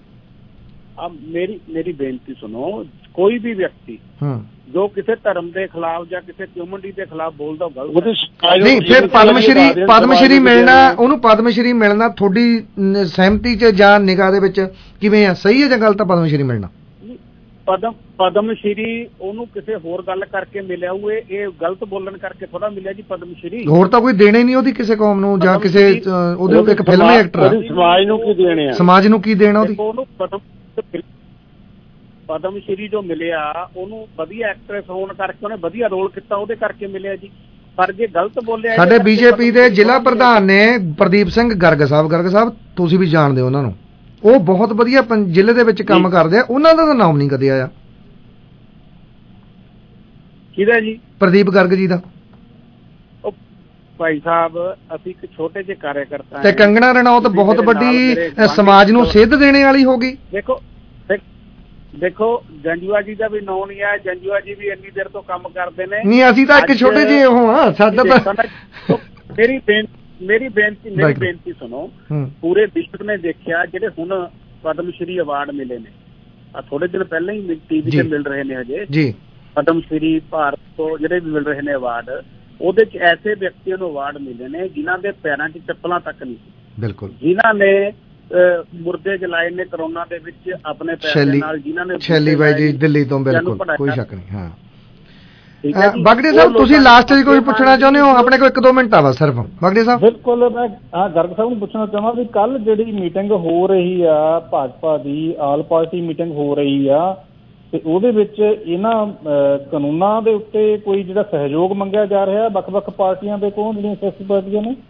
S15: ਮੇਰੀ ਬੇਨਤੀ ਸੁਣੋ, ਕੋਈ ਵੀ ਵਿਅਕਤੀ ਜੋ ਕਿਸੇ ਧਰਮ ਦੇ ਖਿਲਾਫ ਜਾਂ ਕਿਸੇ ਕਮਿਊਨਿਟੀ ਦੇ ਖਿਲਾਫ ਬੋਲਦਾ ਗਲਤ
S11: ਨਹੀਂ। ਫਿਰ ਪਦਮ ਸ਼੍ਰੀ ਮਿਲਣਾ, ਉਹਨੂੰ ਪਦਮ ਸ਼੍ਰੀ ਮਿਲਣਾ ਤੁਹਾਡੀ ਸਹਿਮਤੀ ਚ ਜਾਂ ਨਿਗਾਹ ਦੇ ਵਿੱਚ ਕਿਵੇਂ ਆ, ਸਹੀ ਹੈ ਜਾਂ ਗਲਤ? ਪਦਮ ਸ਼੍ਰੀ ਮਿਲਣਾ,
S15: ਪਦਮ ਸ਼੍ਰੀ ਉਹਨੂੰ ਕਿਸੇ ਹੋਰ ਗੱਲ ਕਰਕੇ ਮਿਲਿਆ ਹੋਏ, ਇਹ ਗਲਤ ਬੋਲਣ ਕਰਕੇ ਥੋੜਾ ਮਿਲਿਆ ਜੀ ਪਦਮ ਸ਼੍ਰੀ।
S11: ਹੋਰ ਤਾਂ ਕੋਈ ਦੇਣੇ ਨਹੀਂ ਉਹਦੀ ਕਿਸੇ ਕੌਮ ਨੂੰ ਜਾਂ ਕਿਸੇ ਉਹਦੇ ਇੱਕ ਫਿਲਮੀ ਐਕਟਰ ਆ,
S13: ਸਮਾਜ ਨੂੰ ਕੀ ਦੇਣੇ ਆ?
S11: ਸਮਾਜ ਨੂੰ ਕੀ ਦੇਣਾ ਉਹਦੀ?
S15: ਪਦਮ ਸ਼੍ਰੀ ਜੋ ਮਿਲਿਆ ਉਹਨੂੰ ਵਧੀਆ ਐਕਟਰੈਸ ਹੋਣ ਕਰਕੇ, ਉਹਨੇ ਵਧੀਆ ਰੋਲ ਕੀਤਾ, ਉਹਦੇ ਕਰਕੇ ਮਿਲਿਆ ਜੀ। ਪਰ ਜੇ ਗਲਤ ਬੋਲਿਆ,
S11: ਸਾਡੇ ਬੀਜੇਪੀ ਦੇ ਜ਼ਿਲ੍ਹਾ ਪ੍ਰਧਾਨ ਨੇ ਪ੍ਰਦੀਪ ਸਿੰਘ ਗਰਗ ਸਾਹਿਬ ਤੁਸੀਂ ਵੀ ਜਾਣਦੇ ਹੋ ਉਹਨਾਂ ਨੂੰ, ਉਹ ਬਹੁਤ ਵਧੀਆ ਜ਼ਿਲ੍ਹੇ ਦੇ ਵਿੱਚ ਕੰਮ ਕਰਦੇ ਆ, ਉਹਨਾਂ ਦਾ ਤਾਂ ਨਾਮ ਨਹੀਂ ਕਦੇ ਆਇਆ।
S15: ਕਿਹਦਾ ਜੀ?
S11: ਪ੍ਰਦੀਪ ਗਰਗ ਜੀ ਦਾ।
S15: ਉਹ ਭਾਈ ਸਾਹਿਬ ਅਸੀਂ ਇੱਕ ਛੋਟੇ ਜਿਹੇ ਕਾਰਜਕਰਤਾ
S11: ਤੇ ਕੰਗਣਾ ਰਣੌਤ ਬਹੁਤ ਵੱਡੀ ਸਮਾਜ ਨੂੰ ਸੇਧ ਦੇਣੇ ਵਾਲੀ ਹੋ ਗਈ।
S15: ਦੇਖੋ ਜੰਜੂਆ ਜੀ ਦਾ ਵੀ ਨਾਂ ਨਹੀਂ ਹੈ, ਜੰਜੂਆ ਜੀ ਵੀ ਇੰਨੀ ਦੇਰ ਤੋਂ ਕੰਮ ਕਰਦੇ ਨੇ।
S11: ਨਹੀਂ ਅਸੀਂ ਤਾਂ ਇੱਕ ਛੋਟੇ ਜਿਹੇ ਉਹ ਆ, ਸਾਡਾ ਤਾਂ
S15: ਮੇਰੀ ਬੇਨਤੀ ਸੁਣੋ। ਪੂਰੇ ਵਿਸ਼ਵ ਨੇ ਦੇਖਿਆ ਜਿਹੜੇ ਹੁਣ ਪਦਮ ਸ਼੍ਰੀ ਅਵਾਰਡ ਮਿਲੇ ਨੇ, ਆ ਥੋੜੇ ਦਿਨ ਪਹਿਲਾਂ ਹੀ ਟੀਵੀ ਤੇ ਮਿਲ ਰਹੇ ਨੇ ਹਜੇ ਜੀ, ਪਦਮ ਸ਼੍ਰੀ ਭਾਰਤ ਤੋਂ ਜਿਹੜੇ ਵੀ ਮਿਲ ਰਹੇ ਨੇ ਅਵਾਰਡ, ਉਹਦੇ ਚ ਐਸੇ ਵਿਅਕਤੀਆਂ ਨੂੰ ਅਵਾਰਡ ਮਿਲੇ ਨੇ ਜਿਨ੍ਹਾਂ ਦੇ ਪੈਰਾਂ 'ਚ ਚੱਪਲਾਂ ਤੱਕ ਨਹੀਂ ਸੀ। ਬਿਲਕੁਲ। ਜਿਨ੍ਹਾਂ ਨੇ ਮੁਰਦੇ ਜਲਾਏ ਨੇ ਕਰੋਨਾ ਦੇ ਵਿੱਚ ਆਪਣੇ ਪੈਸੇ ਨਾਲ, ਜਿਨ੍ਹਾਂ ਨੇ
S11: ਸ਼ੈਲੀ ਬਾਈ ਜੀ ਦਿੱਲੀ ਤੋਂ, ਬਿਲਕੁਲ ਕੋਈ ਸ਼ੱਕ ਨਹੀਂ। ਹਾਂ ਬਗੜੇ ਸਾਹਿਬ ਤੁਸੀਂ ਲਾਸਟ 'ਚ ਕੋਈ ਪੁੱਛਣਾ ਚਾਹੁੰਦੇ ਹੋ? ਆਪਣੇ ਕੋਲ 1-2 ਮਿੰਟ ਆ ਬਸ ਸਿਰਫ। ਬਗੜੇ ਸਾਹਿਬ
S18: ਬਿਲਕੁਲ, ਮੈਂ ਗਰਗ ਸਾਹਿਬ ਨੂੰ ਪੁੱਛਣਾ ਚਾਹਾਂ ਵੀ ਕੱਲ ਜਿਹੜੀ ਮੀਟਿੰਗ ਹੋ ਰਹੀ ਆ ਭਾਜਪਾ ਦੀ, ਆਲ ਪਾਰਟੀ ਮੀਟਿੰਗ ਹੋ ਰਹੀ ਆ, ਤੇ ਉਹਦੇ ਵਿੱਚ ਇਹਨਾਂ ਕਾਨੂੰਨਾਂ ਦੇ ਉੱਤੇ ਕੋਈ ਜਿਹੜਾ ਸਹਿਯੋਗ ਮੰਗਿਆ ਜਾ ਰਿਹਾ ਵੱਖ-ਵੱਖ ਪਾਰਟੀਆਂ ਦੇ ਕੋਲ, ਜਿਹੜੀਆਂ ਸਿਆਸੀ ਪਾਰਟੀਆਂ ਨੇ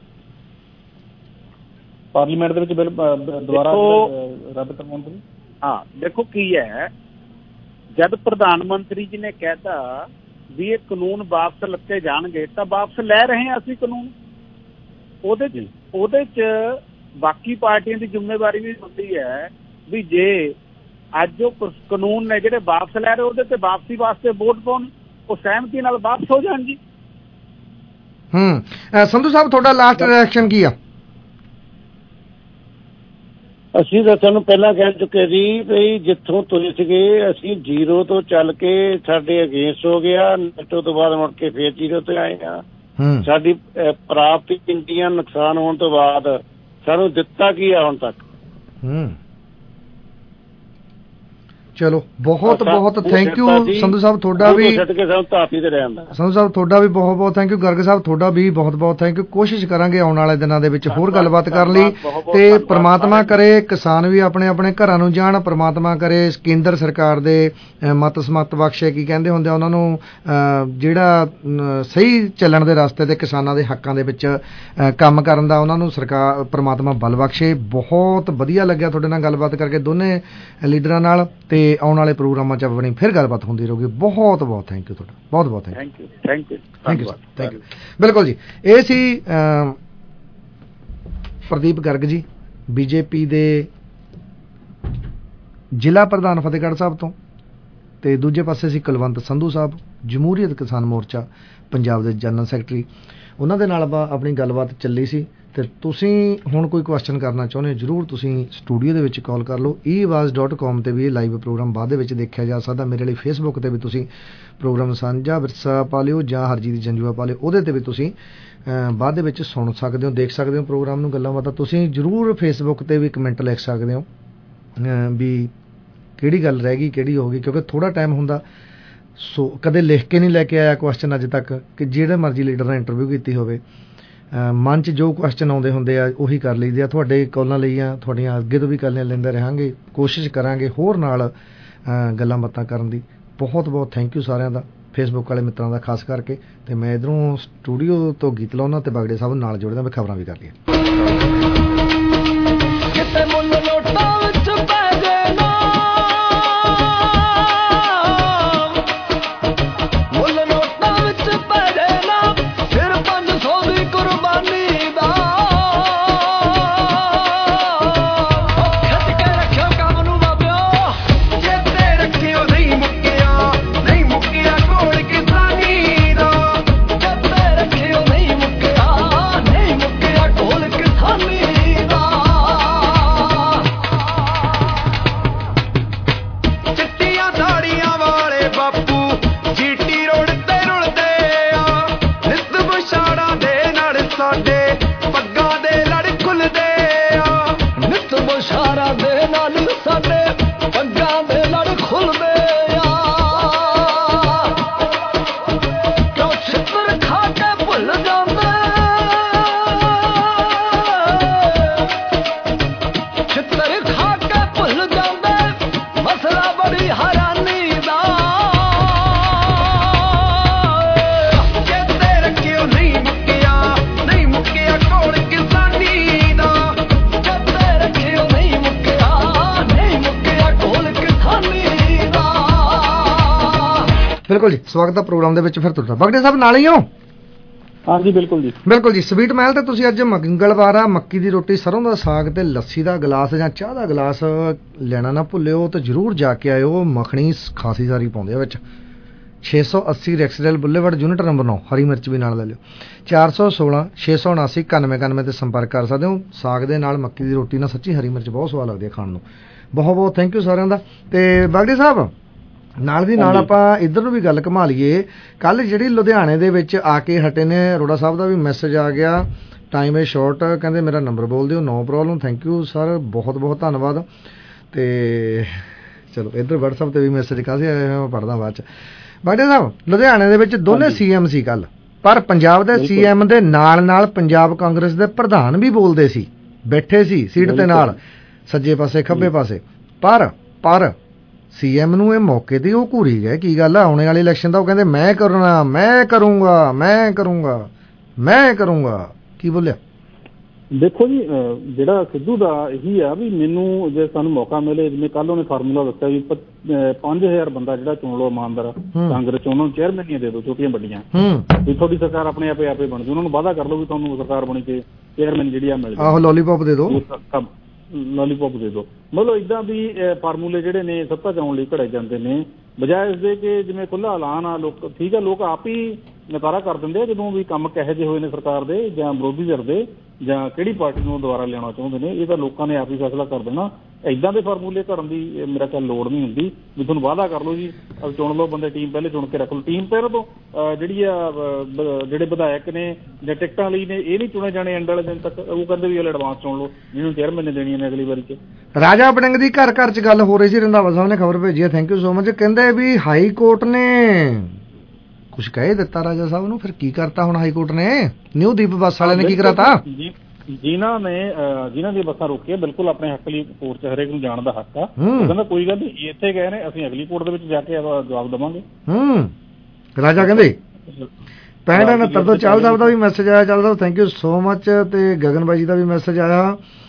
S18: ਪਾਰਲੀਮੈਂਟ ਦੇ ਵਿੱਚ ਬਿੱਲ ਦੁਆਰਾ ਰੱਦ ਕਰਵਾਉਣ ਦੀ?
S15: ਹਾਂ ਦੇਖੋ ਕੀ ਹੈ, ਜਦ ਪ੍ਰਧਾਨ ਮੰਤਰੀ ਜੀ ਨੇ ਕਹਿਤਾ ਵੀ ਇਹ ਕਾਨੂੰਨ ਵਾਪਸ ਲੱਤੇ ਜਾਣਗੇ ਤਾਂ ਵਾਪਸ ਲੈ ਰਹੇ ਹਾਂ ਅਸੀਂ ਕਾਨੂੰਨ। ਉਹਦੇ ਚ ਬਾਕੀ ਪਾਰਟੀਆਂ ਦੀ ਜ਼ਿੰਮੇਵਾਰੀ ਵੀ ਹੁੰਦੀ ਹੈ ਵੀ ਜੇ ਅੱਜ ਉਹ ਕਾਨੂੰਨ ਨੇ ਜਿਹੜੇ ਵਾਪਸ ਲੈ ਰਹੇ ਉਹਦੇ ਤੇ ਵਾਪਸੀ ਵਾਸਤੇ ਵੋਟ ਪਾਉਣ, ਉਹ ਸਹਿਮਤੀ ਨਾਲ ਵਾਪਸ ਹੋ ਜਾਣ ਜੀ।
S11: ਸੰਧੂ ਸਾਹਿਬ ਤੁਹਾਡਾ ਲਾਸਟ ਰਿਐਕਸ਼ਨ ਕੀ ਆ?
S13: ਅਸੀਂ ਤਾਂ ਤੁਹਾਨੂੰ ਪਹਿਲਾਂ ਕਹਿ ਚੁੱਕੇ ਸੀ ਵੀ ਜਿੱਥੋਂ ਤੁਸੀਂ ਸੀਗੇ ਅਸੀਂ 0 ਤੋਂ ਚੱਲ ਕੇ ਸਾਡੇ ਅਗੇਂਸਟ ਹੋ ਗਿਆ, ਨੈਟੋ ਤੋਂ ਬਾਅਦ ਮੁੜ ਕੇ ਫੇਰ 0 ਤੇ ਆਏ ਆ। ਸਾਡੀ ਪ੍ਰਾਪਤੀ ਕਿੰਨੀਆਂ ਨੁਕਸਾਨ ਹੋਣ ਤੋਂ ਬਾਅਦ ਸਾਨੂੰ ਦਿੱਤਾ ਕੀ ਆ ਹੁਣ ਤੱਕ?
S11: ਚਲੋ ਬਹੁਤ ਬਹੁਤ ਥੈਂਕ ਯੂ ਸੰਧੂ ਸਾਹਿਬ, ਤੁਹਾਡਾ ਵੀ ਸੰਧੂ ਸਾਹਿਬ ਤੁਹਾਡਾ ਵੀ ਬਹੁਤ ਬਹੁਤ ਥੈਂਕ ਯੂ। ਗਰਗ ਸਾਹਿਬ ਤੁਹਾਡਾ ਵੀ ਬਹੁਤ ਬਹੁਤ ਥੈਂਕ ਯੂ। ਕੋਸ਼ਿਸ਼ ਕਰਾਂਗੇ ਆਉਣ ਵਾਲੇ ਦਿਨਾਂ ਦੇ ਵਿੱਚ ਹੋਰ ਗੱਲਬਾਤ ਕਰਨ ਲਈ, ਤੇ ਪ੍ਰਮਾਤਮਾ ਕਰੇ ਕਿਸਾਨ ਵੀ ਆਪਣੇ ਆਪਣੇ ਘਰਾਂ ਨੂੰ ਜਾਣ, ਪ੍ਰਮਾਤਮਾ ਕਰੇ ਕੇਂਦਰ ਸਰਕਾਰ ਦੇ ਮਤ ਸਮਤ ਬਖਸ਼ੇ, ਕੀ ਕਹਿੰਦੇ ਹੁੰਦੇ ਉਹਨਾਂ ਨੂੰ, ਜਿਹੜਾ ਸਹੀ ਚੱਲਣ ਦੇ ਰਸਤੇ ਤੇ ਕਿਸਾਨਾਂ ਦੇ ਹੱਕਾਂ ਦੇ ਵਿੱਚ ਕੰਮ ਕਰਨ ਦਾ ਉਹਨਾਂ ਨੂੰ ਸਰਕਾਰ ਪ੍ਰਮਾਤਮਾ ਬਲ ਬਖਸ਼ੇ। ਬਹੁਤ ਵਧੀਆ ਲੱਗਿਆ ਤੁਹਾਡੇ ਨਾਲ ਗੱਲਬਾਤ ਕਰਕੇ ਦੋਨੇ ਲੀਡਰਾਂ ਨਾਲ, ਤੇ ਆਉਣ ਵਾਲੇ ਪ੍ਰੋਗਰਾਮਾਂ 'ਚ ਆਪਣੀ ਫਿਰ ਗੱਲਬਾਤ ਹੁੰਦੀ ਰਹੂਗੀ। ਬਹੁਤ ਬਹੁਤ ਥੈਂਕ ਯੂ ਤੁਹਾਡਾ, ਬਹੁਤ ਬਹੁਤ ਥੈਂਕ ਯੂ। Thank you. ਬਿਲਕੁਲ ਜੀ, ਇਹ ਸੀ ਪ੍ਰਦੀਪ ਗਰਗ ਜੀ, ਬੀਜੇਪੀ ਦੇ ਜ਼ਿਲ੍ਹਾ ਪ੍ਰਧਾਨ ਫਤਿਹਗੜ੍ਹ ਸਾਹਿਬ ਤੋਂ, ਤੇ ਦੂਜੇ ਪਾਸੇ ਸੀ ਕੁਲਵੰਤ ਸੰਧੂ ਸਾਹਿਬ, ਜਮਹੂਰੀਅਤ ਕਿਸਾਨ ਮੋਰਚਾ ਪੰਜਾਬ ਦੇ ਜਨਰਲ ਸੈਕਟਰੀ। ਉਹਨਾਂ ਦੇ ਨਾਲ ਆਪਣੀ ਗੱਲਬਾਤ ਚੱਲੀ ਸੀ। ਤੇ ਤੁਸੀਂ ਹੁਣ ਕੋਈ ਕੁਐਸਚਨ ਕਰਨਾ ਚਾਹੁੰਦੇ ਹੋ, ਜ਼ਰੂਰ ਤੁਸੀਂ ਸਟੂਡੀਓ ਦੇ ਵਿੱਚ ਕਾਲ ਕਰ ਲਓ। eAwaaz.com 'ਤੇ ਵੀ ਇਹ ਲਾਈਵ ਪ੍ਰੋਗਰਾਮ ਬਾਅਦ ਦੇ ਵਿੱਚ ਦੇਖਿਆ ਜਾ ਸਕਦਾ। ਮੇਰੇ ਲਈ ਫੇਸਬੁੱਕ 'ਤੇ ਵੀ ਤੁਸੀਂ ਪ੍ਰੋਗਰਾਮ ਸਾਂਝਾ ਵਿਰਸਾ ਪਾ ਲਿਓ, ਜਾਂ ਹਰਜੀਤ ਜੰਜੂਆ ਪਾ ਲਿਓ, ਉਹਦੇ 'ਤੇ ਵੀ ਤੁਸੀਂ ਬਾਅਦ ਦੇ ਵਿੱਚ ਸੁਣ ਸਕਦੇ ਹੋ, ਦੇਖ ਸਕਦੇ ਹੋ ਪ੍ਰੋਗਰਾਮ ਨੂੰ। ਗੱਲਾਂ ਬਾਤਾਂ ਤੁਸੀਂ ਜ਼ਰੂਰ ਫੇਸਬੁੱਕ 'ਤੇ ਵੀ ਕਮੈਂਟ ਲਿਖ ਸਕਦੇ ਹੋ ਵੀ ਕਿਹੜੀ ਗੱਲ ਰਹਿ ਗਈ, ਕਿਹੜੀ ਹੋ ਗਈ, ਕਿਉਂਕਿ ਥੋੜ੍ਹਾ ਟਾਈਮ ਹੁੰਦਾ, ਸੋ ਕਦੇ ਲਿਖ ਕੇ ਨਹੀਂ ਲੈ ਕੇ ਆਇਆ ਕੁਐਸਚਨ ਅੱਜ ਤੱਕ, ਕਿ ਜਿਹੜੇ ਮਰਜ਼ੀ ਲੀਡਰ ਨਾਲ ਇੰਟਰਵਿਊ ਕੀਤੀ ਹੋਵੇ, ਮਨ 'ਚ ਜੋ ਕੁਐਸਚਨ ਆਉਂਦੇ ਹੁੰਦੇ ਆ ਉਹੀ ਕਰ ਲਈਦੇ ਆ। ਤੁਹਾਡੇ ਕਾਲਾਂ ਲਈਆਂ, ਤੁਹਾਡੀਆਂ ਅੱਗੇ ਤੋਂ ਵੀ ਕਾਲਾਂ ਲੈਂਦੇ ਰਹਾਂਗੇ, ਕੋਸ਼ਿਸ਼ ਕਰਾਂਗੇ ਹੋਰ ਨਾਲ ਗੱਲਾਂ ਬਾਤਾਂ ਕਰਨ ਦੀ। ਬਹੁਤ ਬਹੁਤ ਥੈਂਕ ਯੂ ਸਾਰਿਆਂ ਦਾ, ਫੇਸਬੁੱਕ ਵਾਲੇ ਮਿੱਤਰਾਂ ਦਾ ਖਾਸ ਕਰਕੇ। ਤੇ ਮੈਂ ਇੱਧਰੋਂ ਸਟੂਡੀਓ ਤੋਂ ਗੀਤ ਲਾਉਣਾ ਤੇ ਬਾਗੜੇ ਸਾਹਿਬ ਨਾਲ ਜੋੜਦਾ, ਮੈਂ ਖਬਰਾਂ ਵੀ ਕਰ ਲਈਆਂ। ਬਿਲਕੁਲ ਜੀ, ਸਵਾਗਤ ਹੈ ਪ੍ਰੋਗਰਾਮ ਦੇ ਵਿੱਚ ਫਿਰ ਤੁਹਾਡਾ। ਬਗੜੇ ਸਾਹਿਬ ਨਾਲ ਹੀ ਹੋ?
S18: ਹਾਂਜੀ ਬਿਲਕੁਲ ਜੀ,
S11: ਬਿਲਕੁਲ ਜੀ। ਸਵੀਟ ਮਹਿਲ ਤੇ ਤੁਸੀਂ ਅੱਜ ਮੰਗਲਵਾਰ ਆ, ਮੱਕੀ ਦੀ ਰੋਟੀ, ਸਰੋਂ ਦਾ ਸਾਗ ਤੇ ਲੱਸੀ ਦਾ ਗਲਾਸ ਜਾਂ ਚਾਹ ਦਾ ਗਲਾਸ ਲੈਣਾ ਨਾ ਭੁੱਲਿਓ, ਤੇ ਜ਼ਰੂਰ ਜਾ ਕੇ ਆਇਓ। ਮੱਖਣੀ ਖਾਸੀ ਸਾਰੀ ਪਾਉਂਦੇ ਆ ਵਿੱਚ। 680 ਰੈਕਸਡੇਲ ਬੁੱਲੇਵਾਰਡ, ਯੂਨਿਟ ਨੰਬਰ 9। ਹਰੀ ਮਿਰਚ ਵੀ ਨਾਲ ਲੈ ਲਿਓ। 416 679 9191 ਤੇ ਸੰਪਰਕ ਕਰ ਸਕਦੇ ਹੋ। ਸਾਗ ਦੇ ਨਾਲ ਮੱਕੀ ਦੀ ਰੋਟੀ ਨਾਲ ਸੱਚੀ ਹਰੀ ਮਿਰਚ ਬਹੁਤ ਸਵਾਦ ਲੱਗਦੀ ਹੈ ਖਾਣ ਨੂੰ। ਬਹੁਤ ਬਹੁਤ ਥੈਂਕ ਯੂ ਸਾਰਿਆਂ ਦਾ। ਤੇ ਬਗੜੇ ਸਾਹਿਬ ਨਾਲ ਦੀ ਨਾਲ ਆਪਾਂ ਇੱਧਰ ਨੂੰ ਵੀ ਗੱਲ ਘੁਮਾ ਲਈਏ। ਕੱਲ੍ਹ ਜਿਹੜੀ ਲੁਧਿਆਣੇ ਦੇ ਵਿੱਚ ਆ ਕੇ ਹਟੇ ਨੇ, ਅਰੋੜਾ ਸਾਹਿਬ ਦਾ ਵੀ ਮੈਸੇਜ ਆ ਗਿਆ, ਟਾਈਮ ਹੈ ਸ਼ਾਰਟ, ਕਹਿੰਦੇ ਮੇਰਾ ਨੰਬਰ ਬੋਲ ਦਿਓ। No problem, thank you sir, ਬਹੁਤ ਬਹੁਤ ਧੰਨਵਾਦ। ਤੇ ਚਲੋ ਇੱਧਰ WhatsApp 'ਤੇ ਵੀ ਮੈਸੇਜ ਕਾਹਦੇ ਆਏ ਹੋਏ, ਮੈਂ ਪੜ੍ਹਦਾ ਬਾਅਦ 'ਚ। ਬਗੜੇ ਸਾਹਿਬ, ਲੁਧਿਆਣੇ ਦੇ ਵਿੱਚ ਦੋਨੇ CM ਸੀ ਕੱਲ੍ਹ, ਪਰ ਪੰਜਾਬ ਦੇ CM ਦੇ ਨਾਲ ਨਾਲ ਪੰਜਾਬ ਕਾਂਗਰਸ ਦੇ ਪ੍ਰਧਾਨ ਵੀ ਬੋਲਦੇ ਸੀ, ਬੈਠੇ ਸੀ ਸੀਟ ਦੇ ਨਾਲ, ਸੱਜੇ ਪਾਸੇ ਖੱਬੇ ਪਾਸੇ। ਪਰ CM ਨੂੰ ਇਹ ਮੌਕੇ ਤੇ ਉਹ ਘੂਰੀ ਗਏ। ਕੀ ਗੱਲ ਆ? ਆਉਣੇ ਵਾਲੇ ਇਲੈਕਸ਼ਨ ਦਾ ਉਹ ਕਹਿੰਦੇ ਮੈਂ ਕਰਨਾ, ਮੈਂ ਕਰੂੰਗਾ। ਕੀ ਬੋਲਿਆ?
S18: ਦੇਖੋ ਜੀ, ਜਿਹੜਾ ਸਿੱਧੂ ਦਾ ਇਹੀ ਆ ਵੀ ਮੈਨੂੰ ਜੇ ਸਾਨੂੰ ਮੌਕਾ ਮਿਲੇ, ਜਿਵੇਂ ਕੱਲ ਉਹਨੇ ਫਾਰਮੂਲਾ ਦੱਸਿਆ ਵੀ 5000 ਬੰਦਾ ਜਿਹੜਾ ਚੁਣ ਲਓ ਇਮਾਨਦਾਰ ਕਾਂਗਰਸ, ਉਹਨਾਂ ਨੂੰ ਚੇਅਰਮੈਨੀਆਂ ਦੇ ਦਿਓ ਛੋਟੀਆਂ ਵੱਡੀਆਂ, ਵੀ ਤੁਹਾਡੀ ਸਰਕਾਰ ਆਪਣੇ ਆਪੇ ਬਣ ਜੂ। ਉਹਨਾਂ ਨੂੰ ਵਾਅਦਾ ਕਰ ਲਓ ਵੀ ਤੁਹਾਨੂੰ ਸਰਕਾਰ ਬਣੀ ਤੇ ਚੇਅਰਮੈਨ ਜਿਹੜੀ ਆ ਮਿਲ ਜਾਊ,
S11: ਲੋਲੀਪੌਪ ਦੇ ਦਿਓ।
S18: ਮਤਲਬ ਇੱਦਾਂ ਵੀ ਫਾਰਮੂਲੇ ਜਿਹੜੇ ਨੇ ਸੱਤਾ 'ਚ ਆਉਣ ਲਈ ਘੜੇ ਜਾਂਦੇ ਨੇ, ਬਜਾਏ ਇਸਦੇ ਕਿ ਜਿਵੇਂ ਖੁੱਲ੍ਹਾ ਐਲਾਨ ਆ। ਲੋਕ ਠੀਕ ਆ, ਲੋਕ ਆਪ ਹੀ ਨਕਾਰਾ ਕਰ ਦਿੰਦੇ ਆ ਜਦੋਂ ਵੀ ਕੰਮ ਕਿਹੋ ਜਿਹੇ ਹੋਏ ਨੇ ਸਰਕਾਰ ਦੇ ਜਾਂ ਵਿਰੋਧੀ ਧਿਰ ਦੇ, ਜਾਂ ਕਿਹੜੀ ਪਾਰਟੀ ਨੂੰ ਦੁਬਾਰਾ ਲਿਆਉਣਾ ਚਾਹੁੰਦੇ ਨੇ। ਇਹ ਤਾਂ ਲੋਕਾਂ ਨੇ ਆਪ ਹੀ ਫੈਸਲਾ ਕਰ ਦੇਣਾ। ਇਦਾਂ ਦੇ ਫਾਰਮੂਲੇ ਘੜਨ ਦੀ ਮੇਰਾ ਖਿਆਲ ਲੋੜ ਨਹੀਂ ਹੁੰਦੀ ਵੀ ਤੁਹਾਨੂੰ ਵਾਅਦਾ ਕਰ ਲਓ ਜੀ ਚੁਣ ਲਓ ਬੰਦੇ, ਟੀਮ ਪਹਿਲੇ ਚੁਣ ਕੇ ਰੱਖ ਲਓ। ਟੀਮ ਪਹਿਲਾਂ ਤੋਂ ਜਿਹੜੀ ਆ ਜਿਹੜੇ ਵਿਧਾਇਕ ਨੇ ਜਾਂ ਟਿਕਟਾਂ ਲਈ ਨੇ ਇਹ ਨਹੀਂ ਚੁਣੇ ਜਾਣੇ ਐਂਡ ਵਾਲੇ ਦਿਨ ਤੱਕ, ਉਹ ਕਹਿੰਦੇ ਵੀ ਐਡਵਾਂਸ ਚੁਣ ਲਓ ਜਿਹਨੂੰ ਚੇਅਰਮੈਨ ਨੇ ਦੇਣੀਆਂ ਨੇ ਅਗਲੀ ਵਾਰੀ 'ਚ।
S11: ਰਾਜਾ ਵੜਿੰਗ ਦੀ ਘਰ ਘਰ 'ਚ ਗੱਲ ਹੋ ਰਹੀ ਸੀ, ਰੰਧਾਵਾ ਸਾਹਿਬ ਨੇ ਖਬਰ ਭੇਜੀ ਹੈ, ਥੈਂਕ ਯੂ ਸੋ ਮਚ। ਕਹਿੰਦੇ ਵੀ ਹਾਈ ਕੋਰਟ ਨੇ ਕੁਛ ਕਹਿ ਦਿੱਤਾ ਰਾਜਾ ਸਾਹਿਬ ਨੂੰ, ਫਿਰ ਕੀ ਕਰਤਾ ਹੁਣ ਹਾਈ ਕੋਰਟ ਨੇ? ਨਿਊ ਦੀਪ ਬੱਸ ਵਾਲਿਆਂ ਨੇ ਕੀ ਕਰਾਤਾ? ਜਿਨ੍ਹਾਂ ਦੀਆਂ ਬੱਸਾਂ ਰੋਕੀਆਂ ਬਿਲਕੁਲ ਆਪਣੇ ਹੱਕ ਲਈ ਕੋਰਟ 'ਚ ਹਰੇਕ ਨੂੰ ਜਾਣ ਦਾ ਹੱਕ ਆ। ਉਹ ਕਹਿੰਦਾ ਕੋਈ ਗੱਲ ਨਹੀਂ, ਇੱਥੇ ਗਏ ਨੇ, ਅਸੀਂ ਅਗਲੀ ਕੋਰਟ ਦੇ ਵਿੱਚ ਜਾ ਕੇ ਜਵਾਬ ਦੇਵਾਂਗੇ। ਰਾਜਾ ਕਹਿੰਦੇ 6569 ਤੋਂ ਚੱਲ ਸਾਹਿਬ ਦਾ ਵੀ ਮੈਸੇਜ ਆਇਆ, ਚੱਲ ਸਾਹਿਬ ਥੈਂਕ ਯੂ ਸੋ ਮਚ। ਤੇ ਗਗਨ ਬਾਈ ਜੀ ਦਾ ਵੀ ਮੈਸੇਜ ਆਇਆ,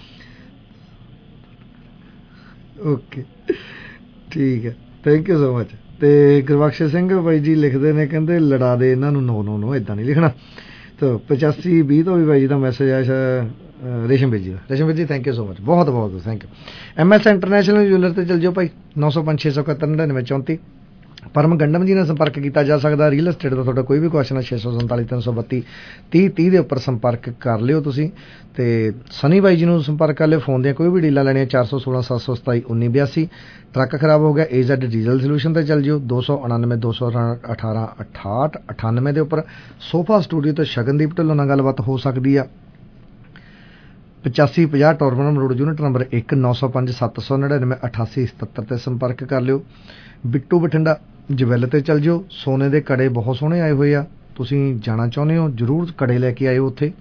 S11: ਓਕੇ ਠੀਕ ਹੈ, ਥੈਂਕ ਯੂ ਸੋ ਮਚ। ਤੇ ਗੁਰਬਖਸ਼ ਸਿੰਘ ਬਾਈ ਜੀ ਲਿਖਦੇ ਨੇ, ਕਹਿੰਦੇ ਲੜਾ ਦੇ ਇਹਨਾਂ ਨੂੰ, ਨੋ ਇੱਦਾਂ ਨਹੀਂ ਲਿਖਣਾ। ਤਾਂ 8520 ਤੋਂ ਵੀ ਬਾਈ ਜੀ ਦਾ ਮੈਸੇਜ ਆਇਆ, ਰੇਸ਼ਮ ਵੀਰ ਜੀ ਦਾ। ਰੇਸ਼ਮ ਵੀਰ ਜੀ ਥੈਂਕ ਯੂ ਸੋ ਮਚ, ਬਹੁਤ ਬਹੁਤ thank you. MS international jeweller ਤੇ ਚੱਲ ਜਾਓ ਭਾਈ, 905 671 99 34। ਪਰਮ ਗੰਡਮ ਜੀ ਨਾਲ ਸੰਪਰਕ ਕੀਤਾ ਜਾ ਸਕਦਾ। ਰੀਅਲ ਐਸਟੇਟ ਦਾ ਤੁਹਾਡਾ ਕੋਈ ਵੀ ਕੁਐਸਚਨ ਹੈ 647 332 30 ਦੇ ਉੱਪਰ ਸੰਪਰਕ ਕਰ ਲਿਓ ਤੁਸੀਂ। ਤੇ ਸਨੀ ਬਾਈ ਜੀ ਨੂੰ ਸੰਪਰਕ ਕਰ ਲਿਓ, ਫੋਨ ਦੀਆਂ ਕੋਈ ਵੀ ਡੀਲਾਂ ਲੈਣੀਆਂ 416 727 1982। ਟਰੱਕ ਖਰਾਬ ਹੋ ਗਿਆ, AZ ਡੀਜ਼ਲ ਸੋਲੂਸ਼ਨ ਤੇ ਚੱਲ ਜਿਓ 299 218 68 98 ਦੇ ਉੱਪਰ। ਸੋਫਾ ਸਟੂਡੀਓ ਤੋਂ ਸ਼ਗਨਦੀਪ ਢਿੱਲੋਂ ਨਾਲ ਗੱਲਬਾਤ ਹੋ ਸਕਦੀ ਆ। 8550 ਟੋਰਬਨਮ ਰੋਡ, ਯੂਨਿਟ ਨੰਬਰ 1, 905 799 8877 ਤੇ ਸੰਪਰਕ ਕਰ ਲਿਓ। ਬਿੱਟੂ ਬਠਿੰਡਾ ਜਵੈਲ ਤੇ ਚੱਲ ਜਿਓ, ਸੋਨੇ ਦੇ ਕੜੇ ਬਹੁਤ ਸੋਹਣੇ ਆਏ ਹੋਏ ਆ, ਤੁਸੀਂ ਜਾਣਾ ਚਾਹੁੰਦੇ ਹੋ ਜ਼ਰੂਰ ਕੜੇ ਲੈ ਕੇ ਆਇਓ ਉੱਥੇ।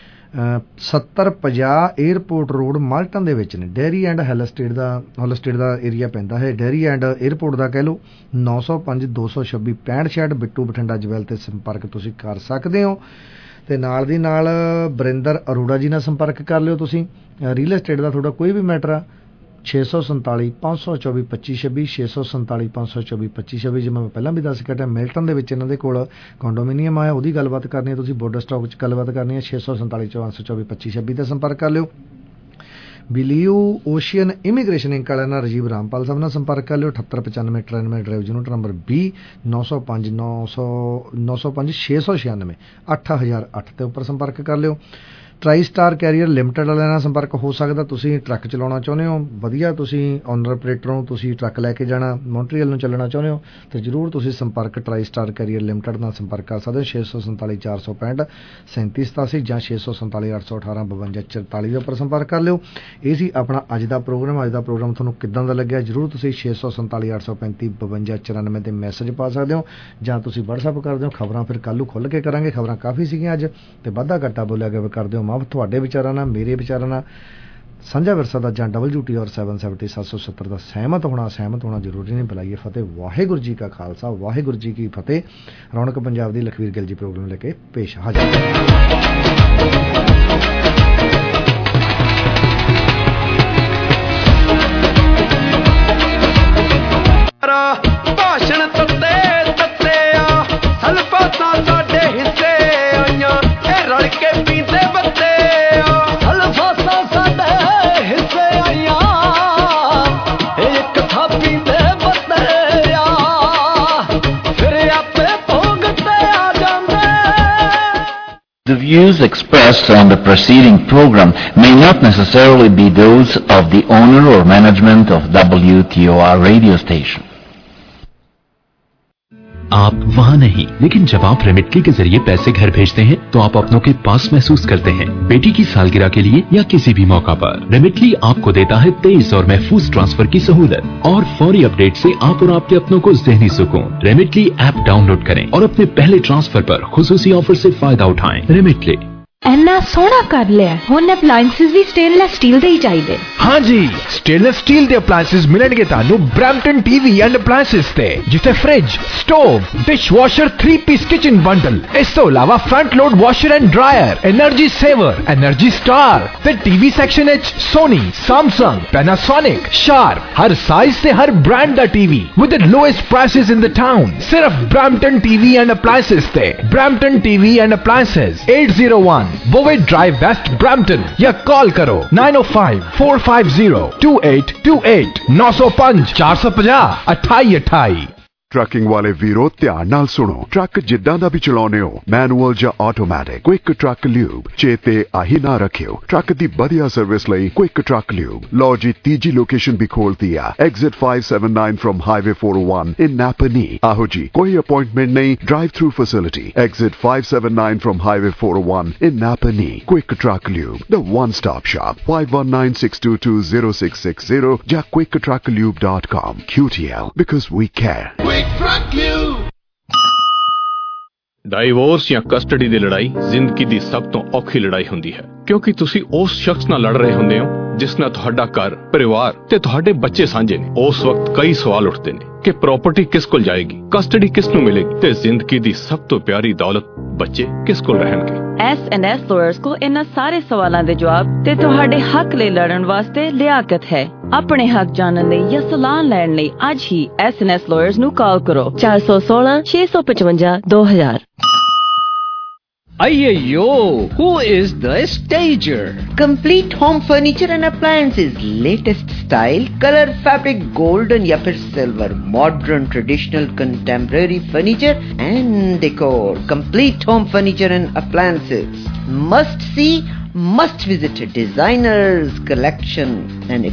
S11: 7050 에ਅਰਪੋਰਟ ਰੋਡ ਮਾਲਟਨ ਦੇ ਵਿੱਚ ਨੇ, ਡੇਅਰੀ ਐਂਡ ਹੋਲਸਟੇਟ ਦਾ ਏਰੀਆ ਪੈਂਦਾ ਹੈ, ਡੇਅਰੀ ਐਂਡ 에ਅਰਪੋਰਟ ਦਾ ਕਹਿ ਲਓ। 905 226 6566 ਬਿੱਟੂ ਬਠਿੰਡਾ ਜਵੈਲ ਤੇ ਸੰਪਰਕ ਤੁਸੀਂ ਕਰ ਸਕਦੇ ਹੋ। ਤੇ ਨਾਲ ਦੀ ਨਾਲ ਬਰਿੰਦਰ ਅਰੋੜਾ ਜੀ ਨਾਲ ਸੰਪਰਕ ਕਰ ਲਿਓ ਤੁਸੀਂ। ਰੀਅਲ ਐਸਟੇਟ ਦਾ ਤੁਹਾਡਾ ਕੋਈ ਵੀ ਮੈਟਰ ਆ, 647 524 2526 647 524 2526। ਜਿਵੇਂ ਮੈਂ ਪਹਿਲਾਂ ਵੀ ਦੱਸ ਕੇ ਮਿਲਟਨ ਦੇ ਵਿੱਚ ਇਹਨਾਂ ਦੇ ਕੋਲ ਕੰਡੋਮੀਨੀਅਮ ਆਇਆ, ਉਹਦੀ ਗੱਲਬਾਤ ਕਰਨੀ ਹੈ ਤੁਸੀਂ, ਬੋਰਡਰ ਸਟਾਕ ਵਿੱਚ ਗੱਲਬਾਤ ਕਰਨੀ ਹੈ, 647 524 2526 ਤੇ ਸੰਪਰਕ ਕਰ ਲਿਓ। ਬਿਲੀਓ ਓਸ਼ੀਅਨ ਇਮੀਗ੍ਰੇਸ਼ਨ ਇੰਕ ਵਾਲਿਆਂ ਨਾਲ ਰਾਜੀਵ ਰਾਮਪਾਲ ਸਾਹਿਬ ਨਾਲ ਸੰਪਰਕ ਕਰ ਲਿਓ। 7895 93 ਡਰਾਈਵ ਯੂਨਿਟ ਨੰਬਰ 20, 905 905 696 8008 ਤੇ ਉੱਪਰ ਸੰਪਰਕ ਕਰ ਲਿਓ। ਟਰਾਈ ਸਟਾਰ ਕੈਰੀਅਰ ਲਿਮਟਿਡ ਵਾਲਿਆਂ ਨਾਲ ਸੰਪਰਕ ਹੋ ਸਕਦਾ। ਤੁਸੀਂ ਟਰੱਕ ਚਲਾਉਣਾ ਚਾਹੁੰਦੇ ਹੋ, ਵਧੀਆ ਤੁਸੀਂ ਓਨਰ ਆਪਰੇਟਰ ਹੋ, ਤੁਸੀਂ ਟਰੱਕ ਲੈ ਕੇ ਜਾਣਾ, ਮੌਂਟਰੀਅਲ ਨੂੰ ਚੱਲਣਾ ਚਾਹੁੰਦੇ ਹੋ, ਤਾਂ ਜ਼ਰੂਰ ਤੁਸੀਂ ਸੰਪਰਕ ਟਰਾਈ ਸਟਾਰ ਕੈਰੀਅਰ ਲਿਮਟਿਡ ਨਾਲ ਸੰਪਰਕ ਕਰ ਸਕਦੇ ਹੋ। 647 465 3787 ਜਾਂ 647 818 52 44 ਦੇ ਉੱਪਰ ਸੰਪਰਕ ਕਰ ਲਿਓ। ਇਹ ਸੀ ਆਪਣਾ ਅੱਜ ਦਾ ਪ੍ਰੋਗਰਾਮ। ਅੱਜ ਦਾ ਪ੍ਰੋਗਰਾਮ ਤੁਹਾਨੂੰ ਕਿੱਦਾਂ ਦਾ ਲੱਗਿਆ ਜ਼ਰੂਰ ਤੁਸੀਂ 647 835 52 94 ਤੇ ਮੈਸੇਜ ਪਾ ਸਕਦੇ ਹੋ, ਜਾਂ ਤੁਸੀਂ WhatsApp ਕਰਦੇ ਹੋ। ਖਬਰਾਂ ਫਿਰ ਕੱਲ੍ਹ ਨੂੰ ਖੁੱਲ੍ਹ ਕੇ ਕਰਾਂਗੇ, ਖਬਰਾਂ ਕਾਫੀ ਸੀਗੀਆਂ ਅੱਜ, ਤੇ ਵਾਧਾ ਘਾਟਾ ਬੋਲਿਆ ਗਿਆ ਕਰਦੇ ਹੋ। ਤੁਹਾਡੇ ਵਿਚਾਰਾਂ ਨਾਲ, ਮੇਰੇ ਵਿਚਾਰਾਂ ਨਾਲ ਸਾਂਝਾ ਵਿਰਸਾ ਦਾ ਜਾਂ WT ਔਰ 770 770 ਦਾ ਸਹਿਮਤ ਹੋਣਾ ਜ਼ਰੂਰੀ ਨਹੀਂ। ਬੁਲਾਈਏ ਫਤਿਹ। ਵਾਹਿਗੁਰੂ ਜੀ ਕਾ ਖਾਲਸਾ, ਵਾਹਿਗੁਰੂ ਜੀ ਕੀ ਫਤਿਹ। ਰੌਣਕ ਪੰਜਾਬ ਦੀ ਲਖਵੀਰ ਗਿੱਲ ਜੀ ਪ੍ਰੋਗਰਾਮ ਲੈ ਕੇ ਪੇਸ਼ ਹਾਜ਼ਰ।
S12: ਭਾਸ਼ਣ ਤੱਤੇ ਆ ਹਲਫਾਤਾਂ ਸਾਡੇ ਹਿੱਸੇ ਆਈਆਂ, ਇਹ ਰਲ ਕੇ ਪੀਂਦੇ ਬੱਤੇ ਆ, ਹਲਫਾਤਾਂ ਸਾਡੇ ਹਿੱਸੇ ਆਈਆਂ, ਇਹ ਇੱਕ ਥਾਂ ਪੀਂਦੇ ਬੱਤੇ ਆ, ਫਿਰ ਆਪੇ ਭੋਗਤੇ ਆ ਜਾਂਦੇ।
S19: The views expressed on the preceding program may not necessarily be those of the owner or management of WTOR radio station.
S20: आप वहाँ नहीं, लेकिन जब आप रेमिटली के जरिए पैसे घर भेजते हैं तो आप अपनों के पास महसूस करते हैं। बेटी की सालगिरह के लिए या किसी भी मौका पर रेमिटली आपको देता है तेज और महफूज ट्रांसफर की सहूलत और फौरी अपडेट से आप और आपके अपनों को ज़हनी सुकून। रेमिटली ऐप डाउनलोड करें और अपने पहले ट्रांसफर पर खुसूसी ऑफर से फायदा उठाएं। रेमिटली।
S21: ਇੰਨਾ ਸੋਹਣਾ ਕਰ ਲਿਆ, ਹੁਣ ਅਪਲਾਇੰਸਿਸ ਵੀ ਸਟੇਨਲੈਸ ਸਟੀਲ ਦੇ ਹੀ ਚਾਹੀਦੇ।
S22: हाँ जी, स्टेनलेस स्टील ਦੇ ਅਪਲਾਇੰਸਿਸ ਮਿਲਣਗੇ ਤੁਹਾਨੂੰ ਬ੍ਰੈਂਪਟਨ ਟੀਵੀ ਐਂਡ ਅਪਲਾਇੰਸਿਸ ਤੇ, ਜਿੱਥੇ fridge, stove, dishwasher three piece kitchen bundle, ਇਸ ਤੋਂ ਇਲਾਵਾ front load washer and dryer, energy saver, energy star ਤੇ ਟੀਵੀ ਸੈਕਸ਼ਨ ਵਿੱਚ ਸੋਨੀ, ਸੈਮਸੰਗ, ਪੈਨਾਸੋਨਿਕ, ਸ਼ਾਰਪ, ਹਰ ਸਾਈਜ਼ ਤੇ ਹਰ ਬ੍ਰਾਂਡ ਦਾ TV with the lowest prices in the town. ਸਿਰਫ ਬ੍ਰੈਂਪਟਨ ਟੀਵੀ ਐਂਡ ਅਪਲਾਇੰਸਿਸ ਤੇ। Brampton TV and appliances 801 Bovey Drive West Brampton या call करो 905 450 2828 905 450 2828।
S2: ਟਰੱਕਿੰਗ ਵਾਲੇ ਵੀਰੋ ਧਿਆਨ ਨਾਲ ਸੁਣੋ। ਟਰੱਕ ਜਿੱਦਾਂ ਦਾ ਵੀ ਚਲਾਉਨੇ ਹੋ, ਮੈਨੂਅਲ ਜਾਂ ਆਟੋਮੈਟਿਕ, ਕੁਇਕ ਟਰੱਕ ਲਿਊਬ ਚੇਤੇ ਆਹੀ ਨਾ ਰੱਖਿਓ। ਟਰੱਕ ਦੀ ਵਧੀਆ ਸਰਵਿਸ ਲਈ ਕੁਇਕ ਟਰੱਕ ਲਿਊਬ। ਲਓ ਜੀ ਤੀਜੀ ਲੋਕੇਸ਼ਨ ਵੀ ਖੋਲਤੀ ਆ, exit 579 from highway 401 in Napanee. ਆਹੋ ਜੀ, ਕੋਈ ਅਪਾਇੰਟਮੈਂਟ ਨਹੀਂ, drive through facility. Exit 579 from highway 401 in Napanee. Quick truck lube, the one stop shop. 5196220660 ਜਾਂ quicktrucklube.com। QTL, because we care.
S5: Divorce ਜਾਂ ਕਸਟਡੀ ਦੀ ਲੜਾਈ ਜ਼ਿੰਦਗੀ ਦੀ ਸਭ ਤੋਂ ਔਖੀ ਲੜਾਈ ਹੁੰਦੀ ਹੈ, ਕਿਉਂਕਿ ਤੁਸੀਂ ਉਸ ਸ਼ਖਸ ਨਾਲ ਲੜ ਰਹੇ ਹੁੰਦੇ ਹੋ ਜਿਸ ਨਾਲ ਤੁਹਾਡਾ ਘਰ, ਪਰਿਵਾਰ ਤੇ ਤੁਹਾਡੇ ਬੱਚੇ ਸਾਂਝੇ ਨੇ। ਉਸ ਵਕਤ ਕਈ ਸਵਾਲ ਉੱਠਦੇ ਨੇ ਕਿ ਪ੍ਰਾਪਰਟੀ ਕਿਸ ਕੋਲ ਜਾਏਗੀ, ਕਸਟਡੀ ਕਿਸ ਨੂੰ ਮਿਲੇਗੀ ਤੇ ਜ਼ਿੰਦਗੀ ਦੀ ਸਭ ਤੋਂ ਪਿਆਰੀ ਦੌਲਤ ਬੱਚੇ ਕਿਸ ਕੋਲ ਰਹਿਣਗੇ।
S23: S&S ਲਾਇਰਸ ਕੋਲ ਇਹਨਾਂ ਸਾਰੇ ਸਵਾਲਾਂ ਦੇ ਜਵਾਬ ਤੇ ਤੁਹਾਡੇ ਹੱਕ ਲਈ ਲੜਨ ਵਾਸਤੇ ਲਿਆਕਤ ਹੈ। ਆਪਣੇ ਹੱਕ ਜਾਣਨ ਲਈ ਜਾਂ ਸਲਾਹ ਲੈਣ ਲਈ ਅੱਜ ਹੀ S&S ਲਾਇਰਸ ਨੂੰ ਕਾਲ ਕਰੋ 416 655 2000।
S24: Ayyo, who is the stager?
S25: Complete home furniture and appliances, latest style, color, fabric, golden या फिर silver, modern, traditional, contemporary furniture and decor. Complete home furniture and appliances. Must see, must visit designers collection and